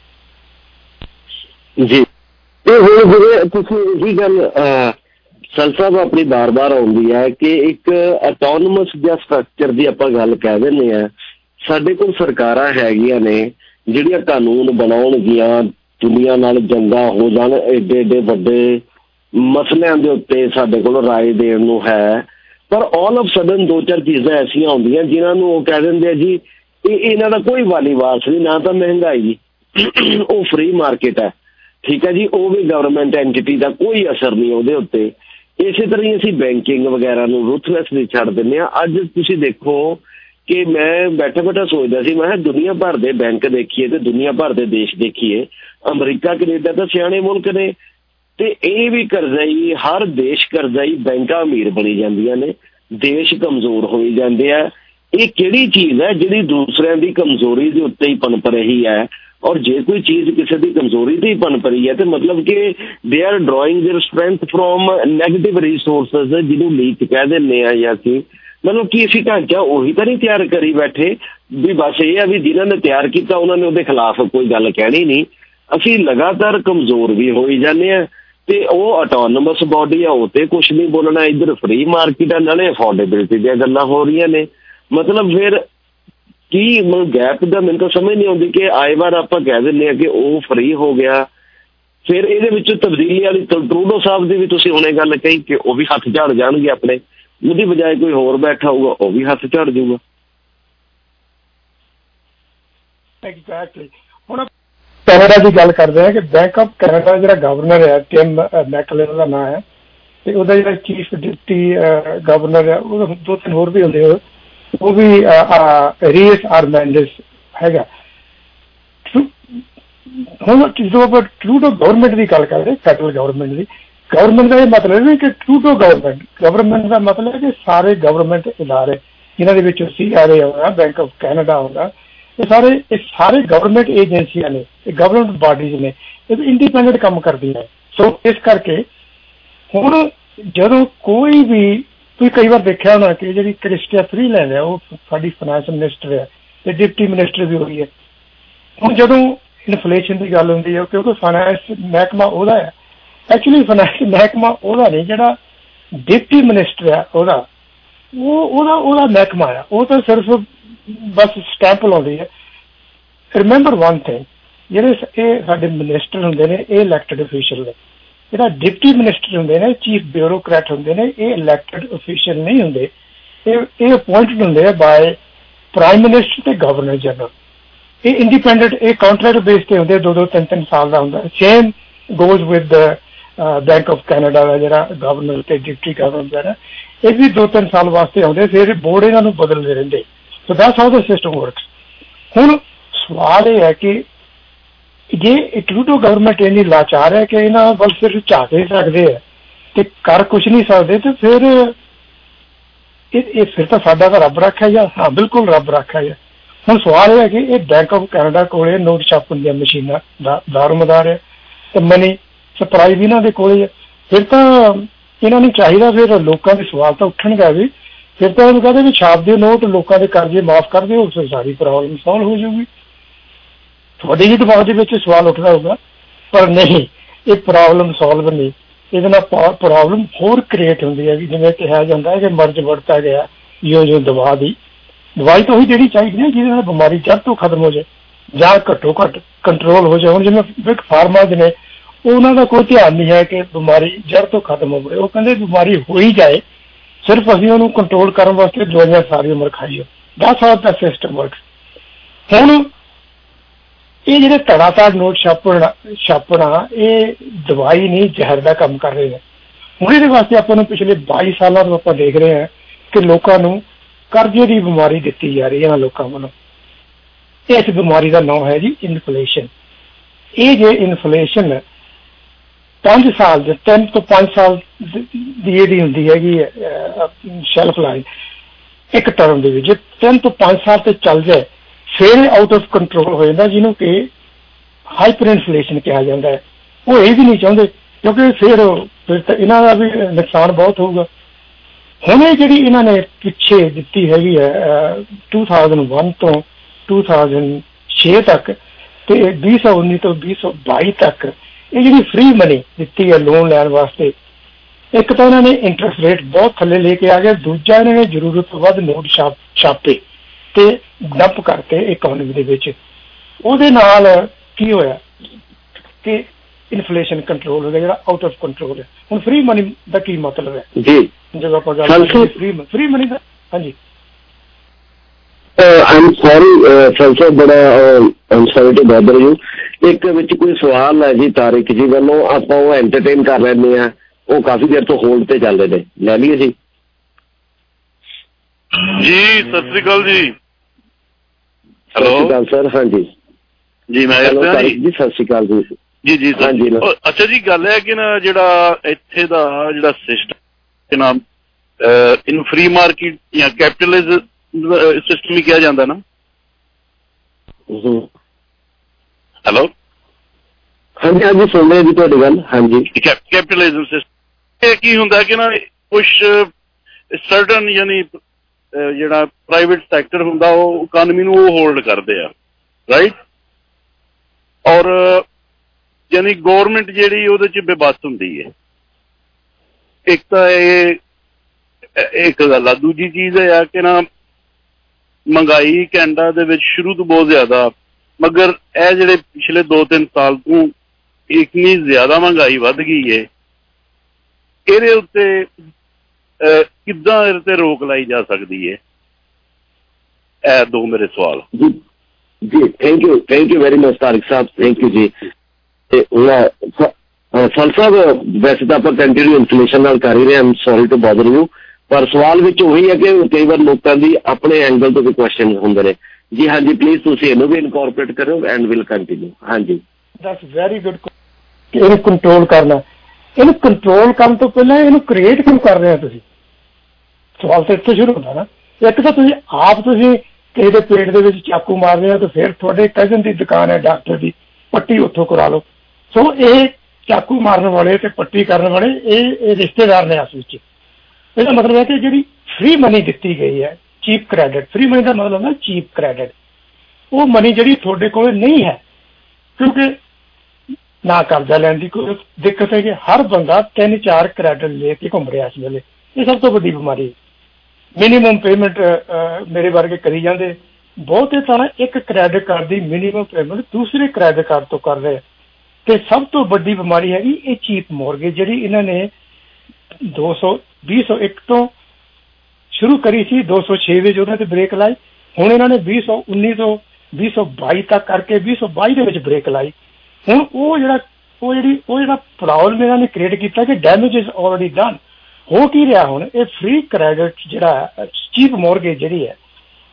ਜੀ, ਤੇ ਹੁਣ ਜਿਵੇਂ ਤੁਸੀਂ ਇਹੀ ਗੱਲ ਸਰ ਸਾਹਿਬ ਆਪਣੀ ਬਾਰ ਬਾਰ ਆਉਂਦੀ ਹੈ ਕਿ ਇੱਕ ਆਟੋਨਮਸ ਜਾਂ ਸਟਰਕਚਰ ਦੀ ਆਪਾਂ ਗੱਲ ਕਹਿ ਦਿੰਦੇ ਹਾਂ। ਸਾਡੇ ਕੋਲ ਸਰਕਾਰਾਂ ਹੈਗੀਆਂ ਨੇ ਜਿਹੜੀਆਂ ਕਾਨੂੰਨ ਬਣਾਉਣਗੀਆਂ, ਦੁਨੀਆ ਨਾਲ ਜੰਗਾਂ ਹੋ ਜਾਣ, ਏਡੇ ਏਡੇ ਵੱਡੇ ਮਸਲਿਆਂ ਦੇ ਉੱਤੇ ਸਾਡੇ ਕੋਲ ਰਾਏ ਦੇਣ ਨੂੰ ਹੈ, ਪਰ ਆਲ ਆਫ ਸਡਨ ਦੋ ਚਾਰ ਚੀਜ਼ਾਂ ਐਸੀਆਂ ਹੁੰਦੀਆਂ ਜਿਨ੍ਹਾਂ ਨੂੰ ਉਹ ਕਹਿ ਦਿੰਦੇ ਆ ਜੀ ਇਹ ਇਹਨਾਂ ਦਾ ਕੋਈ ਵਾਲੀ ਵਾਰਸ ਨਹੀਂ, ਨਾ ਤਾਂ ਮਹਿੰਗਾਈ, ਉਹ ਫ੍ਰੀ ਮਾਰਕੀਟ ਹੈ, ਠੀਕ ਹੈ ਜੀ, ਉਹ ਵੀ ਗਵਰਨਮੈਂਟ ਐਂਟੀਟੀ ਦਾ ਕੋਈ ਅਸਰ ਨਹੀਂ ਉਹਦੇ ਉੱਤੇ। ਇਸੇ ਤਰ੍ਹਾਂ ਹੀ ਅਸੀਂ ਬੈਂਕਿੰਗ ਵਗੈਰਾ ਨੂੰ ਰੁਥਲੈਸਲੀ ਛੱਡ ਦਿੰਦੇ ਹਾਂ। ਅੱਜ ਤੁਸੀਂ ਦੇਖੋ ਕਿ ਮੈਂ ਬੈਠਾ ਬੈਠਾ ਸੋਚਦਾ ਸੀ, ਮੈਂ ਕਿਹਾ ਦੁਨੀਆ ਭਰ ਦੇ ਬੈਂਕ ਦੇਖੀਏ ਤੇ ਦੁਨੀਆ ਭਰ ਦੇ ਦੇਸ਼ ਦੇਖੀਏ, ਅਮਰੀਕਾ ਕੈਨੇਡਾ ਤਾਂ ਸਿਆਣੇ ਮੁਲਕ ਨੇ ਤੇ ਇਹ ਵੀ ਕਰਜ਼ਾਈ, ਹਰ ਦੇਸ਼ ਕਰਜ਼ਾਈ, ਬੈਂਕਾਂ ਅਮੀਰ ਬਣੀ ਜਾਂਦੀਆਂ ਨੇ, ਦੇਸ਼ ਕਮਜ਼ੋਰ ਹੋਈ ਜਾਂਦੇ ਆ। ਇਹ ਕਿਹੜੀ ਚੀਜ਼ ਹੈ ਜਿਹੜੀ ਦੂਸਰਿਆਂ ਦੀ ਕਮਜ਼ੋਰੀ ਦੇ ਉੱਤੇ ਹੀ ਪਨਪ ਰਹੀ ਹੈ? ਔਰ ਜੇ ਕੋਈ ਚੀਜ਼ ਕਿਸੇ ਦੀ ਕਮਜ਼ੋਰੀ ਤੇ ਹੀ ਪਨਪ ਰਹੀ ਹੈ ਤੇ ਮਤਲਬ ਕਿ they are drawing their strength from negative resources, ਜਿਹਨੂੰ ਲੀਕ ਕਹਿ ਦਿੰਦੇ ਆ ਜਾਂ ਅਸੀਂ ਮਤਲਬ ਕਿ ਅਸੀਂ ਢਾਂਚਾ ਉਹੀ ਤਾਂ ਨਹੀਂ ਤਿਆਰ ਕਰੀ ਬੈਠੇ ਵੀ ਬਸ ਇਹ ਆ ਵੀ ਜਿਨ੍ਹਾਂ ਨੇ ਤਿਆਰ ਕੀਤਾ ਉਹਨਾਂ ਨੇ ਉਹਦੇ ਖਿਲਾਫ ਕੋਈ ਗੱਲ ਕਹਿਣੀ ਨਹੀਂ। ਅਸੀਂ ਲਗਾਤਾਰ ਕਮਜ਼ੋਰ ਵੀ ਹੋਈ ਜਾਂਦੇ ਹਾਂ ਤੇ ਉਹ ਆਟੋਨਮਸ ਬੋਡੀ ਆ ਉਹ ਤੇ ਕੁਛ ਨਹੀਂ ਬੋਲਣਾ, ਇੱਧਰ ਫ੍ਰੀ ਮਾਰਕੀਟ ਆ, ਨਾਲੇ ਅਫੋਰਡੇਬਿਲਿਟੀ ਦੀਆਂ ਗੱਲਾਂ ਹੋ ਰਹੀਆਂ ਨੇ। ਮਤਲਬ ਫਿਰ ਕੀ ਗੈਪ ਦਾ ਮੈਨੂੰ ਤਾਂ ਸਮਝ ਨਹੀਂ ਆਉਂਦੀ ਕਿ ਆਏ ਵਾਰ ਆਪਾਂ ਕਹਿ ਦਿੰਦੇ ਹਾਂ ਕਿ ਉਹ ਫ੍ਰੀ ਹੋ ਗਿਆ, ਫਿਰ ਇਹਦੇ ਵਿੱਚ ਤਬਦੀਲੀ ਵਾਲੀ ਟਰੂਡੋ ਸਾਹਿਬ ਦੀ ਵੀ ਤੁਸੀਂ ਹੁਣੇ ਗੱਲ ਕਹੀ ਕਿ ਉਹ ਵੀ ਹੱਥ ਝਾੜ ਜਾਣਗੇ ਆਪਣੇ, ਉਹਦੀ ਬਜਾਏ ਕੋਈ ਹੋਰ ਬੈਠਾ ਹੋਊਗਾ ਉਹ ਵੀ ਹੱਥ ਝਾੜ ਜਾਊਗਾ। ਐਗਜ਼ੈਕਟਲੀ। ਹੁਣ ਕੈਨੇਡਾ ਦੀ ਗੱਲ ਕਰਦੇ ਹਾਂ ਕਿ ਬੈਂਕ ਆਫ ਕੈਨੇਡਾ ਜਿਹੜਾ ਗਵਰਨਰ ਹੈ ਟਿਮ ਮੈਕਲੇਨ ਦਾ ਨਾਂ ਹੈ, ਤੇ ਉਹਦਾ ਜਿਹੜਾ ਚੀਫ ਡਿਪਟੀ ਗਵਰਨਰ ਹੈ ਉਹ ਦੋ ਤਿੰਨ ਹੋਰ ਵੀ ਹੁੰਦੇ, ਉਹ ਵੀ ਰੀਸ ਆਰਮੈਂਡਸ ਹੈਗਾ। ਹੁਣ ਜਦੋਂ ਆਪਾਂ ਟਰੂਡੋ ਗਵਰਨਮੈਂਟ ਦੀ ਗੱਲ ਕਰਦੇ, ਫੈਡਰਲ ਗਵਰਨਮੈਂਟ ਦੀ, ਗਵਰਨਮੈਂਟ ਦਾ ਇਹ ਮਤਲਬ ਨਹੀਂ ਕਿ ਟਰੂਡੋ ਗਵਰਨਮੈਂਟ, ਗਵਰਨਮੈਂਟ ਦਾ ਮਤਲਬ ਹੈ ਕਿ ਸਾਰੇ ਗਵਰਨਮੈਂਟ ਇਦਾਰੇ ਜਿਨ੍ਹਾਂ ਦੇ ਵਿੱਚ ਸੀ ਆਰ ਏ ਆਉਂਦਾ, ਬੈਂਕ ਆਫ ਕੈਨੇਡਾ ਆਉਂਦਾ, ਇਹ ਸਾਰੇ ਇਹ ਸਾਰੇ ਗਵਰਨਮੈਂਟ ਏਜੰਸੀਆਂ ਨੇ, ਇਹ ਗਵਰਨਮੈਂਟ ਬਾਡੀਜ਼ ਨੇ, ਇਹ ਇੰਡੀਪੈਂਡੈਂਟ ਕੰਮ ਕਰਦੀਆਂ। ਸੋ ਇਸ ਕਰਕੇ ਹੁਣ ਜਦੋਂ ਕੋਈ ਵੀ, ਤੁਸੀਂ ਕਈ ਵਾਰ ਦੇਖਿਆ ਹੋਣਾ ਕਿ ਜਿਹੜੀ ਕ੍ਰਿਸਟੀਆ ਫਰੀਲੈਂਡ ਹੈ ਉਹ ਸਾਡੀ ਫਾਈਨੈਂਸ ਮਿਨਿਸਟਰ ਹੈ ਤੇ ਡਿਪਟੀ ਮਿਨਿਸਟਰ ਵੀ ਹੋਈ ਹੈ। ਹੁਣ ਜਦੋਂ ਇਨਫਲੇਸ਼ਨ ਦੀ ਗੱਲ ਹੁੰਦੀ ਹੈ, ਕਿਉਂਕਿ ਫਾਈਨੈਂਸ ਮਹਿਕਮਾ ਉਹਦਾ ਹੈ, ਐਕਚੁਅਲੀ ਫਾਈਨੈਂਸ ਮਹਿਕਮਾ ਉਹਦਾ ਨਹੀਂ, ਜਿਹੜਾ ਡਿਪਟੀ ਮਿਨਿਸਟਰ ਹੈ ਉਹਦਾ ਉਹ ਉਹਦਾ ਉਹਦਾ ਮਹਿਕਮਾ ਆ, ਉਹ ਤਾਂ ਸਿਰਫ ਬਸ ਸਟੈਂਪ ਲਾਉਂਦੀ ਹੈ। ਰਿਮੈਂਬਰ ਵਨ ਥਿੰਗ, ਜਿਹੜੇ ਇਹ ਸਾਡੇ ਮਿਨਿਸਟਰ ਹੁੰਦੇ ਨੇ ਇਹ ਇਲੈਕਟਡ ਅਫੀਸ਼ੀਅਲ ਨੇ, ਜਿਹੜਾ ਡਿਪਟੀ ਮਿਨਿਸਟਰ ਹੁੰਦੇ ਨੇ ਚੀਫ ਬਿਊਰੋਕਰੈਟ ਹੁੰਦੇ ਨੇ, ਇਹ ਇਲੈਕਟਡ ਅਫੀਸ਼ੀਅਲ ਨਹੀਂ ਹੁੰਦੇ, ਇਹ ਇਹ ਅਪੁਆਇੰਟਡ ਹੁੰਦੇ ਆ ਬਾਏ ਪ੍ਰਾਈਮ ਮਿਨਿਸਟਰ ਤੇ ਗਵਰਨਰ ਜਨਰਲ। ਇਹ ਇੰਡੀਪੈਂਡੈਂਟ, ਇਹ ਕਾਂਟਰੈਕਟ ਬੇਸ ਤੇ ਹੁੰਦੇ, ਦੋ ਦੋ ਤਿੰਨ ਤਿੰਨ ਸਾਲ ਦਾ ਹੁੰਦਾ। Same goes with bank of Canada ਦਾ ਜਿਹੜਾ ਗਵਰਨਰ ਤੇ ਡਿਪਟੀ ਗਵਰਨਰ ਜਿਹੜਾ, ਇਹ ਵੀ ਦੋ ਤਿੰਨ ਸਾਲ ਵਾਸਤੇ ਆਉਂਦੇ, ਫਿਰ ਬੋਰਡ ਇਹਨਾਂ ਨੂੰ ਬਦਲਦੇ ਰਹਿੰਦੇ। So that's how the system works. ਹੁਣ ਸਵਾਲ ਇਹ ਹੈ ਕਿ ਜੇ ਟਰੂਡੋ ਗਵਰਨਮੈਂਟ ਇੰਨੀ ਲਾਚਾਰ ਹੈ ਕਿ ਇਹਨਾਂ ਵੱਲ ਸਿਰਫ ਝਾਕ ਹੀ ਸਕਦੇ ਹੈ ਤੇ ਕਰ ਕੁਛ ਨਹੀਂ ਸਕਦੇ, ਤੇ ਫਿਰ ਇਹ ਫਿਰ ਤਾਂ ਸਾਡਾ ਤਾਂ ਰੱਬ ਰੱਖਿਆ ਜਾਂ, ਹਾਂ ਬਿਲਕੁਲ ਰੱਬ ਰੱਖਿਆ ਜਾਂ। ਹੁਣ ਸਵਾਲ ਇਹ ਹੈ ਕਿ ਇਹ ਬੈਂਕ ਆਫ ਕੈਨੇਡਾ ਕੋਲੇ ਨੋਟ ਛਾਪਣ ਦੀਆਂ ਮਸ਼ੀਨਾਂ ਦਾ ਦਾਰਮਦਾਰ ਹੈ ਤੇ ਮਨੀ ਸਪਲਾਈ ਵੀ ਇਹਨਾਂ ਦੇ ਕੋਲੇ ਹੈ। ਫਿਰ ਤਾਂ ਇਹਨਾਂ ਨੂੰ ਚਾਹੀਦਾ, ਫਿਰ ਲੋਕਾਂ ਦੇ ਸਵਾਲ ਤਾਂ ਉੱਠਣਗੇ ਵੀ, ਫਿਰ ਤਾਂ ਇਹਨੂੰ ਕਹਿੰਦੇ ਵੀ ਛਾਪ ਦਿਓ ਨੋਟ, ਲੋਕਾਂ ਦੇ ਕਰਜ਼ੇ ਮਾਫ ਕਰ ਦਿਓ, ਉਸ ਸਾਰੀ ਪ੍ਰੋਬਲਮ ਸੋਲਵ ਹੋ ਜਾਊਗੀ। ਤੁਹਾਡੇ ਹੀ ਦਿਮਾਗ ਦੇ ਵਿੱਚ ਸਵਾਲ ਉੱਠਦਾ ਹੋਊਗਾ, ਪਰ ਨਹੀਂ, ਇਹ ਪ੍ਰੋਬਲਮ ਸੋਲਵ ਨਹੀਂ, ਇਹਦੇ ਨਾਲ ਪ੍ਰੋਬਲਮ ਹੋਰ ਕ੍ਰੀਏਟ ਹੁੰਦੀ ਹੈ। ਜਿਵੇਂ ਕਿਹਾ ਜਾਂਦਾ ਹੈ ਕਿ ਮਰਜ਼ ਵੜਤਾ ਗਿਆ ਜੋ ਜੋ ਦਵਾ ਦੀ, ਦਵਾਈ ਤਾਂ ਉਹੀ ਜਿਹੜੀ ਚਾਹੀਦੀ ਹੈ ਜਿਹਦੇ ਨਾਲ ਬਿਮਾਰੀ ਜੜ ਤੋਂ ਖਤਮ ਹੋ ਜਾਏ ਜਾਂ ਘੱਟੋ ਘੱਟ ਕੰਟਰੋਲ ਹੋ ਜਾਏ। ਹੁਣ ਜਿਵੇਂ ਬਿਗ ਫਾਰਮਾ ਦੇ ਨੇ, ਉਹਨਾਂ ਦਾ ਕੋਈ ਧਿਆਨ ਨਹੀਂ ਹੈ ਕਿ ਬਿਮਾਰੀ ਜੜ ਤੋਂ ਖਤਮ ਹੋਵੇ, ਉਹ ਕਹਿੰਦੇ ਬਿਮਾਰੀ ਹੋ ਹੀ ਜਾਏ, ਸਿਰਫ ਅਸੀਂ ਉਹਨੂੰ ਕੰਟਰੋਲ ਕਰਨ ਵਾਸਤੇ ਦਵਾਈਆਂ ਸਾਰੀ ਉਮਰ ਖਾਈਓ। That's how the system works. ਹੁਣ ਇਹ ਜਿਹੜੇ ਧੜਾਧੜ ਨੋਟ ਛਾਪਣਾ ਛਾਪਣਾ ਇਹ ਦਵਾਈ ਨਹੀਂ, ਜ਼ਹਿਰ ਦਾ ਕੰਮ ਕਰ ਰਹੇ ਨੇ। ਹੁਣ ਇਹਦੇ ਵਾਸਤੇ ਆਪਾਂ ਨੂੰ ਪਿਛਲੇ ਬਾਈ ਸਾਲਾਂ ਤੋਂ ਆਪਾਂ ਦੇਖ ਰਹੇ ਹਾਂ ਕਿ ਲੋਕਾਂ ਨੂੰ ਕਰਜ਼ੇ ਦੀ ਬਿਮਾਰੀ ਦਿੱਤੀ ਜਾ ਰਹੀ ਹੈ ਇਹਨਾਂ ਲੋਕਾਂ ਵੱਲੋਂ। ਇਸ ਬਿਮਾਰੀ ਦਾ ਨਾਮ ਹੈ ਜੀ ਇਨਫਲੇਸ਼ਨ। ਇਹ ਜੇ ਇਨਫਲੇਸ਼ਨ ਪੰਜ ਸਾਲ ਦੇ ਤਿੰਨ ਤੋਂ ਪੰਜ ਸਾਲ ਦੀ ਜਿਹੜੀ ਹੁੰਦੀ ਹੈਗੀ ਸ਼ੈਲਫ ਲਾਈਨ ਇੱਕ ਟਰਮ ਦੇ ਵਿੱਚ, ਜੇ ਤਿੰਨ ਤੋਂ ਪੰਜ ਸਾਲ ਤੇ ਚੱਲ ਜਾਏ ਫਿਰ ਆਊਟ ਆਫ ਕੰਟਰੋਲ ਹੋ ਜਾਂਦਾ, ਜਿਹਨੂੰ ਕਿ ਹਾਈਪਰ ਇਨਫਲੇਸ਼ਨ ਕਿਹਾ ਜਾਂਦਾ ਹੈ। ਉਹ ਇਹ ਵੀ ਨਹੀਂ ਚਾਹੁੰਦੇ ਕਿਉਂਕਿ ਫਿਰ ਫਿਰ ਤਾਂ ਇਹਨਾਂ ਦਾ ਵੀ ਨੁਕਸਾਨ ਬਹੁਤ ਹੋਊਗਾ। ਹੁਣ ਇਹ ਜਿਹੜੀ ਇਹਨਾਂ ਨੇ ਪਿੱਛੇ ਦਿੱਤੀ ਹੈਗੀ ਹੈ ਦੋ ਹਜ਼ਾਰ ਇੱਕ ਤੋਂ ਦੋ ਹਜ਼ਾਰ ਛੇ ਤੱਕ ਤੇ ਵੀਹ ਸੌ ਉੱਨੀ ਤੋਂ ਵੀਹ ਸੌ ਬਾਈ ਤੱਕ, ਇਹ ਜਿਹੜੀ ਫ੍ਰੀ ਮਨੀ ਦਿੱਤੀ ਹੈ ਲੋਨ ਲੈਣ ਵਾਸਤੇ, ਇੱਕ ਤਾਂ ਇਹਨਾਂ ਨੇ ਇੰਟਰਸਟ ਰੇਟ ਬਹੁਤ ਥੱਲੇ ਲੈ ਕੇ ਆ ਗਏ, ਦੂਜਾ ਇਹਨਾਂ ਨੇ ਜ਼ਰੂਰਤ ਤੋਂ ਵੱਧ ਨੋਟ ਛਾਪ ਛਾਪੇ ਤੇ ਡੰਪ ਕਰਤੇ ਇਕਨੋਮੀ ਦੇ ਵਿੱਚ। ਉਹਦੇ ਨਾਲ ਕੀ ਹੋਇਆ ਕਿ ਇਨਫਲੇਸ਼ਨ ਕੰਟਰੋਲ ਹੋ ਗਿਆ, ਜਿਹੜਾ ਆਊਟ ਆਫ ਕੰਟਰੋਲ ਹੈ। ਹੁਣ ਫ੍ਰੀ ਮਨੀ ਦਾ ਕੀ ਮਤਲਬ ਹੈ ਜੀ, ਜਦੋਂ ਆਪਾਂ ਗੱਲ ਫ੍ਰੀ ਫ੍ਰੀ ਮਨੀ ਦਾ? ਹਾਂਜੀ ਆਮ ਸੌਰੀ ਫਰੈਂਚੋ, ਬੜਾ I'm sorry to bother you. ਇੱਕ ਵਿੱਚ ਕੋਈ ਸਵਾਲ ਹੈ ਜੀ ਤਾਰਿਕ ਜੀ ਵੱਲੋਂ, ਆਪਾਂ ਉਹ ਐਂਟਰਟੇਨ ਕਰ ਲੈਂਦੇ ਹਾਂ, ਉਹ ਕਾਫੀ ਦੇਰ ਤੋਂ ਹੋਲਡ ਤੇ ਚੱਲ ਰਹੇ ਨੇ, ਲੈ ਲਈਏ ਜੀ। ਜੀ ਸਤਿ ਸ੍ਰੀ ਅਕਾਲ ਜੀ। ਹੈਲੋ ਸਤਿ ਸ਼੍ਰੀ ਅਕਾਲ ਸਰ। ਹਾਂਜੀ ਜੀ ਮੈਂ ਜੀ ਸਤਿ ਸ਼੍ਰੀ ਅਕਾਲ ਜੀ। ਜੀ ਜੀ ਹਾਂਜੀ। ਅੱਛਾ ਜੀ, ਗੱਲ ਹੈ ਕਿ ਨਾ ਜਿਹੜਾ ਇੱਥੇ ਦਾ ਜਿਹੜਾ ਸਿਸਟਮ ਨਾਮ ਇਹਨੂੰ ਫ੍ਰੀ ਮਾਰਕੀਟ ਜਾਂ ਕੈਪੀਟਲਿਜ਼ਮ ਸਿਸਟਮ ਹੀ ਕਿਹਾ ਜਾਂਦਾ ਨਾ। ਹੈਲੋ ਹਾਂਜੀ ਹਾਂਜੀ ਸੁਣ ਰਹੇ ਜੀ ਤੁਹਾਡੀ ਗੱਲ। ਹਾਂਜੀ ਕੈਪੀਟਲਿਜ਼ਮ ਸਿਸਟਮ ਇਹ ਕੀ ਹੁੰਦਾ ਕਿ ਨਾ ਕੁਛ ਸਰਟਨ ਯਾਨੀ ਜਿਹੜਾ ਪ੍ਰਾਈਵੇਟ ਸੈਕਟਰ ਹੁੰਦਾ ਉਹ ਇਕਾਨਮੀ ਨੂੰ ਉਹ ਹੋਲਡ ਕਰਦੇ ਆ, ਰਾਈਟ, ਔਰ ਯਾਨੀ ਗੌਰਮੈਂਟ ਜਿਹੜੀ ਉਹਦੇ ਚ ਬੇਬਸ ਹੁੰਦੀ ਹੈ। ਇੱਕ ਤਾਂ ਇਹ ਇੱਕ ਗੱਲ ਆ, ਦੂਜੀ ਚੀਜ਼ ਇਹ ਆ ਕਿ ਨਾ ਮਹਿੰਗਾਈ ਕੈਨੇਡਾ ਦੇ ਵਿੱਚ ਸ਼ੁਰੂ ਤੋਂ ਬਹੁਤ ਜ਼ਿਆਦਾ, ਮਗਰ ਇਹ ਜਿਹੜੇ ਪਿਛਲੇ ਦੋ ਤਿੰਨ ਸਾਲ ਤੋਂ ਇੰਨੀ ਜ਼ਿਆਦਾ ਮਹਿੰਗਾਈ ਵੱਧ ਗਈ ਹੈ, ਇਹਦੇ ਉੱਤੇ ਕਿੱਦਾਂ ਇਹਦੇ ਤੇ ਰੋਕ ਲਾਈ ਜਾ ਸਕਦੀ ਹੈ? ਇਹ ਦੋ ਮੇਰੇ ਸਵਾਲ। ਜੀ thank you thank you very much Tariq ਸਾਹਿਬ, ਥੈਂਕ ਯੂ ਜੀ। ਤੇ ਸਰ ਸਾਹਿਬ ਵੈਸੇ ਤਾਂ ਆਪਾਂ ਕੰਟੀਨਿਊ ਇਨਫਲੇਸ਼ਨ ਨਾਲ ਕਰ ਹੀ ਰਹੇ, I'm sorry to bother you, ਪਰ ਸਵਾਲ ਵਿੱਚ ਉਹੀ ਹੈ ਕਿ ਕਈ ਵਾਰ ਲੋਕਾਂ ਦੀ ਆਪਣੇ ਐਂਗਲ ਤੋਂ ਵੀ ਕੁਐਸਚਨ ਹੁੰਦੇ ਨੇ। ਜੀ ਹਾਂਜੀ ਪਲੀਜ਼ ਤੁਸੀਂ ਇਹਨੂੰ ਵੀ ਇਨਕੋਰਪੋਰੇਟ ਕਰੋ ਐਂਡ ਵਿਲ ਕੰਟੀਨਿਊ। ਹਾਂਜੀ ਦੈਟਸ ਵੈਰੀ ਗੁੱਡ। ਇਹਨੂੰ ਕੰਟਰੋਲ ਕਰਨਾ, ਇਹਨੂੰ ਕੰਟਰੋਲ ਕਰਨ ਤੋਂ ਪਹਿਲਾਂ ਇਹਨੂੰ ਕ੍ਰੀਏਟ ਕਿਉਂ ਕਰ ਰਹੇ ਹੋ ਤੁਸੀਂ? ਸਵਾਲ ਤਾਂ ਇੱਥੇ ਸ਼ੁਰੂ ਹੁੰਦਾ ਨਾ। ਇੱਕ ਤਾਂ ਤੁਸੀਂ ਆਪ ਤੁਸੀਂ ਕਿਸੇ ਦੇ ਪੇਟ ਦੇ ਵਿੱਚ ਚਾਕੂ ਮਾਰਦੇ ਹੋ ਤੇ ਫਿਰ ਤੁਹਾਡੇ ਕਜ਼ਨ ਦੀ ਦੁਕਾਨ ਹੈ ਡਾਕਟਰ ਦੀ, ਪੱਟੀ ਉੱਥੋਂ ਕਰਾ ਲਓ। ਸੋ ਇਹ ਚਾਕੂ ਮਾਰਨ ਵਾਲੇ ਤੇ ਪੱਟੀ ਕਰਨ ਵਾਲੇ ਇਹ ਇਹ ਰਿਸ਼ਤੇਦਾਰ ਨੇ ਆਪਸ ਵਿੱਚ। ਇਹਦਾ ਮਤਲਬ ਹੈ ਕਿ ਜਿਹੜੀ ਫ੍ਰੀ ਮਨੀ ਦਿੱਤੀ ਗਈ ਹੈ, ਚੀਪ ਕ੍ਰੈਡਿਟ, ਫ੍ਰੀ ਮਨੀ ਦਾ ਮਤਲਬ ਹੈ ਚੀਪ ਕ੍ਰੈਡਿਟ, ਉਹ ਮਨੀ ਜਿਹੜੀ ਤੁਹਾਡੇ ਕੋਲ ਨਹੀਂ ਹੈ, ਕਿਉਂਕਿ ਨਾ ਕਰਜ਼ਾ ਲੈਣ ਦੀ ਕੋਈ ਦਿੱਕਤ ਹੈ ਕਿ ਹਰ ਬੰਦਾ ਤਿੰਨ ਚਾਰ ਕ੍ਰੈਡਿਟ ਲੈ ਕੇ ਘੁੰਮ ਰਿਹਾ ਇਸ ਵੇਲੇ। ਇਹ ਸਭ ਤੋਂ ਵੱਡੀ ਬਿਮਾਰੀ ਹੈ। ਮਿਨੀਮਮ ਪੇਮੈਂਟ ਮੇਰੇ ਵਰਗੇ ਕਰੀ ਜਾਂਦੇ, ਬਹੁਤੇ ਤਾਂ ਇੱਕ ਕ੍ਰੈਡਿਟ ਕਾਰਡ ਦੀ ਮਿਨੀਮਮ ਪੇਮੈਂਟ ਦੂਸਰੇ ਕ੍ਰੈਡਿਟ ਕਾਰਡ ਤੋਂ ਕਰ ਰਹੇ। ਤੇ ਸਭ ਤੋਂ ਵੱਡੀ ਬਿਮਾਰੀ ਹੈਗੀ ਇਹ ਚੀਪ ਮੋਰਗੇਜ, ਜਿਹੜੀ ਇਹਨਾਂ ਨੇ ਦੋ ਸੌ ਵੀਹ ਸੌ ਇੱਕ ਤੋਂ ਸ਼ੁਰੂ ਕਰੀ ਸੀ, ਦੋ ਸੌ ਛੇ ਵਿੱਚ ਉਹਨਾਂ ਤੇ ਬ੍ਰੇਕ ਲਾਈ, ਹੁਣ ਇਹਨਾਂ ਨੇ ਵੀਹ ਸੌ ਉੱਨੀ ਤੋਂ ਵੀਹ ਸੌ ਬਾਈ ਤੱਕ ਕਰਕੇ ਵੀਹ ਸੌ ਬਾਈ ਦੇ ਵਿੱਚ ਬ੍ਰੇਕ ਲਾਈ। ਹੁਣ ਉਹ ਜਿਹੜਾ ਉਹ ਜਿਹੜੀ ਉਹ ਜਿਹੜਾ ਪ੍ਰੋਬਲਮ ਇਹਨਾਂ ਨੇ ਕ੍ਰੀਏਟ ਕੀਤਾ ਕਿ ਡੈਮੇਜ ਇਜ਼ ਆਲਰੇਡੀ ਡਨ। ਹੋ ਕੀ ਰਿਹਾ ਹੁਣ? ਇਹ ਫ੍ਰੀ ਕ੍ਰੈਡਿਟ ਜਿਹੜਾ ਚੀਪ ਮੋਰਗੇਜ ਜਿਹੜੀ ਹੈ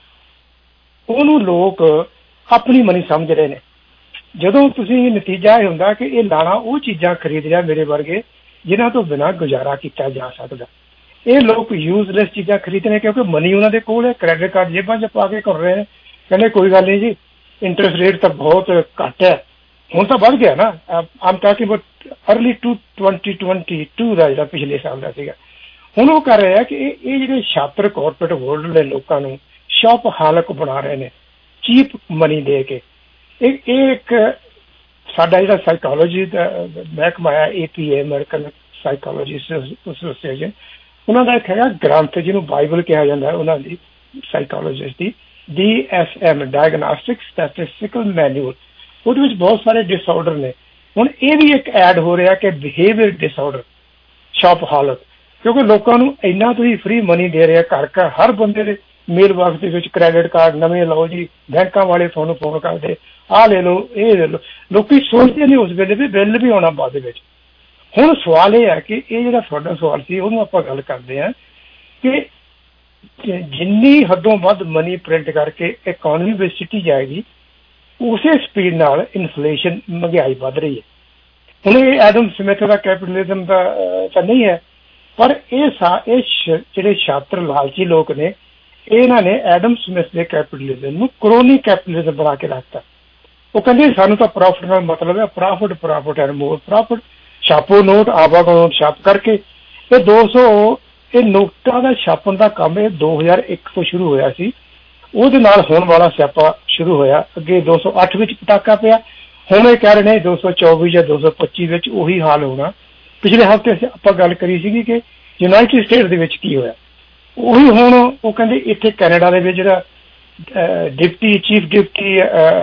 ਉਹਨੂੰ ਲੋਕ ਆਪਣੀ ਮਨੀ ਸਮਝ ਰਹੇ ਨੇ। ਜਦੋਂ ਤੁਸੀਂ ਨਤੀਜਾ ਇਹ ਹੁੰਦਾ ਕਿ ਇਹ ਲਾਣਾ ਉਹ ਚੀਜ਼ਾਂ ਖਰੀਦ ਰਿਹਾ ਮੇਰੇ ਵਰਗੇ ਜਿਨ੍ਹਾਂ ਤੋਂ ਬਿਨਾਂ ਗੁਜ਼ਾਰਾ ਕੀਤਾ ਜਾ ਸਕਦਾ। ਇਹ ਲੋਕ ਯੂਜ਼ਲੈਸ ਚੀਜ਼ਾਂ ਖਰੀਦਣੇ ਕਿਉਂਕਿ ਮਨੀ ਉਹਨਾਂ ਦੇ ਕੋਲ ਹੈ, ਕ੍ਰੈਡਿਟ ਕਾਰਡ ਜੇਬਾਂ 'ਚ ਪਾ ਕੇ ਕਰ ਰਹੇ ਨੇ। ਕਹਿੰਦੇ ਕੋਈ ਗੱਲ ਨਹੀਂ ਜੀ, ਇੰਟਰਸਟ ਰੇਟ ਤਾਂ ਬਹੁਤ ਘੱਟ ਹੈ, ਹੁਣ ਤਾਂ ਵੱਧ ਗਿਆ ਨਾ। I'm talking about early two twenty twenty two ਦਾ ਜਿਹੜਾ ਪਿਛਲੇ ਸਾਲ ਦਾ ਸੀਗਾ। ਹੁਣ ਉਹ ਕਰ ਰਹੇ ਆ ਕਿ ਇਹ ਇਹ ਜਿਹੜੇ ਛਾਤਰ ਕਾਰਪੋਰੇਟ ਵਰਲਡ ਦੇ ਲੋਕਾਂ ਨੂੰ ਸ਼ੌਪ ਹਾਲਕ ਬਣਾ ਰਹੇ ਨੇ ਚੀਪ ਮਨੀ ਦੇ ਕੇ। ਇਹ ਇਹ ਇੱਕ ਸਾਡਾ ਜਿਹੜਾ ਸਾਈਕੋਲੋਜੀ ਦਾ ਮਹਿਕਮਾ ਹੈ A P A American psychology association, ਉਹਨਾਂ ਦਾ ਇੱਕ ਹੈਗਾ ਗ੍ਰੰਥ ਜਿਹਨੂੰ ਬਾਈਬਲ ਕਿਹਾ ਜਾਂਦਾ, ਉਹਨਾਂ ਦੀ ਸਾਈਕੋਲੋਜਿਸਟ ਦੀ D S M diagnostic statistical manual. ਉਹਦੇ ਵਿੱਚ ਬਹੁਤ ਸਾਰੇ ਡਿਸਆਰਡਰ ਨੇ। ਹੁਣ ਇਹ ਵੀ ਇੱਕ ਐਡ ਹੋ ਰਿਹਾ ਕਿ ਬਿਹੇਵੀਅਰ ਡਿਸਆਰਡਰ, ਸ਼ੌਪ ਹਾਲਤ, ਕਿਉਂਕਿ ਲੋਕਾਂ ਨੂੰ ਇੰਨਾ ਤੁਸੀਂ ਫ੍ਰੀ ਮਨੀ ਦੇ ਰਿਹਾ ਘਰ ਘਰ ਹਰ ਬੰਦੇ ਦੇ ਮੇਲ ਬਾਕਸ ਦੇ ਵਿੱਚ ਕ੍ਰੈਡਿਟ ਕਾਰਡ ਨਵੇਂ ਲਓ ਜੀ, ਬੈਂਕਾਂ ਵਾਲੇ ਤੁਹਾਨੂੰ ਫੋਨ ਕਰਦੇ ਆਹ ਲੈ ਲਓ ਇਹ ਲੈ ਲਓ। ਲੋਕੀ ਸੋਚਦੇ ਨਹੀਂ ਉਸ ਵੇਲੇ ਵੀ ਬਿੱਲ ਵੀ ਆਉਣਾ ਬਾਅਦ ਦੇ ਵਿੱਚ। ਹੁਣ ਸਵਾਲ ਇਹ ਹੈ ਕਿ ਇਹ ਜਿਹੜਾ ਤੁਹਾਡਾ ਸਵਾਲ ਸੀ ਉਹਨੂੰ ਆਪਾਂ ਗੱਲ ਕਰਦੇ ਹਾਂ ਕਿ ਜਿੰਨੀ ਹੱਦੋਂ ਵੱਧ ਮਨੀ ਪ੍ਰਿੰਟ ਕਰਕੇ ਇਕੋਨਮੀ ਵਿੱਚ ਸਿੱਟੀ ਜਾਏਗੀ ਉਸੇ ਸਪੀਡ ਨਾਲ ਇਨਫਲੇਸ਼ਨ ਮਹਿੰਗਾਈ ਵੱਧ ਰਹੀ ਹੈ। ਹੁਣ ਇਹ ਐਡਮ ਸਮਿਥ ਦਾ ਕੈਪੀਟਲਿਜ਼ਮ ਦਾ ਤਾਂ ਨਹੀਂ ਹੈ, ਪਰ ਇਹ ਸਾ ਇਹ ਜਿਹੜੇ ਛਾਤਰ ਲਾਲਚੀ ਲੋਕ ਨੇ ਇਹਨਾਂ ਨੇ ਐਡਮ ਸਮਿਥ ਦੇ ਕੈਪੀਟਲਿਜ਼ਮ ਨੂੰ ਕਰੋਨੀ ਕੈਪੀਟਲਿਜ਼ਮ ਬਣਾ ਕੇ ਰੱਖਤਾ। ਉਹ ਕਹਿੰਦੇ ਸਾਨੂੰ ਤਾਂ ਪ੍ਰੋਫਿਟ ਨਾਲ ਮਤਲਬ ਹੈ, profit profit and more profit. ਛਾਪੋ ਨੋਟ, ਆਵਾਗੋ ਨੋਟ ਛਾਪ ਕਰਕੇ ਇਹ ਦੋ ਸੌ ਇਹ ਨੋਟਾਂ ਦਾ ਛਾਪਣ ਦਾ ਕੰਮ ਇਹ ਦੋ ਹਜ਼ਾਰ ਇੱਕ ਤੋਂ ਸ਼ੁਰੂ ਹੋਇਆ ਸੀ। ਉਹਦੇ ਨਾਲ ਹੋਣ ਵਾਲਾ ਸਿਆਪਾ ਸ਼ੁਰੂ ਹੋਇਆ। ਅੱਗੇ ਦੋ ਸੌ ਅੱਠ ਵਿੱਚ ਪਟਾਕਾ ਪਿਆ, ਹੁਣ ਇਹ ਕਹਿ ਰਹੇ ਨੇ ਦੋ ਸੌ ਚੌਵੀ ਜਾਂ ਦੋ ਸੌ ਪੱਚੀ ਵਿੱਚ ਉਹੀ ਹਾਲ ਹੋਣਾ। ਪਿਛਲੇ ਹਫ਼ਤੇ ਆਪਾਂ ਗੱਲ ਕਰੀ ਸੀਗੀ ਕਿ ਯੂਨਾਈਟਿਡ ਸਟੇਟ ਦੇ ਵਿੱਚ ਕੀ ਹੋਇਆ, ਉਹੀ ਹੁਣ ਉਹ ਕਹਿੰਦੇ ਇੱਥੇ ਕੈਨੇਡਾ ਦੇ ਵਿੱਚ ਜਿਹੜਾ ਡਿਪਟੀ ਚੀਫ ਡਿਪਟੀ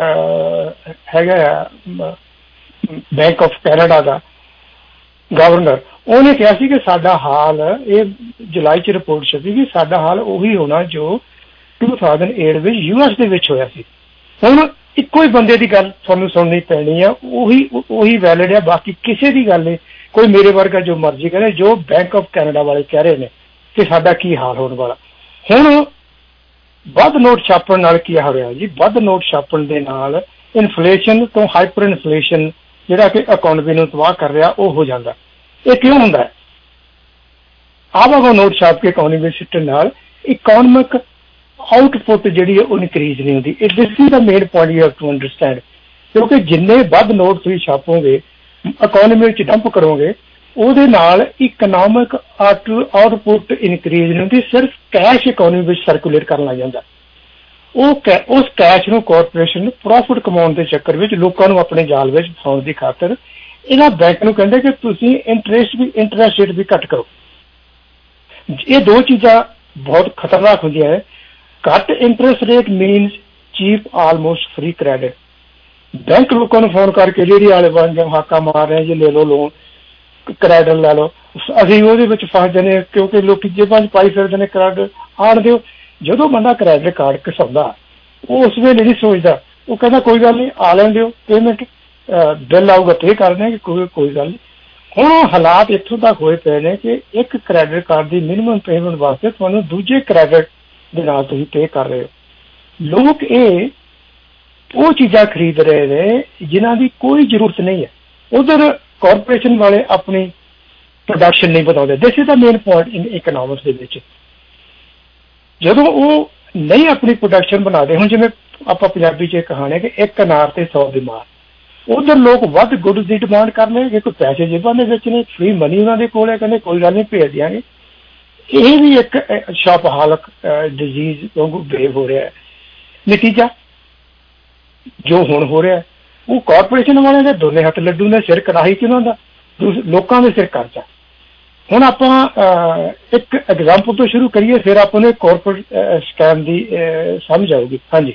ਹੈਗਾ ਬੈਂਕ ਆਫ ਕੈਨੇਡਾ ਦਾ ਗਵਰਨਰ, ਉਹਨੇ ਕਿਹਾ ਸੀ ਕਿ ਸਾਡਾ ਹਾਲ, ਇਹ ਜੁਲਾਈ ਚ ਰਿਪੋਰਟ ਛਪੀ ਕਿ ਸਾਡਾ ਹਾਲ ਉਹੀ ਹੋਣਾ ਜੋ ਦੋ ਹਜ਼ਾਰ ਅੱਠ ਵਿੱਚ ਯੂ ਐਸ ਦੇ ਵਿੱਚ ਹੋਇਆ ਸੀ। ਹੁਣ ਇੱਕੋ ਹੀ ਬੰਦੇ ਦੀ ਗੱਲ ਤੁਹਾਨੂੰ ਸੁਣਨੀ ਪੈਣੀ ਆ, ਉਹੀ ਉਹੀ ਵੈਲਿਡ ਆ, ਬਾਕੀ ਕਿਸੇ ਦੀ ਗੱਲ ਨਹੀਂ। ਕੋਈ ਮੇਰੇ ਵਰਗਾ ਜੋ ਮਰਜ਼ੀ ਕਰੇ, ਜੋ ਬੈਂਕ ਆਫ ਕੈਨੇਡਾ ਵਾਲੇ ਕਹਿ ਰਹੇ ਨੇ ਕਿ ਸਾਡਾ ਕੀ ਹਾਲ ਹੋਣ ਵਾਲਾ। ਹੁਣ ਵੱਧ ਨੋਟ ਛਾਪਣ ਨਾਲ ਕੀ ਹੋ ਰਿਹਾ ਜੀ? ਵੱਧ ਨੋਟ ਛਾਪਣ ਦੇ ਨਾਲ ਇਨਫਲੇਸ਼ਨ ਤੋਂ ਹਾਈਪਰ ਇਨਫਲੇਸ਼ਨ ਜਿਹੜਾ ਕਿ ਇਕੋਨਮੀ ਨੂੰ ਤਬਾਹ ਕਰ ਰਿਹਾ ਉਹ ਹੋ ਜਾਂਦਾ। ਇਹ ਕਿਉਂ ਹੁੰਦਾ ਹੈ? ਆਵਾਗੋ ਨੋਟ ਛਾਪ ਕੇ ਇਕੋਨਮੀ ਸਿੱਟਣ ਨਾਲ ਇਕੋਨਮਿਕ ਆਊਟਪੁੱਟ ਜਿਹੜੀ ਹੈ ਉਹ ਇਨਕਰੀਜ਼ ਨਹੀਂ ਹੁੰਦੀ। ਇਹ this is the main point you have to understand. ਕਿਉਂਕਿ ਜਿੰਨੇ ਵੱਧ ਨੋਟ ਤੁਸੀਂ ਛਾਪੋਗੇ, ਇਕੋਨਮੀ ਵਿੱਚ ਡੰਪ ਕਰੋਗੇ, ਉਹਦੇ ਨਾਲ ਇਕਨੋਮਿਕ ਆਊਟਪੁੱਟ ਇਨਕਰੀਜ਼ ਨਹੀਂ ਹੁੰਦੀ, ਸਿਰਫ ਕੈਸ਼ ਇਕੋਨਮੀ ਵਿੱਚ ਸਰਕੂਲੇਟ ਕਰਨ ਲੱਗ ਜਾਂਦਾ। ਉਹ ਉਸ ਕੈਸ਼ ਨੂੰ ਕਾਰਪੋਰੇਸ਼ਨ ਨੂੰ ਪ੍ਰੋਫਿਟ ਕਮਾਉਣ ਦੇ ਚੱਕਰ ਵਿੱਚ ਲੋਕਾਂ ਨੂੰ ਆਪਣੇ ਜਾਲ ਵਿੱਚ ਫਸਾਉਣ ਦੀ ਖਾਤਰ ਇਹਨਾਂ ਬੈਂਕ ਨੂੰ ਕਹਿੰਦੇ ਕਿ ਤੁਸੀਂ ਇੰਟਰਸਟ ਵੀ ਇੰਟਰਸਟ ਰੇਟ ਵੀ ਘੱਟ ਕਰੋ। ਇਹ ਦੋ ਚੀਜ਼ਾਂ ਬਹੁਤ ਖਤਰਨਾਕ ਹੁੰਦੀਆਂ ਹੈ। ਘੱਟ interest rate means cheap almost free credit. Bank ਲੋਕਾਂ ਨੂੰ ਫੋਨ ਕਰਕੇ ਰੇਹੜੀ ਵਾਲੇ ਬਣ ਜਾਓ, ਹਾਕਾ ਮਾਰ ਰਹੇ ਜੀ, ਲੈ ਲਓ ਲੋਨ, ਕ੍ਰੈਡਿਟ ਲੈ ਲਓ। ਅਸੀਂ ਉਹਦੇ ਵਿੱਚ ਫਸ ਜਾਂਦੇ ਕਿਉਂਕਿ ਲੋਕ ਜੇਬਾਂ 'ਚ ਪਾਈ ਫਿਰਦੇ ਨੇ ਕ੍ਰੈਡਿਟ ਆਣ ਦਿਓ। ਜਦੋਂ ਬੰਦਾ ਕ੍ਰੈਡਿਟ ਕਾਰਡ ਘਸਾਉਂਦਾ ਉਹ ਉਸ ਵੇਲੇ ਨਹੀਂ ਸੋਚਦਾ ਉਹ ਕਹਿੰਦਾ ਕੋਈ ਗੱਲ ਨਹੀਂ, ਆ ਲੈਣ ਦਿਓ, ਪੇਮੈਂਟ ਬਿੱਲ ਆਊਗਾ ਪੇ ਕਰ ਦੇਣਗੇ, ਕੋਈ ਕੋਈ ਗੱਲ ਨਹੀਂ। ਹੁਣ ਉਹ ਹਾਲਾਤ ਇੱਥੋਂ ਤੱਕ ਹੋਏ ਪਏ ਨੇ ਕਿ ਇੱਕ ਕ੍ਰੈਡਿਟ ਕਾਰਡ ਦੀ ਮਿਨੀਮਮ ਪੇਮੈਂਟ ਵਾਸਤੇ ਤੁਹਾਨੂੰ ਦੂਜੇ ਕ੍ਰੈਡਿਟ ਦੇ ਨਾਲ ਤੁਸੀਂ ਪੇ ਕਰ ਰਹੇ ਹੋ। ਲੋਕ ਇਹ ਉਹ ਚੀਜ਼ਾਂ ਖਰੀਦ ਰਹੇ ਨੇ ਜਿਨ੍ਹਾਂ ਦੀ ਕੋਈ ਜ਼ਰੂਰਤ ਨਹੀਂ ਹੈ। ਉਧਰ ਕਾਰਪੋਰੇਸ਼ਨ ਵਾਲੇ ਆਪਣੀ ਪ੍ਰੋਡਕਸ਼ਨ ਨਹੀਂ ਵਧਾਉਂਦੇ। This is the main point in economics ਦੇ ਵਿੱਚ। ਜਦੋਂ ਉਹ ਨਹੀਂ ਆਪਣੀ ਪ੍ਰੋਡਕਸ਼ਨ ਬਣਾਉਂਦੇ, ਹੁਣ ਜਿਵੇਂ ਆਪਾਂ ਪੰਜਾਬੀ 'ਚ ਇਹ ਕਹਾਣੀ ਕਿ ਇੱਕ ਅਨਾਰ ਤੇ ਸੌ ਬਿਮਾਰ, ਉਧਰ ਲੋਕ ਵੱਧ ਗੁੱਡਸ ਦੀ ਡਿਮਾਂਡ ਕਰ ਲਏ, ਕੋਈ ਪੈਸੇ ਜੇਬਾਂ ਦੇ ਵਿੱਚ ਨੇ, ਫ੍ਰੀ ਮਨੀ ਉਹਨਾਂ ਦੇ ਕੋਲ ਹੈ, ਕਹਿੰਦੇ ਕੋਈ ਗੱਲ ਨਹੀਂ ਭੇਜ ਦਿਆਂਗੇ। ਇਹ ਵੀ ਇੱਕ ਸ਼ਾਪਹਾਲਕ ਡਿਜ਼ੀਜ਼ ਵਾਂਗੂ ਬਿਹੇਵ ਹੋ ਰਿਹਾ ਹੈ। ਨਤੀਜਾ ਜੋ ਹੁਣ ਹੋ ਰਿਹਾ ਉਹ ਕਾਰਪੋਰੇਸ਼ਨ ਵਾਲਿਆਂ ਦੇ ਦੋਨੇ ਹੱਥ ਲੱਡੂ ਨੇ, ਸਿਰ ਕੜਾਹੀ 'ਚ ਉਹਨਾਂ ਦਾ, ਲੋਕਾਂ ਦੇ ਸਿਰ ਕਰਜ਼ਾ। ਹੁਣ ਆਪਾਂ ਇੱਕ ਐਗਜ਼ਾਮਪਲ ਤੋਂ ਸ਼ੁਰੂ ਕਰੀਏ, ਫਿਰ ਆਪਾਂ ਨੂੰ ਕਾਰਪੋਰੇਟ ਸਕੈਮ ਦੀ ਸਮਝ ਆਊਗੀ। ਹਾਂਜੀ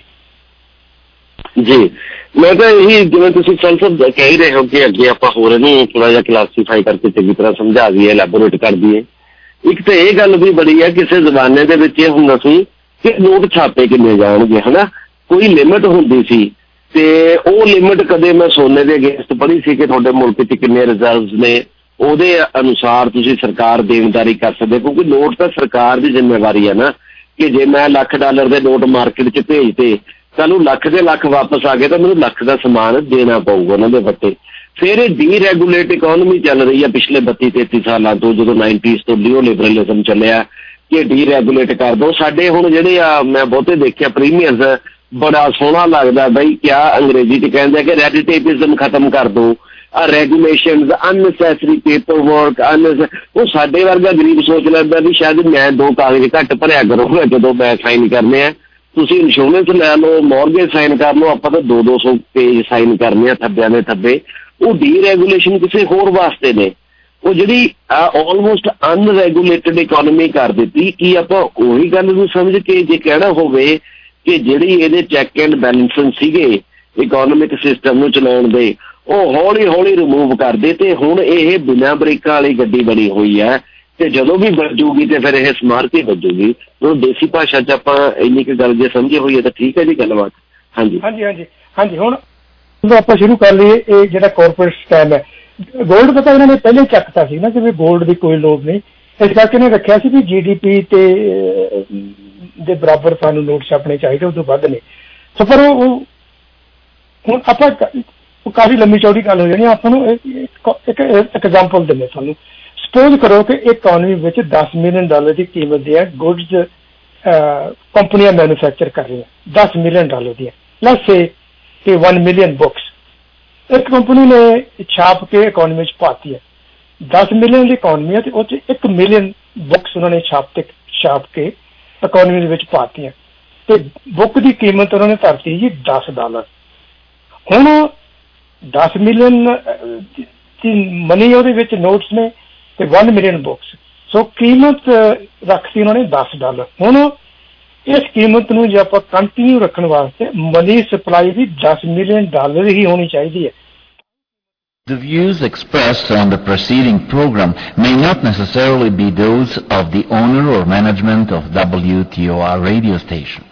ਜੀ, ਮੈਂ ਤਾਂ ਇਹੀ ਜਿਵੇਂ ਤੁਸੀਂ ਸੈਲਫ ਕਹਿ ਰਹੇ ਹੋ ਕਿ ਅੱਗੇ ਆਪਾਂ ਹੋਰ ਇਹਨੂੰ ਥੋੜਾ ਜਿਹਾ ਕਲਾਸੀਫਾਈ ਕਰਕੇ ਚੰਗੀ ਤਰ੍ਹਾਂ ਸਮਝਾ ਦਈਏ, ਐਲੈਬੋਰੇਟ ਕਰ ਦਈਏ। ਇੱਕ ਤਾਂ ਇਹ ਗੱਲ ਵੀ ਬੜੀ ਹੈ, ਕਿਸੇ ਜ਼ਮਾਨੇ ਦੇ ਵਿੱਚ ਇਹ ਹੁੰਦਾ ਸੀ ਕਿ ਨੋਟ ਛਾਪੇ ਕਿੰਨੇ ਜਾਣਗੇ, ਹਨਾ, ਕੋਈ ਲਿਮਿਟ ਹੁੰਦੀ ਸੀ ਤੇ ਉਹ ਲਿਮਿਟ ਕਦੇ ਮੈਂ ਸੋਨੇ ਦੇ ਅਗੇਂਸਟ ਪੜ੍ਹੀ ਸੀ ਕਿ ਤੁਹਾਡੇ ਮੁਲਕ 'ਚ ਕਿੰਨੇ ਰਿਜ਼ਰਵਸ ਨੇ, ਉਹਦੇ ਅਨੁਸਾਰ ਤੁਸੀਂ ਸਰਕਾਰ ਦੇਣਦਾਰੀ ਕਰ ਸਕਦੇ, ਕਿਉਂਕਿ ਨੋਟ ਤਾਂ ਸਰਕਾਰ ਦੀ ਜ਼ਿੰਮੇਵਾਰੀ ਹੈ ਨਾ, ਕਿ ਜੇ ਮੈਂ ਲੱਖ ਡਾਲਰ ਦੇ ਨੋਟ ਮਾਰਕੀਟ 'ਚ ਭੇਜਤੇ, ਕੱਲ੍ਹ ਨੂੰ ਲੱਖ ਦੇ ਲੱਖ ਵਾਪਸ ਆ ਗਏ ਤਾਂ ਮੈਨੂੰ ਲੱਖ ਦਾ ਸਮਾਨ ਦੇਣਾ ਪਊਗਾ ਉਹਨਾਂ ਦੇ ਵੱਟੇ। ਫਿਰ ਇਹ ਡੀਰੈਗੂਲੇਟ ਇਕੋਨਮੀ ਚੱਲ ਰਹੀ ਹੈ ਪਿਛਲੇ ਬੱਤੀ ਤੇਤੀ ਸਾਲਾਂ ਤੋਂ, ਜਦੋਂ ਨਾਈਨਟੀਜ਼ ਤੋਂ ਨਿਓ ਲਿਬਰਲਿਜ਼ਮ ਚੱਲਿਆ ਕਿ ਡੀਰੈਗੂਲੇਟ ਕਰ ਦਿਓ। ਸਾਡੇ ਹੁਣ ਜਿਹੜੇ ਆ ਮੈਂ ਬਹੁਤੇ ਦੇਖਿਆ ਪ੍ਰੀਮੀਅਰਸ, ਬੜਾ ਸੋਹਣਾ ਲੱਗਦਾ ਬਈ, ਕਿਆ ਅੰਗਰੇਜ਼ੀ 'ਚ ਕਹਿੰਦੇ ਕਿ ਰੈਡ ਟੇਪਿਜ਼ਮ ਖਤਮ ਕਰ ਦਿਓ, ਆ ਰੈਗੂਲੇਸ਼ਨਸ, ਅਨਨੈਸੈਸਰੀ ਪੇਪਰ ਵਰਕ, ਉਹ ਸਾਡੇ ਵਰਗਾ ਗਰੀਬ ਸੋਚ ਲੈਂਦਾ ਵੀ ਸ਼ਾਇਦ ਮੈਂ ਦੋ ਕਾਗਜ਼ ਘੱਟ ਭਰਿਆ ਕਰੂੰਗਾ ਜਦੋਂ ਮੈਂ ਸਾਈਨ ਕਰਨੇ ਆ, ਤੁਸੀਂ ਇੰਸ਼ੋਰੈਂਸ ਲੈ ਲਓ, ਮੌਰਗੇਜ ਸਾਈਨ ਕਰ ਲਓ, ਆਪਾਂ ਤਾਂ ਦੋ ਦੋ ਸੌ ਪੇਜ ਸਾਈਨ ਕਰਨੇ ਆ ਥੱਬਿਆਂ ਦੇ ਥੱਬੇ। ਉਹ ਡੀਰੈਗੂਲੇਸ਼ਨ ਕਿਸੇ ਹੋਰ ਵਾਸਤੇ ਨੇ। ਉਹ ਜਿਹੜੀ ਆਲਮੋਸਟ ਅਨਰੈਗੂਲੇਟਡ ਇਕੋਨਮੀ ਕਰ ਦਿੱਤੀ। ਕੀ ਆਪਾਂ ਉਹੀ ਗੱਲ ਨੂੰ ਸਮਝ ਕੇ ਜੇ ਕਹਿਣਾ ਹੋਵੇ ਕਿ ਜਿਹੜੀ ਇਹਦੇ ਚੈੱਕ ਐਂਡ ਬੈਲੈਂਸਿੰਗ ਸੀਗੇ ਇਕੋਨਮਿਕ ਸਿਸਟਮ ਨੂੰ ਚਲਾਉਣ ਦੇ, ਉਹ ਹੌਲੀ ਹੌਲੀ ਰਿਮੂਵ ਕਰਦੇ ਤੇ ਹੁਣ ਇਹ ਬਿਨਾਂ ਬ੍ਰੇਕਾਂ ਵਾਲੀ ਗੱਡੀ ਬਣੀ ਹੋਈ ਹੈ ਤੇ ਜਦੋਂ ਵੀ ਵੱਜੂਗੀ ਤੇ ਫਿਰ ਇਹ ਸਮਾਰਟ ਹੀ ਵੱਜੂਗੀ। ਹੁਣ ਦੇਸੀ ਭਾਸ਼ਾ 'ਚ ਆਪਾਂ ਇੰਨੀ ਕੁ ਗੱਲ ਜੇ ਸਮਝੀ ਹੋਈ ਹੈ ਤਾਂ ਠੀਕ ਹੈ ਜੀ ਗੱਲਬਾਤ। ਹਾਂਜੀ ਹਾਂਜੀ ਹਾਂਜੀ ਹਾਂਜੀ ਹੁਣ ਆਪਾਂ ਸ਼ੁਰੂ ਕਰ ਲਈਏ। ਇਹ ਜਿਹੜਾ ਕਾਰਪੋਰੇਟ ਸਕੈਮ ਹੈ, ਗੋਲਡ ਪਤਾ ਇਹਨਾਂ ਨੇ ਪਹਿਲੇ ਚੱਕਤਾ ਸੀ ਨਾ, ਜਿਵੇਂ ਗੋਲਡ ਦੀ ਕੋਈ ਲੋੜ ਨਹੀਂ, ਇਸ ਕਰਕੇ ਇਹਨੇ ਰੱਖਿਆ ਸੀ ਵੀ ਜੀ ਡੀ ਪੀ ਤੇ ਦੇ ਬਰਾਬਰ ਸਾਨੂੰ ਨੋਟ ਛਾਪਣੇ ਚਾਹੀਦੇ, ਉਹ ਤੋਂ ਵੱਧ ਨੇ। ਸੋ ਪਰ ਉਹ ਹੁਣ ਆਪਾਂ ਕਾਫੀ ਲੰਮੀ ਚੌੜੀ ਗੱਲ ਹੋ ਜਾਣੀ। ਆਪਾਂ ਨੂੰ ਇੱਕ ਐਗਜ਼ਾਮਪਲ ਦਿੰਦੇ ਤੁਹਾਨੂੰ। ਸਪੋਜ਼ ਕਰੋ ਕਿ ਇਕਨੋਮੀ ਵਿੱਚ ਦਸ ਮਿਲੀਅਨ ਡਾਲਰ ਦੀ ਕੀਮਤ ਦੀਆਂ ਗੁੱਡਸ ਕੰਪਨੀਆਂ ਮੈਨੂਫੈਕਚਰ ਕਰ ਰਹੀਆਂ, ਦਸ ਮਿਲੀਅਨ ਡਾਲਰ ਦੀਆਂ। ਲੈਟਸ ਸੇ ਕਿ वन मिलियन बुक्स एक कंपनी ने छाप के इकोनॉमी च पाती है। दस मिलियन की इकोनॉमी है तो एक मिलियन बुक्स उन्होंने छाप के छाप के इकोनॉमी विच पाती है तो बुक की कीमत उन्होंने धरती जी दस डॉलर। हुण दस मिलियन की मनी ਉਹਦੇ ਵਿੱਚ नोट्स ने तो वन मिलियन बुक्स, सो कीमत रखती उन्होंने दस डॉलर। हुण इस कीमत ਨੂੰ ਜੇ ਆਪਾਂ ਕੰਟੀਨਿਊ ਰੱਖਣ ਵਾਸਤੇ ਮਨੀ ਸਪਲਾਈ ਵੀ दस मिलियन डॉलर ही होनी चाहिए है। The views expressed on the preceding program may not necessarily be those of the owner or management of W T O R radio station.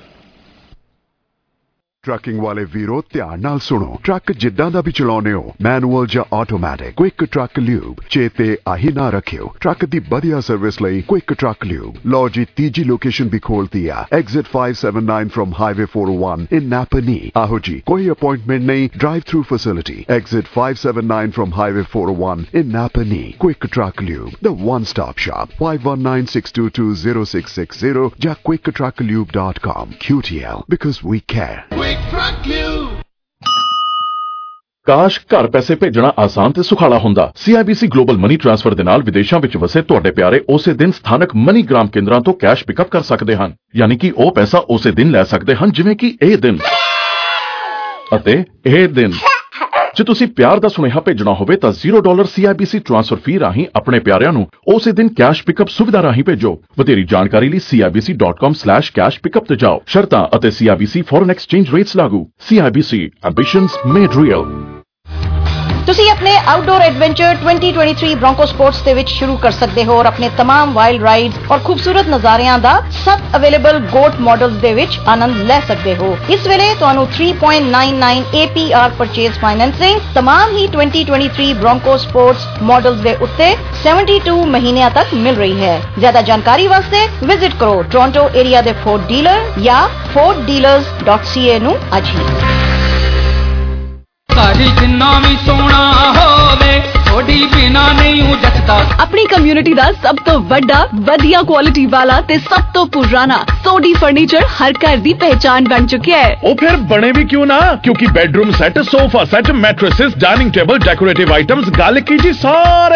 Trucking ਵਾਲੇ ਵੀਰੋ ਧਿਆਨ ਨਾਲ ਸੁਣੋ। ਟਰੱਕ ਜਿੱਦਾਂ ਦਾ ਵੀ ਚਲਾਉਨੇ ਹੋ, ਮੈਨੂਅਲ ਜਾਂ ਆਟੋਮੈਟਿਕ, ਕੁਇਕ ਟਰੱਕ ਲਿਊਬ ਚੇਤੇ ਆਹੀ ਨਾ ਰੱਖਿਓ। ਟਰੱਕ ਦੀ ਵਧੀਆ ਸਰਵਿਸ ਲਈ ਕੁਇਕ ਟਰੱਕ ਲਿਊਬ। ਲਓ ਜੀ ਤੀਜੀ ਲੋਕੇਸ਼ਨ ਵੀ ਖੋਲਤੀ ਆ, exit five seventy-nine from highway four oh one in Napanee. ਆਹੋ ਜੀ, ਕੋਈ ਅਪਾਇੰਟਮੈਂਟ ਨਹੀਂ, drive through facility. Exit five seventy-nine from highway four oh one in Napanee. Quick truck lube, the one stop shop, five one nine six two two zero six six zero ਜਾਂ quick truck lube dot com। Q T L, because we care। ਕਾਸ਼ ਘਰ ਪੈਸੇ ਭੇਜਣਾ ਆਸਾਨ ਤੇ ਸੁਖਾਲਾ ਹੁੰਦਾ। C I B C global money transfer ਦੇ ਨਾਲ ਵਿਦੇਸ਼ਾਂ ਵਿੱਚ ਵਸੇ ਤੁਹਾਡੇ ਪਿਆਰੇ ਉਸੇ ਦਿਨ ਸਥਾਨਕ ਮਨੀ ਗ੍ਰਾਮ ਕੇਂਦਰਾਂ ਤੋਂ ਕੈਸ਼ ਪਿਕਅਪ ਕਰ ਸਕਦੇ ਹਨ, ਯਾਨੀ ਕਿ ਉਹ ਪੈਸਾ ਉਸੇ ਦਿਨ ਲੈ ਸਕਦੇ ਹਨ ਜਿਵੇਂ ਕਿ ਇਹ ਦਿਨ ਅਤੇ ਇਹ ਦਿਨ। ਜੇ ਤੁਸੀਂ ਪਿਆਰ ਦਾ ਸੁਨੇਹਾ ਭੇਜਣਾ ਹੋਵੇ ਤਾਂ zero dollar C I B C transfer fee ਰਾਹੀਂ ਆਪਣੇ ਪਿਆਰਿਆਂ ਨੂੰ ਉਸੇ ਦਿਨ ਕੈਸ਼ ਪਿਕਅਪ ਸੁਵਿਧਾ ਰਾਹੀਂ ਭੇਜੋ। ਵਧੇਰੀ ਜਾਣਕਾਰੀ ਲਈ C I B C dot com slash cash pickup ਤੇ ਜਾਓ। ਸ਼ਰਤਾਂ ਅਤੇ C I B C foreign exchange rates ਲਾਗੂ। C I B C, ambitions made real. तो ਤੁਸੀਂ ਆਪਣੇ outdoor adventure twenty twenty-three Bronco sports ਦੇ ਵਿੱਚ ਸ਼ੁਰੂ ਕਰ ਸਕਦੇ ਹੋ ਔਰ ਆਪਣੇ तमाम ਵਾਈਲਡ ਰਾਈਡਸ ਔਰ ਖੂਬਸੂਰਤ ਨਜ਼ਾਰਿਆਂ ਦਾ ਸੱਤ ਅਵੇਲੇਬਲ ਗੋਟ ਮਾਡਲਸ ਦੇ ਵਿੱਚ ਆਨੰਦ ਲੈ ਸਕਦੇ ਹੋ। ਇਸ ਵੇਲੇ ਤੁਹਾਨੂੰ three point nine nine A P R purchase financing तमाम ਹੀ twenty twenty-three Bronco sports models ਦੇ ਉੱਤੇ seventy-two ਮਹੀਨਿਆਂ ਤੱਕ ਮਿਲ ਰਹੀ ਹੈ। ਜ਼ਿਆਦਾ ਜਾਣਕਾਰੀ ਵਾਸਤੇ ਵਿਜ਼ਿਟ ਕਰੋ ਟੋਰਾਂਟੋ ਏਰੀਆ ਦੇ ਫੋਰਡ ਡੀਲਰ ਜਾਂ ford dealers dot c a ਨੂੰ ਅੱਜ ਹੀ। ਜਿੰਨਾ ਵੀ ਸੋਹਣਾ ਹੋਵੇ ਥੋੜੀ ਬਿਨਾ ਨਹੀਂ ਉਹ ਜੱਟਦਾ। ਆਪਣੀ ਕਮਿਊਨਿਟੀ ਦਾ ਸਭ ਤੋਂ ਵੱਡਾ ਵਧੀਆ ਕੁਆਲਿਟੀ ਵਾਲਾ ਤੇ ਸਭ ਤੋਂ ਪੁਰਾਣਾ ਸੋਡੀ ਫਰਨੀਚਰ ਹਰ ਘਰ ਦੀ ਪਹਿਚਾਨ ਬਣ ਚੁੱਕਿਆ ਹੈ। ਉਹ ਫਿਰ ਬਣੇ ਵੀ ਕਿਉਂ ਨਾ, ਕਿਉਂਕਿ bedroom set, sofa set, mattresses, dining table, decorative items, ਗੱਲ ਕੀ ਜੀ ਸਾਰੇ